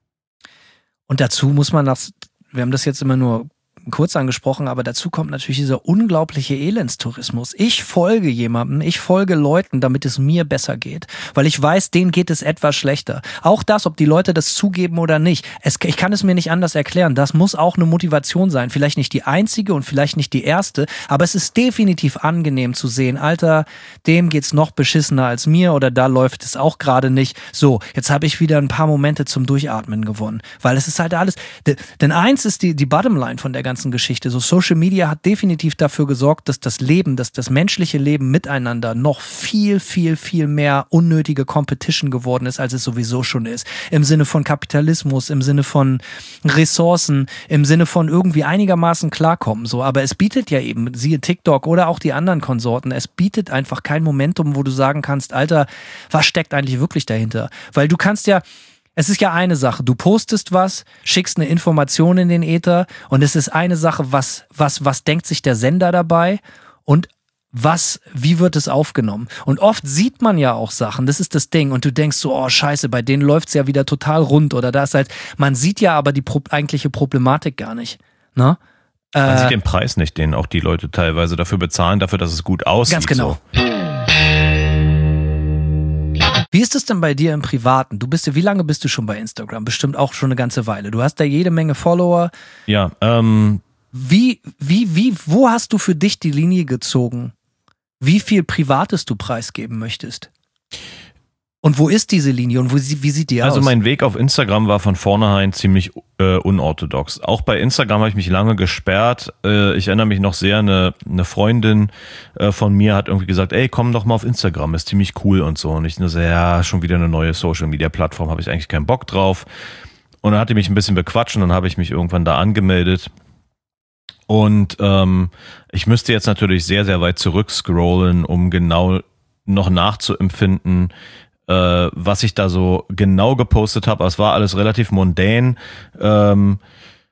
[SPEAKER 4] Und dazu muss man, das, wir haben das jetzt immer nur kurz angesprochen, aber dazu kommt natürlich dieser unglaubliche Elendstourismus. Ich folge jemandem, ich folge Leuten, damit es mir besser geht, weil ich weiß, denen geht es etwas schlechter. Auch das, ob die Leute das zugeben oder nicht, es, ich kann es mir nicht anders erklären. Das muss auch eine Motivation sein. Vielleicht nicht die einzige und vielleicht nicht die erste, aber es ist definitiv angenehm zu sehen, Alter, dem geht's noch beschissener als mir oder da läuft es auch gerade nicht. So, jetzt habe ich wieder ein paar Momente zum Durchatmen gewonnen, weil es ist halt alles, denn eins ist die, die Bottomline von der ganzen Geschichte. So, Social Media hat definitiv dafür gesorgt, dass das Leben, dass das menschliche Leben miteinander noch viel, viel, viel mehr unnötige Competition geworden ist, als es sowieso schon ist. Im Sinne von Kapitalismus, im Sinne von Ressourcen, im Sinne von irgendwie einigermaßen klarkommen. So, aber es bietet ja eben, siehe TikTok oder auch die anderen Konsorten, es bietet einfach kein Momentum, wo du sagen kannst, Alter, was steckt eigentlich wirklich dahinter? Weil du kannst ja Es ist ja eine Sache, du postest was, schickst eine Information in den Äther und es ist eine Sache, was, was, was denkt sich der Sender dabei und was, wie wird es aufgenommen? Und oft sieht man ja auch Sachen, das ist das Ding und du denkst so, oh scheiße, bei denen läuft's ja wieder total rund oder da ist halt, man sieht ja aber die pro- eigentliche Problematik gar nicht, ne?
[SPEAKER 3] Man
[SPEAKER 4] äh,
[SPEAKER 3] sieht den Preis nicht, den auch die Leute teilweise dafür bezahlen, dafür, dass es gut aussieht.
[SPEAKER 4] Ganz genau.
[SPEAKER 3] So.
[SPEAKER 4] Wie ist es denn bei dir im Privaten? Du bist ja, wie lange bist du schon bei Instagram? Bestimmt auch schon eine ganze Weile. Du hast da jede Menge Follower.
[SPEAKER 3] Ja, ähm.
[SPEAKER 4] Wie, wie, wie, wo hast du für dich die Linie gezogen? Wie viel Privates du preisgeben möchtest? Und wo ist diese Linie und wo, wie sieht die aus?
[SPEAKER 3] Also mein Weg auf Instagram war von vornherein ziemlich äh, unorthodox. Auch bei Instagram habe ich mich lange gesperrt. Äh, ich erinnere mich noch sehr, eine, eine Freundin äh, von mir hat irgendwie gesagt, ey, komm doch mal auf Instagram, ist ziemlich cool und so. Und ich nur so, ja, schon wieder eine neue Social-Media-Plattform, habe ich eigentlich keinen Bock drauf. Und dann hat die mich ein bisschen bequatscht und dann habe ich mich irgendwann da angemeldet. Und ähm, ich müsste jetzt natürlich sehr, sehr weit zurückscrollen, um genau noch nachzuempfinden, äh, was ich da so genau gepostet habe. Es war alles relativ mundän. Ähm,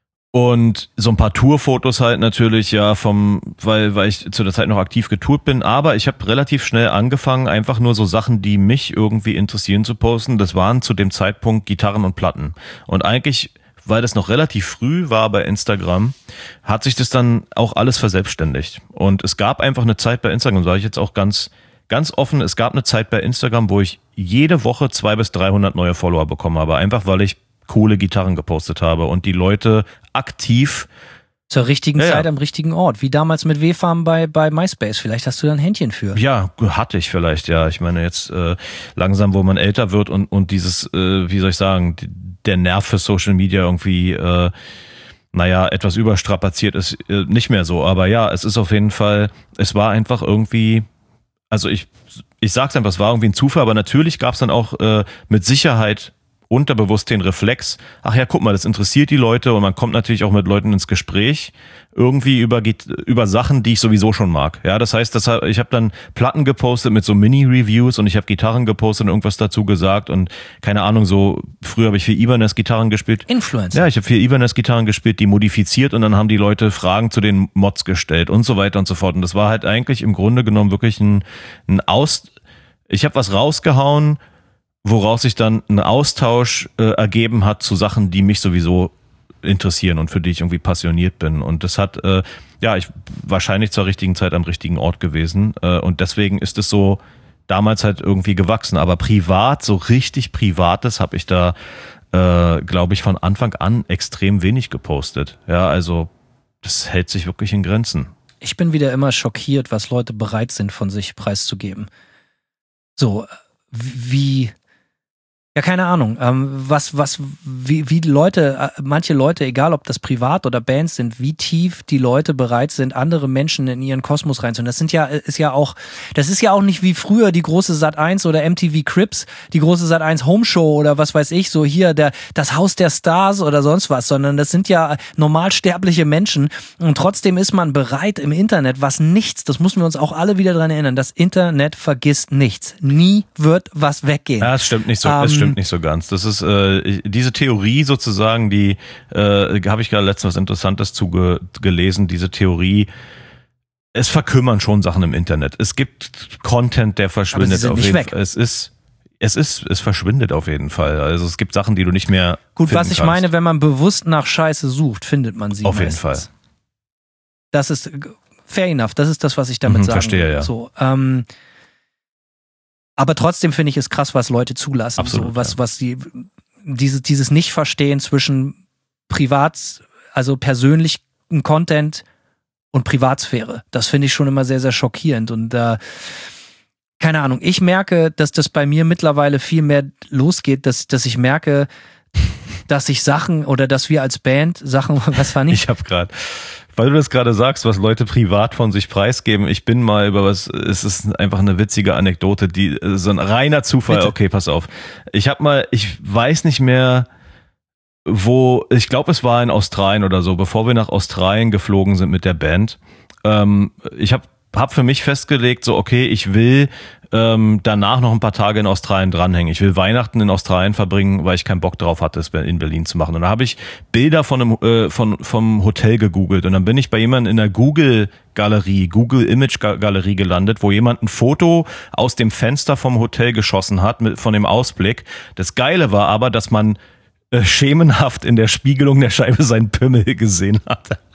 [SPEAKER 3] und so ein paar Tourfotos halt natürlich, ja, vom, weil, weil ich zu der Zeit noch aktiv getourt bin. Aber ich habe relativ schnell angefangen, einfach nur so Sachen, die mich irgendwie interessieren, zu posten. Das waren zu dem Zeitpunkt Gitarren und Platten. Und eigentlich, weil das noch relativ früh war bei Instagram, hat sich das dann auch alles verselbstständigt. Und es gab einfach eine Zeit bei Instagram, sage ich jetzt auch ganz, ganz offen, es gab eine Zeit bei Instagram, wo ich jede Woche zweihundert bis dreihundert neue Follower bekommen habe. Einfach, weil ich coole Gitarren gepostet habe und die Leute aktiv
[SPEAKER 4] zur richtigen
[SPEAKER 3] ja,
[SPEAKER 4] Zeit
[SPEAKER 3] ja.
[SPEAKER 4] am richtigen Ort. Wie damals mit W-Farm bei, bei MySpace. Vielleicht hast du da ein Händchen für.
[SPEAKER 3] Ja, hatte ich vielleicht, ja. Ich meine jetzt äh, langsam, wo man älter wird und, und dieses, äh, wie soll ich sagen, der Nerv für Social Media irgendwie, äh, naja, etwas überstrapaziert ist, äh, nicht mehr so. Aber ja, es ist auf jeden Fall, es war einfach irgendwie, also ich, ich sag's einfach, es war irgendwie ein Zufall, aber natürlich gab's dann auch äh, mit Sicherheit unterbewusst den Reflex, ach ja, guck mal, das interessiert die Leute und man kommt natürlich auch mit Leuten ins Gespräch, irgendwie über, über Sachen, die ich sowieso schon mag. Ja, das heißt, das, ich habe dann Platten gepostet mit so Mini-Reviews und ich habe Gitarren gepostet und irgendwas dazu gesagt und keine Ahnung, so früher habe ich viel Ibanez-Gitarren gespielt.
[SPEAKER 4] Influencer.
[SPEAKER 3] Ja, ich habe viel Ibanez-Gitarren gespielt, die modifiziert und dann haben die Leute Fragen zu den Mods gestellt und so weiter und so fort. Und das war halt eigentlich im Grunde genommen wirklich ein, ein Aus... Ich habe was rausgehauen, woraus sich dann ein Austausch äh, ergeben hat zu Sachen, die mich sowieso interessieren und für die ich irgendwie passioniert bin. Und das hat, äh, ja, ich wahrscheinlich zur richtigen Zeit am richtigen Ort gewesen. Äh, und deswegen ist es so damals halt irgendwie gewachsen. Aber privat, so richtig Privates habe ich da, äh, glaube ich, von Anfang an extrem wenig gepostet. Ja, also das hält sich wirklich in Grenzen.
[SPEAKER 4] Ich bin wieder immer schockiert, was Leute bereit sind, von sich preiszugeben. So, wie... Ja, keine Ahnung, ähm, was, was, wie, wie die Leute, äh, manche Leute, egal ob das privat oder Bands sind, wie tief die Leute bereit sind, andere Menschen in ihren Kosmos reinzuholen. Das sind ja, ist ja auch, das ist ja auch nicht wie früher die große Sat eins oder M T V Cribs, die große Sat eins Home Show oder was weiß ich, so hier der, das Haus der Stars oder sonst was, sondern das sind ja normalsterbliche Menschen und trotzdem ist man bereit im Internet, was nichts, das müssen wir uns auch alle wieder dran erinnern, das Internet vergisst nichts. Nie wird was weggehen.
[SPEAKER 3] Ja, das stimmt nicht so,
[SPEAKER 4] ähm,
[SPEAKER 3] das stimmt nicht so ganz. Das ist äh, diese Theorie sozusagen, die äh, habe ich gerade letztens was Interessantes zu ge- gelesen. Diese Theorie, es verkümmern schon Sachen im Internet. Es gibt Content, der verschwindet.
[SPEAKER 4] Aber sie sind
[SPEAKER 3] auf
[SPEAKER 4] nicht
[SPEAKER 3] jeden
[SPEAKER 4] weg.
[SPEAKER 3] Fall. Es ist, es ist, es verschwindet auf jeden Fall. Also es gibt Sachen, die du nicht mehr
[SPEAKER 4] Gut,
[SPEAKER 3] finden
[SPEAKER 4] was ich
[SPEAKER 3] kannst.
[SPEAKER 4] meine, wenn man bewusst nach Scheiße sucht, findet man sie
[SPEAKER 3] Auf jeden
[SPEAKER 4] meistens.
[SPEAKER 3] Fall.
[SPEAKER 4] Das ist fair enough. Das ist das, was ich damit
[SPEAKER 3] Mhm,
[SPEAKER 4] sagen
[SPEAKER 3] verstehe,
[SPEAKER 4] will.
[SPEAKER 3] ja.
[SPEAKER 4] So, ähm, aber trotzdem finde ich es krass, was Leute zulassen.
[SPEAKER 3] Absolut,
[SPEAKER 4] so, was,
[SPEAKER 3] ja.
[SPEAKER 4] was die, dieses, dieses Nicht-Verstehen zwischen Privat, also persönlichen Content und Privatsphäre. Das finde ich schon immer sehr, sehr schockierend. Und äh, keine Ahnung, ich merke, dass das bei mir mittlerweile viel mehr losgeht, dass, dass ich merke, dass ich Sachen oder dass wir als Band Sachen, was war nicht?
[SPEAKER 3] Ich habe gerade, weil du das gerade sagst, was Leute privat von sich preisgeben. Ich bin mal über was, es ist einfach eine witzige Anekdote, die so ein reiner Zufall.
[SPEAKER 4] Bitte.
[SPEAKER 3] Okay, pass auf. Ich habe mal, ich weiß nicht mehr, wo, ich glaube, es war in Australien oder so, bevor wir nach Australien geflogen sind mit der Band. Ähm, ich habe hab für mich festgelegt, so okay, ich will ähm, danach noch ein paar Tage in Australien dranhängen. Ich will Weihnachten in Australien verbringen, weil ich keinen Bock drauf hatte, es in Berlin zu machen. Und da habe ich Bilder von einem, äh, von, vom Hotel gegoogelt und dann bin ich bei jemandem in der Google-Galerie, Google-Image-Galerie gelandet, wo jemand ein Foto aus dem Fenster vom Hotel geschossen hat mit, von dem Ausblick. Das Geile war aber, dass man äh, schemenhaft in der Spiegelung der Scheibe seinen Pimmel gesehen hatte.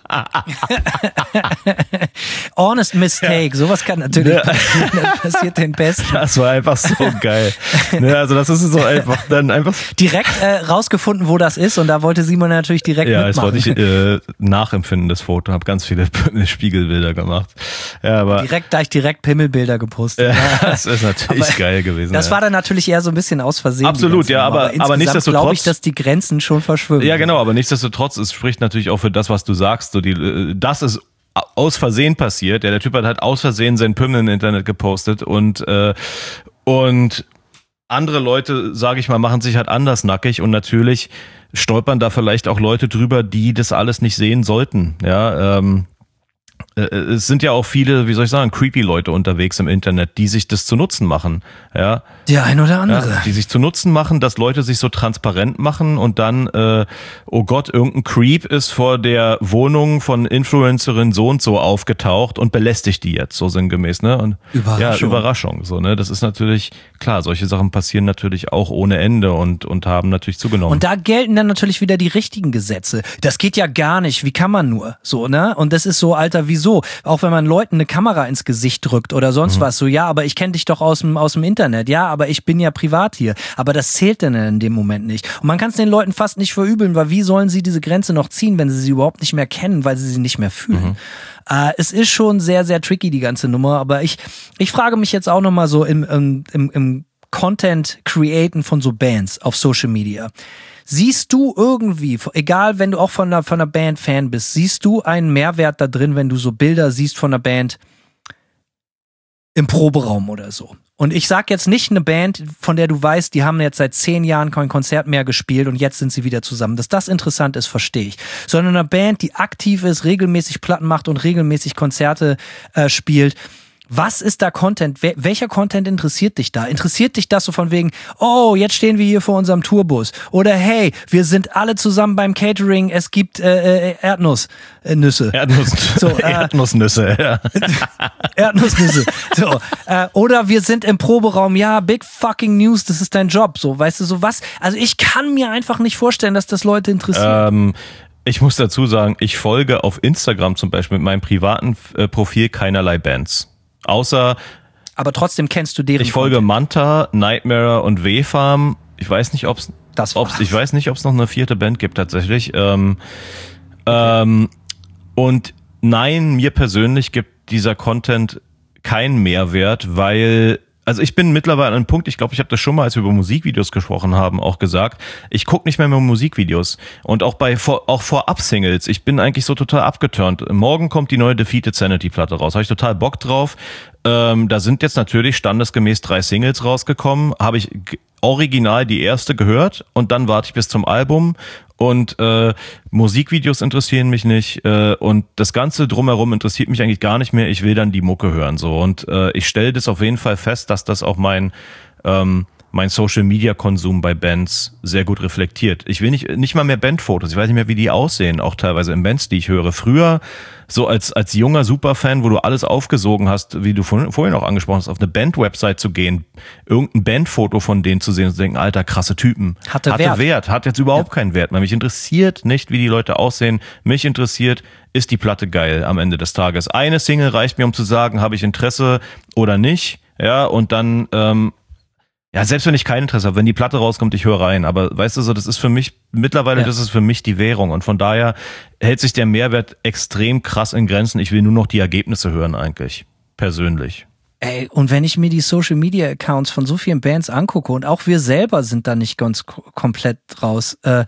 [SPEAKER 4] Honest Mistake, sowas kann natürlich passieren, das passiert den Besten.
[SPEAKER 3] Das war einfach so geil. Ne, also das ist so einfach dann einfach...
[SPEAKER 4] Direkt äh, rausgefunden, wo das ist und da wollte Simon natürlich direkt
[SPEAKER 3] ja,
[SPEAKER 4] mitmachen.
[SPEAKER 3] Ja, das wollte ich äh, nachempfinden, das Foto. Habe ganz viele Spiegelbilder gemacht. Ja, aber
[SPEAKER 4] direkt gleich direkt Pimmelbilder gepostet.
[SPEAKER 3] Ja, das ist natürlich aber geil gewesen.
[SPEAKER 4] Das
[SPEAKER 3] ja.
[SPEAKER 4] war dann natürlich eher so ein bisschen aus Versehen.
[SPEAKER 3] Absolut, ja, aber, aber, aber nichtsdestotrotz
[SPEAKER 4] glaube ich, dass die Grenzen schon verschwimmen.
[SPEAKER 3] Ja, genau, aber nichtsdestotrotz, es spricht natürlich auch für das, was du sagst. So die, das ist aus Versehen passiert. Ja, der Typ hat halt aus Versehen seinen Pimmel im Internet gepostet und äh, und andere Leute, sage ich mal, machen sich halt anders nackig und natürlich stolpern da vielleicht auch Leute drüber, die das alles nicht sehen sollten. Ja, ähm, es sind ja auch viele, wie soll ich sagen, creepy Leute unterwegs im Internet, die sich das zu Nutzen machen. Ja,
[SPEAKER 4] der ein oder andere.
[SPEAKER 3] Ja, die sich zu Nutzen machen, dass Leute sich so transparent machen und dann, äh, oh Gott, irgendein Creep ist vor der Wohnung von Influencerin so und so aufgetaucht und belästigt die jetzt, so sinngemäß. Ne? Und,
[SPEAKER 4] Überraschung.
[SPEAKER 3] Ja, Überraschung. So, ne? Das ist natürlich, klar, solche Sachen passieren natürlich auch ohne Ende und, und haben natürlich zugenommen.
[SPEAKER 4] Und da gelten dann natürlich wieder die richtigen Gesetze. Das geht ja gar nicht, wie kann man nur? So, ne? Und das ist so, Alter, wieso? Auch wenn man Leuten eine Kamera ins Gesicht drückt oder sonst mhm. was, so, ja, aber ich kenne dich doch aus dem, aus dem Internet, ja, aber ich bin ja privat hier. Aber das zählt dann in dem Moment nicht. Und man kann es den Leuten fast nicht verübeln, weil wie sollen sie diese Grenze noch ziehen, wenn sie sie überhaupt nicht mehr kennen, weil sie sie nicht mehr fühlen? Mhm. Äh, es ist schon sehr, sehr tricky, die ganze Nummer, aber ich, ich frage mich jetzt auch nochmal so im, im, im, im Content-Createn von so Bands auf Social Media. Siehst du irgendwie, egal wenn du auch von einer, von einer Band Fan bist, siehst du einen Mehrwert da drin, wenn du so Bilder siehst von einer Band im Proberaum oder so? Und ich sag jetzt nicht eine Band, von der du weißt, die haben jetzt seit zehn Jahren kein Konzert mehr gespielt und jetzt sind sie wieder zusammen. Dass das interessant ist, verstehe ich. Sondern eine Band, die aktiv ist, regelmäßig Platten macht und regelmäßig Konzerte äh, spielt. Was ist da Content? Welcher Content interessiert dich da? Interessiert dich das so von wegen, oh, jetzt stehen wir hier vor unserem Tourbus? Oder hey, wir sind alle zusammen beim Catering, es gibt äh, äh, Erdnussnüsse.
[SPEAKER 3] Erdnuss,
[SPEAKER 4] so, äh,
[SPEAKER 3] Erdnussnüsse, ja.
[SPEAKER 4] Erdnussnüsse. So, äh, oder wir sind im Proberaum, ja, big fucking news, das ist dein Job. So, weißt du, so was? Also ich kann mir einfach nicht vorstellen, dass das Leute interessiert.
[SPEAKER 3] Ähm, ich muss dazu sagen, ich folge auf Instagram zum Beispiel mit meinem privaten äh, Profil keinerlei Bands. Außer,
[SPEAKER 4] aber trotzdem kennst du deren.
[SPEAKER 3] Ich folge Content. Manta, Nightmare und W-Farm. Ich weiß nicht, ob's,
[SPEAKER 4] das
[SPEAKER 3] ob's ich weiß nicht, ob es noch eine vierte Band gibt tatsächlich. Ähm, okay. ähm, und nein, mir persönlich gibt dieser Content keinen Mehrwert, weil also ich bin mittlerweile an einem Punkt, ich glaube, ich habe das schon mal, als wir über Musikvideos gesprochen haben, auch gesagt, ich gucke nicht mehr mehr Musikvideos und auch bei vor, auch Vorab-Singles, ich bin eigentlich so total abgeturnt. Morgen kommt die neue Defeated Sanity-Platte raus, habe ich total Bock drauf. Ähm, da sind jetzt natürlich standesgemäß drei Singles rausgekommen, habe ich original die erste gehört und dann warte ich bis zum Album und äh, Musikvideos interessieren mich nicht äh, und das Ganze drumherum interessiert mich eigentlich gar nicht mehr. Ich will dann die Mucke hören so und äh, ich stelle das auf jeden Fall fest, dass das auch mein ähm, mein Social-Media-Konsum bei Bands sehr gut reflektiert. Ich will nicht nicht mal mehr Bandfotos. Ich weiß nicht mehr, wie die aussehen, auch teilweise in Bands, die ich höre. Früher, so als als junger Superfan, wo du alles aufgesogen hast, wie du vorhin auch angesprochen hast, auf eine Band-Website zu gehen, irgendein Bandfoto von denen zu sehen und zu denken, alter, krasse Typen.
[SPEAKER 4] Hatte,
[SPEAKER 3] Hatte
[SPEAKER 4] Wert.
[SPEAKER 3] Wert. Hat jetzt überhaupt ja. keinen Wert mehr. Mich interessiert nicht, wie die Leute aussehen. Mich interessiert, ist die Platte geil am Ende des Tages. Eine Single reicht mir, um zu sagen, habe ich Interesse oder nicht. Ja, und dann ähm, ja, selbst wenn ich kein Interesse habe, wenn die Platte rauskommt, ich höre rein. Aber weißt du so, das ist für mich, mittlerweile, ja. das ist für mich die Währung. Und von daher hält sich der Mehrwert extrem krass in Grenzen. Ich will nur noch die Ergebnisse hören eigentlich, persönlich.
[SPEAKER 4] Ey, und wenn ich mir die Social-Media-Accounts von so vielen Bands angucke und auch wir selber sind da nicht ganz k- komplett raus, äh,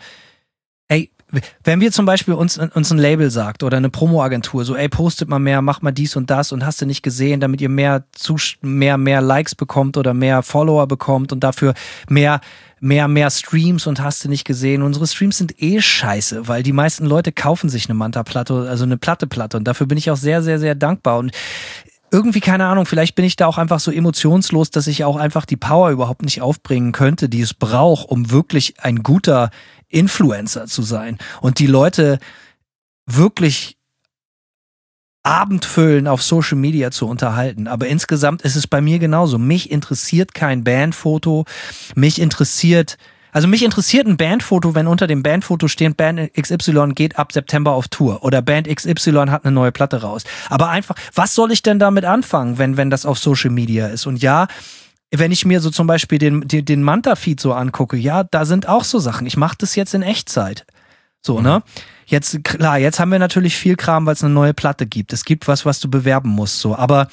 [SPEAKER 4] ey, wenn wir zum Beispiel uns, uns ein Label sagt oder eine Promo-Agentur, so ey, postet mal mehr, macht mal dies und das und hast du nicht gesehen, damit ihr mehr, Zus- mehr, mehr Likes bekommt oder mehr Follower bekommt und dafür mehr, mehr, mehr Streams und hast du nicht gesehen. Unsere Streams sind eh scheiße, weil die meisten Leute kaufen sich eine Manta-Platte, also eine Platte-Platte und dafür bin ich auch sehr, sehr, sehr dankbar und irgendwie, keine Ahnung, vielleicht bin ich da auch einfach so emotionslos, dass ich auch einfach die Power überhaupt nicht aufbringen könnte, die es braucht, um wirklich ein guter Influencer zu sein und die Leute wirklich abendfüllen auf Social Media zu unterhalten. Aber insgesamt ist es bei mir genauso. Mich interessiert kein Bandfoto, mich interessiert Also mich interessiert ein Bandfoto, wenn unter dem Bandfoto steht, Band X Y geht ab September auf Tour oder Band X Y hat eine neue Platte raus. Aber einfach, was soll ich denn damit anfangen, wenn, wenn das auf Social Media ist? Und ja, wenn ich mir so zum Beispiel den, den, den Manta-Feed so angucke, ja, da sind auch so Sachen. Ich mache das jetzt in Echtzeit. So, mhm. ne? Jetzt, klar, jetzt haben wir natürlich viel Kram, weil es eine neue Platte gibt. Es gibt was, was du bewerben musst, so. Aber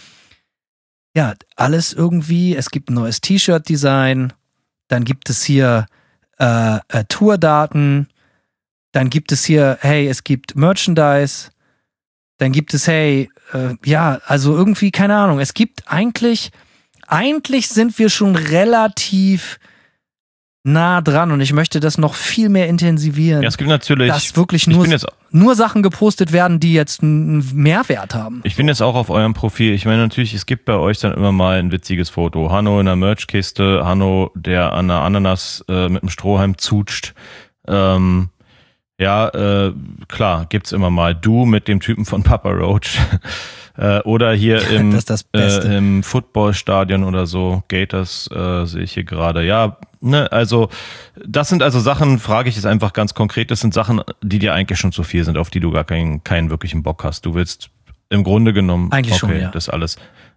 [SPEAKER 4] ja, alles irgendwie, es gibt ein neues T-Shirt-Design, dann gibt es hier Äh, äh, Tourdaten, dann gibt es hier, hey, es gibt Merchandise, dann gibt es, hey, äh, ja, also irgendwie, keine Ahnung, es gibt eigentlich, eigentlich sind wir schon relativ nah dran und ich möchte das noch viel mehr intensivieren.
[SPEAKER 3] Ja, es gibt natürlich,
[SPEAKER 4] dass wirklich nur,
[SPEAKER 3] jetzt,
[SPEAKER 4] nur Sachen gepostet werden, die jetzt einen Mehrwert haben.
[SPEAKER 3] Ich bin jetzt auch auf eurem Profil. Ich meine natürlich, es gibt bei euch dann immer mal ein witziges Foto. Hanno in einer Merchkiste, Hanno, der an einer Ananas äh, mit einem Strohhalm zutscht. Ähm, ja, äh, klar, gibt's immer mal. Du mit dem Typen von Papa Roach. Äh, oder hier im,
[SPEAKER 4] das ist das Beste.
[SPEAKER 3] Äh, im Footballstadion oder so, Gators äh, sehe ich hier gerade. Ja, ne, also das sind also Sachen, frage ich jetzt einfach ganz konkret, das sind Sachen, die dir eigentlich schon zu viel sind, auf die du gar keinen, keinen wirklichen Bock hast. Du willst im Grunde genommen,
[SPEAKER 4] eigentlich
[SPEAKER 3] okay,
[SPEAKER 4] schon, ja.
[SPEAKER 3] das alles.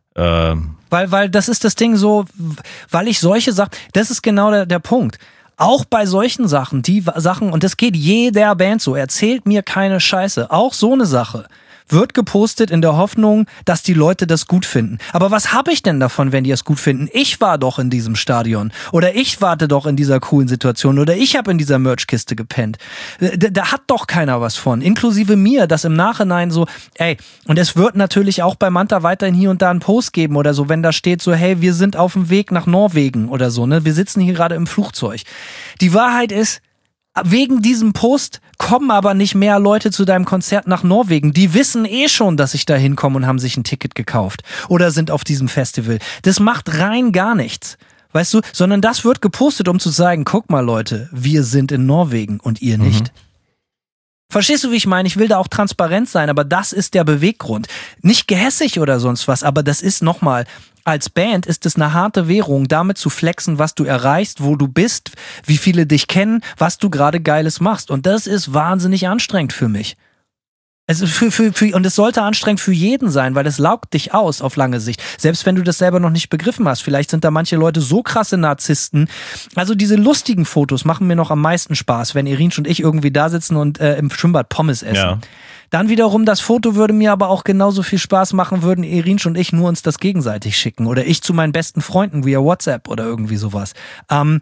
[SPEAKER 3] Ähm,
[SPEAKER 4] weil, weil das ist das Ding so, weil ich solche Sachen, das ist genau der, der Punkt. Auch bei solchen Sachen, die Sachen, und das geht jeder Band so, erzählt mir keine Scheiße, auch so eine Sache wird gepostet in der Hoffnung, dass die Leute das gut finden. Aber was habe ich denn davon, wenn die es gut finden? Ich war doch in diesem Stadion oder ich warte doch in dieser coolen Situation oder ich habe in dieser Merchkiste gepennt. Da, da hat doch keiner was von, inklusive mir, das im Nachhinein so, ey, und es wird natürlich auch bei Manta weiterhin hier und da einen Post geben oder so, wenn da steht so, hey, wir sind auf dem Weg nach Norwegen oder so, ne? Wir sitzen hier gerade im Flugzeug. Die Wahrheit ist, wegen diesem Post kommen aber nicht mehr Leute zu deinem Konzert nach Norwegen. Die wissen eh schon, dass ich da hinkomme und haben sich ein Ticket gekauft oder sind auf diesem Festival. Das macht rein gar nichts, weißt du? Sondern das wird gepostet, um zu sagen, guck mal Leute, wir sind in Norwegen und ihr nicht. Mhm. Verstehst du, wie ich meine? Ich will da auch transparent sein, aber das ist der Beweggrund. Nicht gehässig oder sonst was, aber das ist nochmal, als Band ist es eine harte Währung, damit zu flexen, was du erreichst, wo du bist, wie viele dich kennen, was du gerade Geiles machst. Und das ist wahnsinnig anstrengend für mich. Also für, für, für, und es sollte anstrengend für jeden sein, weil es laugt dich aus auf lange Sicht. Selbst wenn du das selber noch nicht begriffen hast. Vielleicht sind da manche Leute so krasse Narzissten. Also diese lustigen Fotos machen mir noch am meisten Spaß, wenn Irinsch und ich irgendwie da sitzen und äh, im Schwimmbad Pommes essen. Ja. Dann wiederum, das Foto würde mir aber auch genauso viel Spaß machen, würden Irinsch und ich nur uns das gegenseitig schicken. Oder ich zu meinen besten Freunden via WhatsApp oder irgendwie sowas. Ähm,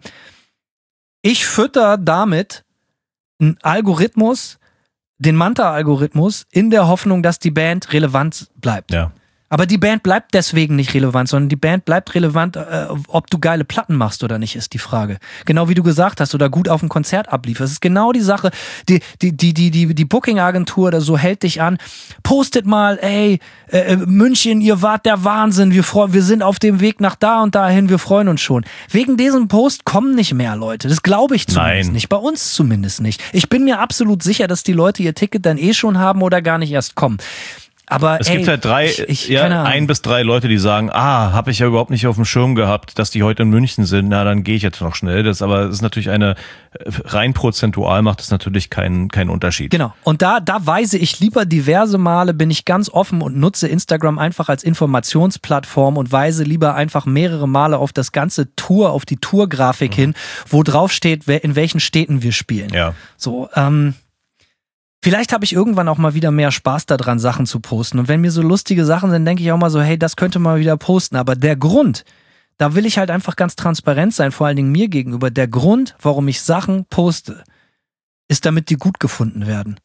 [SPEAKER 4] ich fütter damit einen Algorithmus, den Manta-Algorithmus, in der Hoffnung, dass die Band relevant bleibt. Ja. Aber die Band bleibt deswegen nicht relevant, sondern die Band bleibt relevant, äh, ob du geile Platten machst oder nicht, ist die Frage. Genau wie du gesagt hast, oder gut auf dem Konzert ablieferst. Das ist genau die Sache. Die, die, die, die, die, die Booking-Agentur oder so hält dich an. Postet mal, ey, äh, München, ihr wart der Wahnsinn. Wir, freu- wir sind auf dem Weg nach da und dahin, wir freuen uns schon. Wegen diesem Post kommen nicht mehr Leute. Das glaube ich zumindest
[SPEAKER 3] Nein.
[SPEAKER 4] nicht. Bei uns zumindest nicht. Ich bin mir absolut sicher, dass die Leute ihr Ticket dann eh schon haben oder gar nicht erst kommen. Aber
[SPEAKER 3] es
[SPEAKER 4] ey,
[SPEAKER 3] gibt halt drei,
[SPEAKER 4] ich, ich,
[SPEAKER 3] ja, ein bis drei Leute, die sagen, ah, habe ich ja überhaupt nicht auf dem Schirm gehabt, dass die heute in München sind. Na, dann gehe ich jetzt noch schnell. Das, aber es ist natürlich eine, rein prozentual macht es natürlich keinen keinen Unterschied.
[SPEAKER 4] Genau. Und da, da weise ich lieber diverse Male, bin ich ganz offen und nutze Instagram einfach als Informationsplattform und weise lieber einfach mehrere Male auf das ganze Tour, auf die Tourgrafik mhm. hin, wo drauf steht, wer, in welchen Städten wir spielen.
[SPEAKER 3] Ja.
[SPEAKER 4] So, ähm, vielleicht habe ich irgendwann auch mal wieder mehr Spaß daran, Sachen zu posten. Und wenn mir so lustige Sachen sind, denke ich auch mal so, hey, das könnte man wieder posten. Aber der Grund, da will ich halt einfach ganz transparent sein, vor allen Dingen mir gegenüber. Der Grund, warum ich Sachen poste, ist, damit die gut gefunden werden.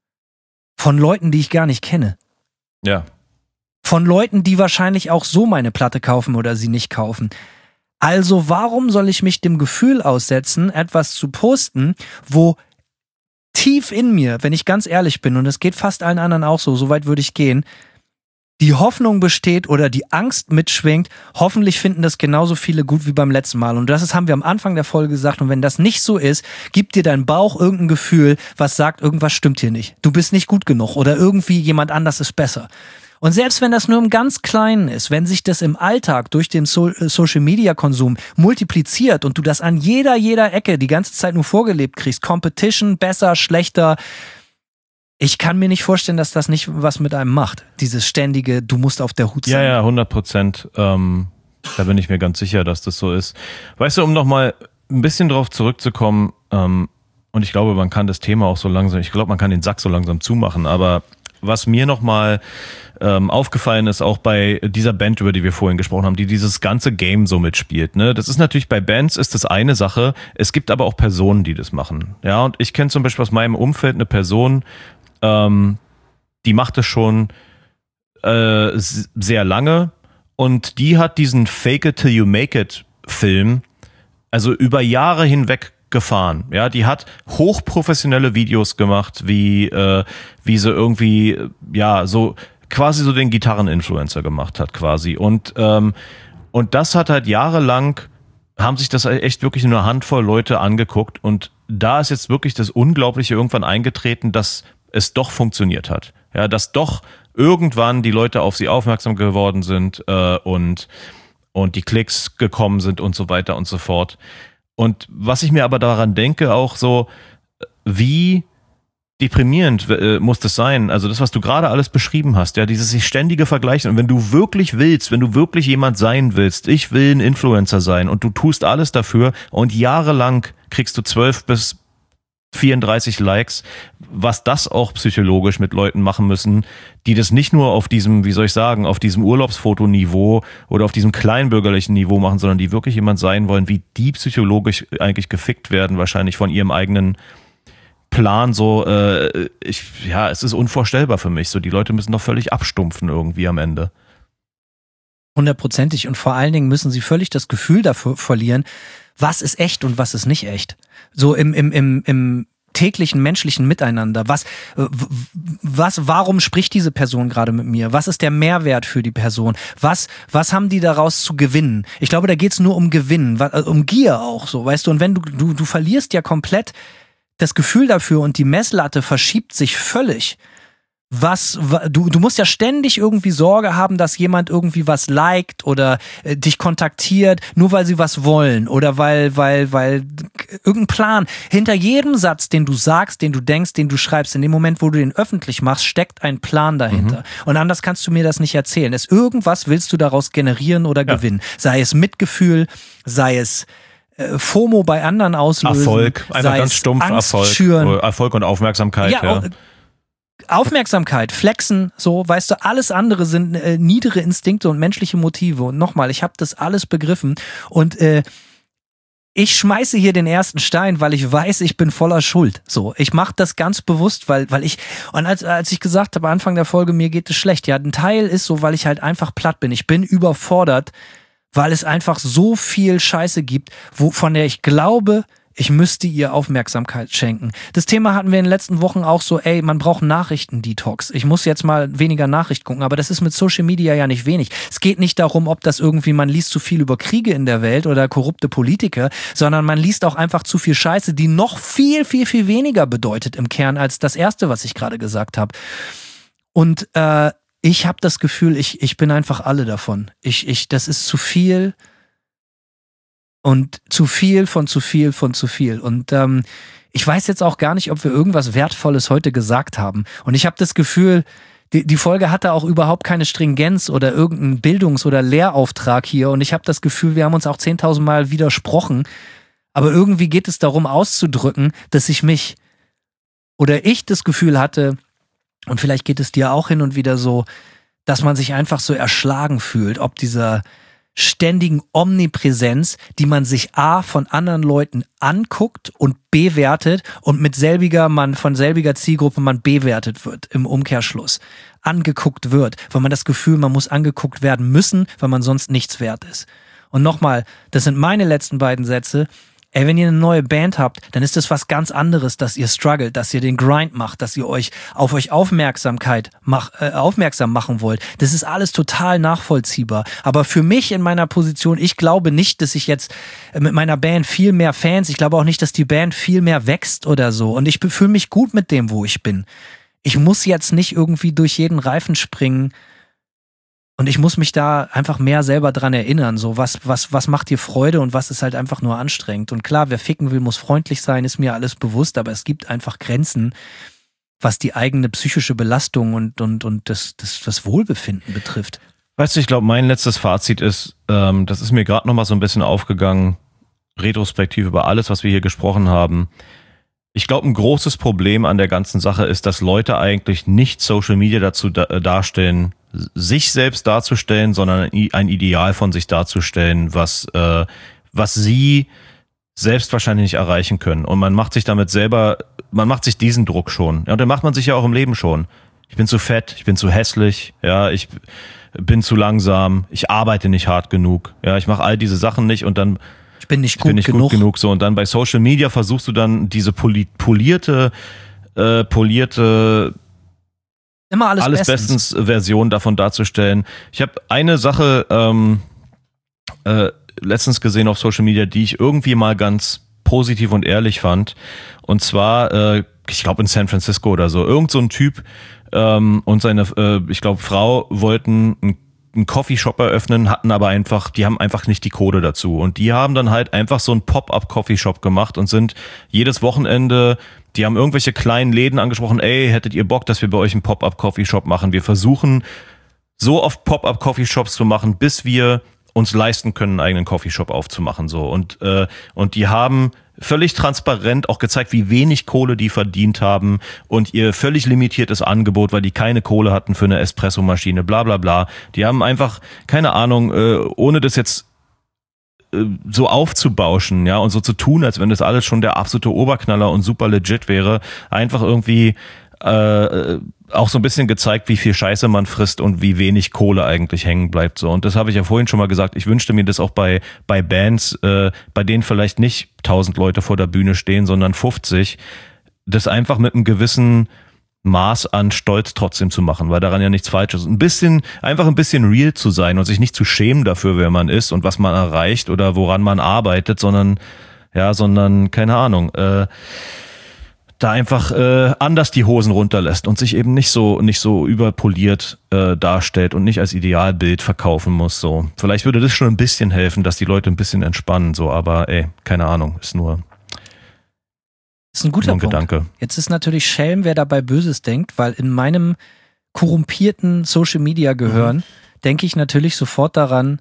[SPEAKER 4] Von Leuten, die ich gar nicht kenne.
[SPEAKER 3] Ja.
[SPEAKER 4] Von Leuten, die wahrscheinlich auch so meine Platte kaufen oder sie nicht kaufen. Also warum soll ich mich dem Gefühl aussetzen, etwas zu posten, wo tief in mir, wenn ich ganz ehrlich bin, und es geht fast allen anderen auch so, so weit würde ich gehen, die Hoffnung besteht oder die Angst mitschwingt, hoffentlich finden das genauso viele gut wie beim letzten Mal. Und das ist, haben wir am Anfang der Folge gesagt. Und wenn das nicht so ist, gibt dir dein Bauch irgendein Gefühl, was sagt, irgendwas stimmt hier nicht. Du bist nicht gut genug oder irgendwie jemand anders ist besser. Und selbst wenn das nur im ganz Kleinen ist, wenn sich das im Alltag durch den so- Social-Media-Konsum multipliziert und du das an jeder, jeder Ecke die ganze Zeit nur vorgelebt kriegst, Competition, besser, schlechter, ich kann mir nicht vorstellen, dass das nicht was mit einem macht. Dieses ständige, du musst auf der Hut sein.
[SPEAKER 3] Ja, ja, hundert Prozent. Ähm, da bin ich mir ganz sicher, dass das so ist. Weißt du, um nochmal ein bisschen drauf zurückzukommen, ähm, und ich glaube, man kann das Thema auch so langsam, ich glaube, man kann den Sack so langsam zumachen, aber was mir nochmal ähm, aufgefallen ist, auch bei dieser Band, über die wir vorhin gesprochen haben, die dieses ganze Game so mitspielt, ne? Das ist natürlich, bei Bands ist das eine Sache, es gibt aber auch Personen, die das machen. Ja, und ich kenne zum Beispiel aus meinem Umfeld eine Person, ähm, die macht das schon äh, sehr lange und die hat diesen Fake it till you make it Film also über Jahre hinweg gefahren. Ja, die hat hochprofessionelle Videos gemacht, wie äh, wie sie irgendwie ja so quasi so den Gitarreninfluencer gemacht hat quasi und ähm, und das hat halt jahrelang haben sich das echt wirklich nur eine Handvoll Leute angeguckt und da ist jetzt wirklich das Unglaubliche irgendwann eingetreten, dass es doch funktioniert hat. Ja, dass doch irgendwann die Leute auf sie aufmerksam geworden sind äh, und und die Klicks gekommen sind und so weiter und so fort. Und was ich mir aber daran denke, auch so, wie deprimierend äh, muss das sein? Also das, was du gerade alles beschrieben hast, ja, dieses sich ständige Vergleichen. Und wenn du wirklich willst, wenn du wirklich jemand sein willst, ich will ein Influencer sein und du tust alles dafür und jahrelang kriegst du zwölf bis vierunddreißig Likes, was das auch psychologisch mit Leuten machen müssen, die das nicht nur auf diesem, wie soll ich sagen, auf diesem Urlaubsfotoniveau oder auf diesem kleinbürgerlichen Niveau machen, sondern die wirklich jemand sein wollen, wie die psychologisch eigentlich gefickt werden, wahrscheinlich von ihrem eigenen Plan so, äh, ich, ja, es ist unvorstellbar für mich, so die Leute müssen doch völlig abstumpfen irgendwie am Ende.
[SPEAKER 4] Hundertprozentig und vor allen Dingen müssen sie völlig das Gefühl dafür verlieren, was ist echt und was ist nicht echt. So im, im, im, im täglichen menschlichen Miteinander. Was, was, warum spricht diese Person gerade mit mir? Was ist der Mehrwert für die Person? Was, was haben die daraus zu gewinnen? Ich glaube, da geht's nur um Gewinnen, um Gier auch so, weißt du? Und wenn du, du, du verlierst ja komplett das Gefühl dafür und die Messlatte verschiebt sich völlig. Was, du, du musst ja ständig irgendwie Sorge haben, dass jemand irgendwie was liked oder äh, dich kontaktiert, nur weil sie was wollen oder weil, weil, weil irgendein Plan. Hinter jedem Satz, den du sagst, den du denkst, den du schreibst, in dem Moment, wo du den öffentlich machst, steckt ein Plan dahinter. Mhm. Und anders kannst du mir das nicht erzählen. Es irgendwas willst du daraus generieren oder ja. gewinnen. Sei es Mitgefühl, sei es äh, FOMO bei anderen auslösen.
[SPEAKER 3] Erfolg, einfach ganz stumpf
[SPEAKER 4] Angst
[SPEAKER 3] Erfolg.
[SPEAKER 4] Schüren.
[SPEAKER 3] Erfolg und Aufmerksamkeit. Ja, ja.
[SPEAKER 4] Aufmerksamkeit, Flexen, so, weißt du, alles andere sind äh, niedere Instinkte und menschliche Motive. Und nochmal, ich habe das alles begriffen und äh, ich schmeiße hier den ersten Stein, weil ich weiß, ich bin voller Schuld. So, ich mache das ganz bewusst, weil weil ich und als als ich gesagt habe Anfang der Folge, mir geht es schlecht. Ja, ein Teil ist so, weil ich halt einfach platt bin. Ich bin überfordert, weil es einfach so viel Scheiße gibt, wo von der ich glaube, ich müsste ihr Aufmerksamkeit schenken. Das Thema hatten wir in den letzten Wochen auch so, ey, man braucht Nachrichten-Detox. Ich muss jetzt mal weniger Nachrichten gucken, aber das ist mit Social Media ja nicht wenig. Es geht nicht darum, ob das irgendwie, man liest zu viel über Kriege in der Welt oder korrupte Politiker, sondern man liest auch einfach zu viel Scheiße, die noch viel, viel, viel weniger bedeutet im Kern als das Erste, was ich gerade gesagt habe. Und äh, ich habe das Gefühl, ich, ich bin einfach alle davon. Ich, ich, das ist zu viel. Und zu viel von zu viel von zu viel. Und ähm, ich weiß jetzt auch gar nicht, ob wir irgendwas Wertvolles heute gesagt haben. Und ich habe das Gefühl, die, die Folge hatte auch überhaupt keine Stringenz oder irgendeinen Bildungs- oder Lehrauftrag hier. Und ich habe das Gefühl, wir haben uns auch zehntausend Mal widersprochen. Aber irgendwie geht es darum auszudrücken, dass ich mich oder ich das Gefühl hatte, und vielleicht geht es dir auch hin und wieder so, dass man sich einfach so erschlagen fühlt, ob dieser ständigen Omnipräsenz, die man sich A von anderen Leuten anguckt und bewertet und mit selbiger, man von selbiger Zielgruppe man bewertet wird im Umkehrschluss. Angeguckt wird, weil man das Gefühl, man muss angeguckt werden müssen, weil man sonst nichts wert ist. Und nochmal, das sind meine letzten beiden Sätze. Ey, wenn ihr eine neue Band habt, dann ist das was ganz anderes, dass ihr struggelt, dass ihr den Grind macht, dass ihr euch auf euch Aufmerksamkeit mach, äh, aufmerksam machen wollt. Das ist alles total nachvollziehbar. Aber für mich in meiner Position, ich glaube nicht, dass ich jetzt mit meiner Band viel mehr Fans, ich glaube auch nicht, dass die Band viel mehr wächst oder so. Und ich fühle mich gut mit dem, wo ich bin. Ich muss jetzt nicht irgendwie durch jeden Reifen springen, Und ich muss mich da einfach mehr selber dran erinnern, so was, was, was macht dir Freude und was ist halt einfach nur anstrengend. Und klar, wer ficken will, muss freundlich sein, ist mir alles bewusst, aber es gibt einfach Grenzen, was die eigene psychische Belastung und, und, und das, das, das Wohlbefinden betrifft.
[SPEAKER 3] Weißt du, ich glaube, mein letztes Fazit ist, ähm, das ist mir gerade nochmal so ein bisschen aufgegangen, retrospektiv über alles, was wir hier gesprochen haben. Ich glaube, ein großes Problem an der ganzen Sache ist, dass Leute eigentlich nicht Social Media dazu da- darstellen, sich selbst darzustellen, sondern ein Ideal von sich darzustellen, was, äh, was sie selbst wahrscheinlich nicht erreichen können. Und man macht sich damit selber, man macht sich diesen Druck schon. Ja, und den macht man sich ja auch im Leben schon. Ich bin zu fett, ich bin zu hässlich, ja, ich bin zu langsam, ich arbeite nicht hart genug, ja, ich mache all diese Sachen nicht und dann
[SPEAKER 4] Ich bin nicht
[SPEAKER 3] ich
[SPEAKER 4] gut
[SPEAKER 3] bin nicht
[SPEAKER 4] genug.
[SPEAKER 3] gut genug so und dann bei Social Media versuchst du dann diese poli- polierte äh, polierte
[SPEAKER 4] Immer alles,
[SPEAKER 3] alles
[SPEAKER 4] bestens.
[SPEAKER 3] bestens Version davon darzustellen. Ich habe eine Sache ähm, äh, letztens gesehen auf Social Media, die ich irgendwie mal ganz positiv und ehrlich fand. Und zwar, äh, ich glaube in San Francisco oder so, irgend so ein Typ ähm, und seine, äh, ich glaube Frau wollten ein einen Coffeeshop eröffnen, hatten aber einfach, die haben einfach nicht die Kohle dazu. Und die haben dann halt einfach so einen Pop-up-Coffeeshop gemacht und sind jedes Wochenende, die haben irgendwelche kleinen Läden angesprochen, ey, hättet ihr Bock, dass wir bei euch einen Pop-up-Coffeeshop machen? Wir versuchen so oft Pop-up-Coffeeshops zu machen, bis wir uns leisten können, einen eigenen Coffeeshop aufzumachen. So. Und, äh, und die haben völlig transparent auch gezeigt, wie wenig Kohle die verdient haben und ihr völlig limitiertes Angebot, weil die keine Kohle hatten für eine Espressomaschine, bla bla bla. Die haben einfach, keine Ahnung, äh, ohne das jetzt äh, so aufzubauschen, ja, und so zu tun, als wenn das alles schon der absolute Oberknaller und super legit wäre, einfach irgendwie äh, auch so ein bisschen gezeigt, wie viel Scheiße man frisst und wie wenig Kohle eigentlich hängen bleibt. So. Und das habe ich ja vorhin schon mal gesagt. Ich wünschte mir das auch bei bei Bands, äh, bei denen vielleicht nicht tausend Leute vor der Bühne stehen, sondern fünfzig, das einfach mit einem gewissen Maß an Stolz trotzdem zu machen, weil daran ja nichts falsch ist. Ein bisschen, einfach ein bisschen real zu sein und sich nicht zu schämen dafür, wer man ist und was man erreicht oder woran man arbeitet, sondern, ja, sondern, keine Ahnung, äh, da einfach äh, anders die Hosen runterlässt und sich eben nicht so nicht so überpoliert äh, darstellt und nicht als Idealbild verkaufen muss. So, vielleicht würde das schon ein bisschen helfen, dass die Leute ein bisschen entspannen. So, aber ey, keine Ahnung, ist nur,
[SPEAKER 4] Das ist ein guter
[SPEAKER 3] nur ein
[SPEAKER 4] Punkt.
[SPEAKER 3] Gedanke.
[SPEAKER 4] Jetzt ist natürlich Schelm, wer dabei Böses denkt, weil in meinem korrumpierten Social Media Gehirn mhm. denke ich natürlich sofort daran,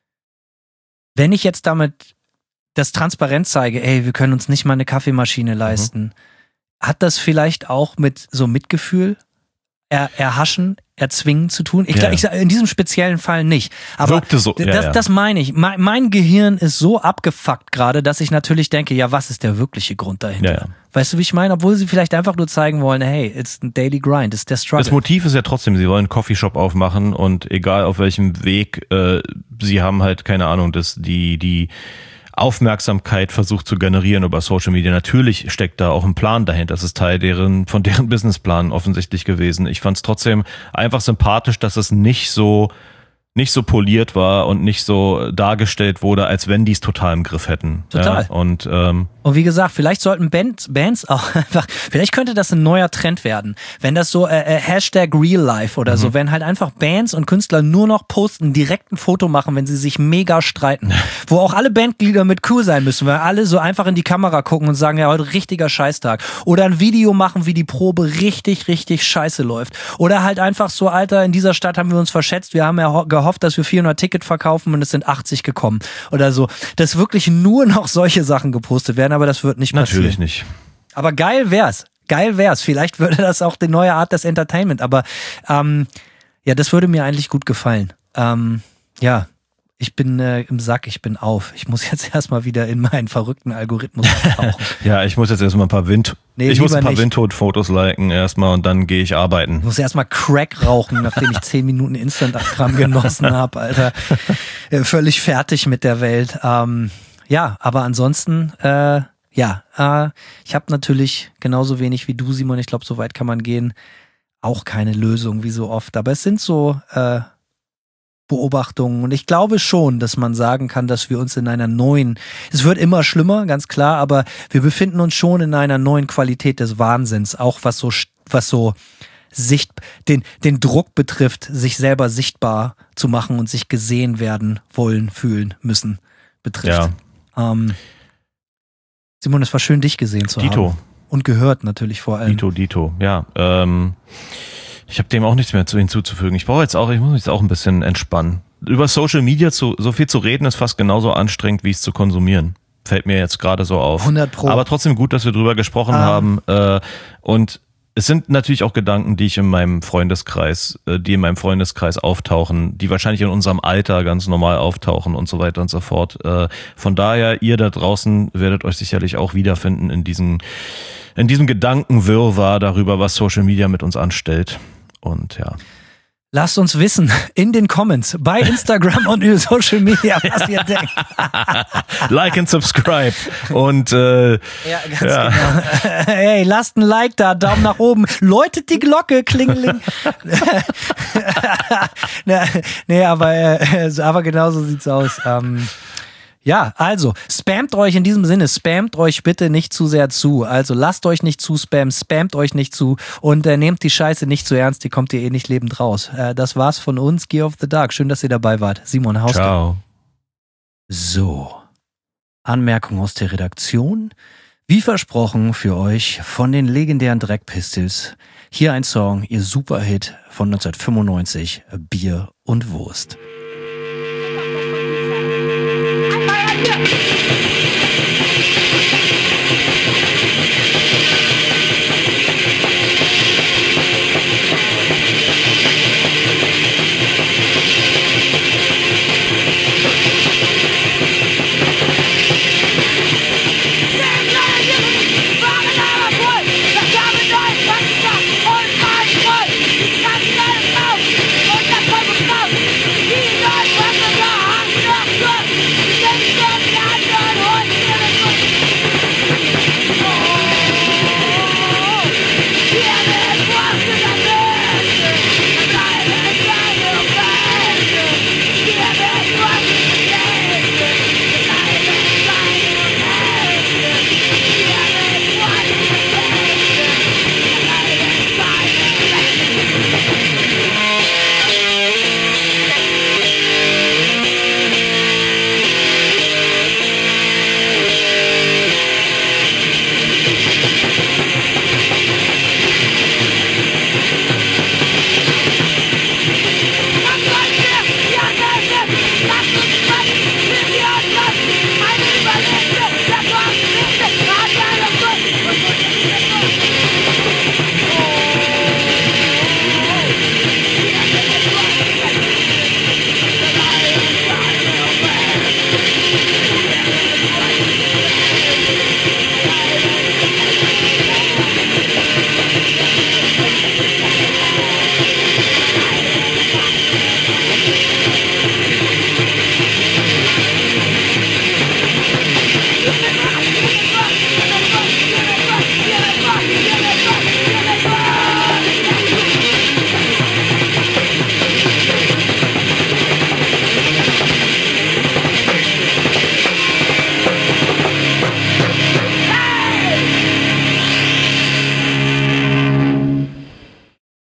[SPEAKER 4] wenn ich jetzt damit das transparent zeige, ey, wir können uns nicht mal eine Kaffeemaschine leisten. Mhm. Hat das vielleicht auch mit so Mitgefühl, er, erhaschen, erzwingen zu tun? Ich,
[SPEAKER 3] Ja.
[SPEAKER 4] glaub, ich in diesem speziellen Fall nicht. Aber
[SPEAKER 3] Wirkte so, ja,
[SPEAKER 4] das,
[SPEAKER 3] ja.
[SPEAKER 4] das meine ich. Mein, mein Gehirn ist so abgefuckt gerade, dass ich natürlich denke, ja, was ist der wirkliche Grund dahinter?
[SPEAKER 3] Ja, ja.
[SPEAKER 4] Weißt du, wie ich meine? Obwohl sie vielleicht einfach nur zeigen wollen, hey, it's a daily grind, it's der Struggle.
[SPEAKER 3] Das Motiv ist ja trotzdem, sie wollen einen Coffeeshop aufmachen und egal auf welchem Weg, äh, sie haben halt, keine Ahnung, das, die, die Aufmerksamkeit versucht zu generieren über Social Media. Natürlich steckt da auch ein Plan dahinter. Das ist Teil deren, von deren Businessplan offensichtlich gewesen. Ich fand es trotzdem einfach sympathisch, dass es nicht so nicht so poliert war und nicht so dargestellt wurde, als wenn die es total im Griff hätten.
[SPEAKER 4] Total.
[SPEAKER 3] Ja, und ähm,
[SPEAKER 4] Und wie gesagt, vielleicht sollten Bands, Bands auch einfach, vielleicht könnte das ein neuer Trend werden. Wenn das so äh, äh, Hashtag Real Life oder mhm. so, wenn halt einfach Bands und Künstler nur noch posten, direkt ein Foto machen, wenn sie sich mega streiten. Wo auch alle Bandglieder mit cool sein müssen, weil alle so einfach in die Kamera gucken und sagen, ja, heute richtiger Scheißtag. Oder ein Video machen, wie die Probe richtig, richtig scheiße läuft. Oder halt einfach so, Alter, in dieser Stadt haben wir uns verschätzt, wir haben ja gehofft, dass wir vierhundert Ticket verkaufen und es sind achtzig gekommen. Oder so. Dass wirklich nur noch solche Sachen gepostet werden, aber das wird nicht passieren.
[SPEAKER 3] natürlich nicht.
[SPEAKER 4] Aber geil wär's. Geil wär's. Vielleicht würde das auch die neue Art des Entertainment. Aber ähm, ja, das würde mir eigentlich gut gefallen. Ähm, ja, ich bin äh, im Sack, ich bin auf. Ich muss jetzt erstmal wieder in meinen verrückten Algorithmus abtauchen.
[SPEAKER 3] Ja, ich muss jetzt erstmal ein paar Wind,
[SPEAKER 4] Nee,
[SPEAKER 3] ich muss
[SPEAKER 4] lieber
[SPEAKER 3] ein paar
[SPEAKER 4] nicht.
[SPEAKER 3] Windhut-Fotos liken erstmal und dann gehe ich arbeiten.
[SPEAKER 4] Ich muss erstmal Crack rauchen, nachdem ich zehn Minuten Instagram genossen habe, Alter. Äh, Völlig fertig mit der Welt. Ähm, ja, aber ansonsten, äh, ja, äh, ich habe natürlich genauso wenig wie du, Simon, ich glaube, so weit kann man gehen, auch keine Lösung wie so oft. Aber es sind so äh, Beobachtungen und ich glaube schon, dass man sagen kann, dass wir uns in einer neuen, es wird immer schlimmer, ganz klar, aber wir befinden uns schon in einer neuen Qualität des Wahnsinns, auch was so, was so Sicht, den, den Druck betrifft, sich selber sichtbar zu machen und sich gesehen werden wollen, fühlen müssen, betrifft. Ja. Ähm, Simon, es war schön, dich gesehen zu
[SPEAKER 3] Dito.
[SPEAKER 4] haben. Und gehört natürlich vor allem.
[SPEAKER 3] Dito, Dito, ja. Ähm, ich habe dem auch nichts mehr zu hinzuzufügen. Ich brauche jetzt auch, ich muss mich jetzt auch ein bisschen entspannen. Über Social Media zu, so viel zu reden ist fast genauso anstrengend, wie es zu konsumieren. Fällt mir jetzt gerade so auf.
[SPEAKER 4] hundert Pro.
[SPEAKER 3] Aber trotzdem gut, dass wir drüber gesprochen
[SPEAKER 4] ah.
[SPEAKER 3] haben. Äh, und es sind natürlich auch Gedanken, die ich in meinem Freundeskreis, äh, die in meinem Freundeskreis auftauchen, die wahrscheinlich in unserem Alter ganz normal auftauchen und so weiter und so fort. Äh, von daher, ihr da draußen werdet euch sicherlich auch wiederfinden in diesem, in diesem Gedankenwirrwarr darüber, was Social Media mit uns anstellt. Und ja.
[SPEAKER 4] Lasst uns wissen in den Comments bei Instagram und über Social Media, was ihr denkt.
[SPEAKER 3] Like and subscribe. Und äh,
[SPEAKER 4] ja, ganz ja. genau. Hey, lasst ein Like da, Daumen nach oben. Läutet die Glocke, klingeling. nee, aber, äh, aber genau so sieht's aus. Ähm, Ja, also, spammt euch in diesem Sinne, spammt euch bitte nicht zu sehr zu. Also lasst euch nicht zu spammen, spammt euch nicht zu und äh, nehmt die Scheiße nicht zu ernst, die kommt ihr eh nicht lebend raus. Äh, das war's von uns, Gear of the Dark. Schön, dass ihr dabei wart. Simon Hauske.
[SPEAKER 3] Ciao.
[SPEAKER 4] So, Anmerkung aus der Redaktion. Wie versprochen für euch von den legendären Dreck Pistols. Hier ein Song, ihr Superhit von neunzehnhundertfünfundneunzig, Bier und Wurst.
[SPEAKER 5] Yeah.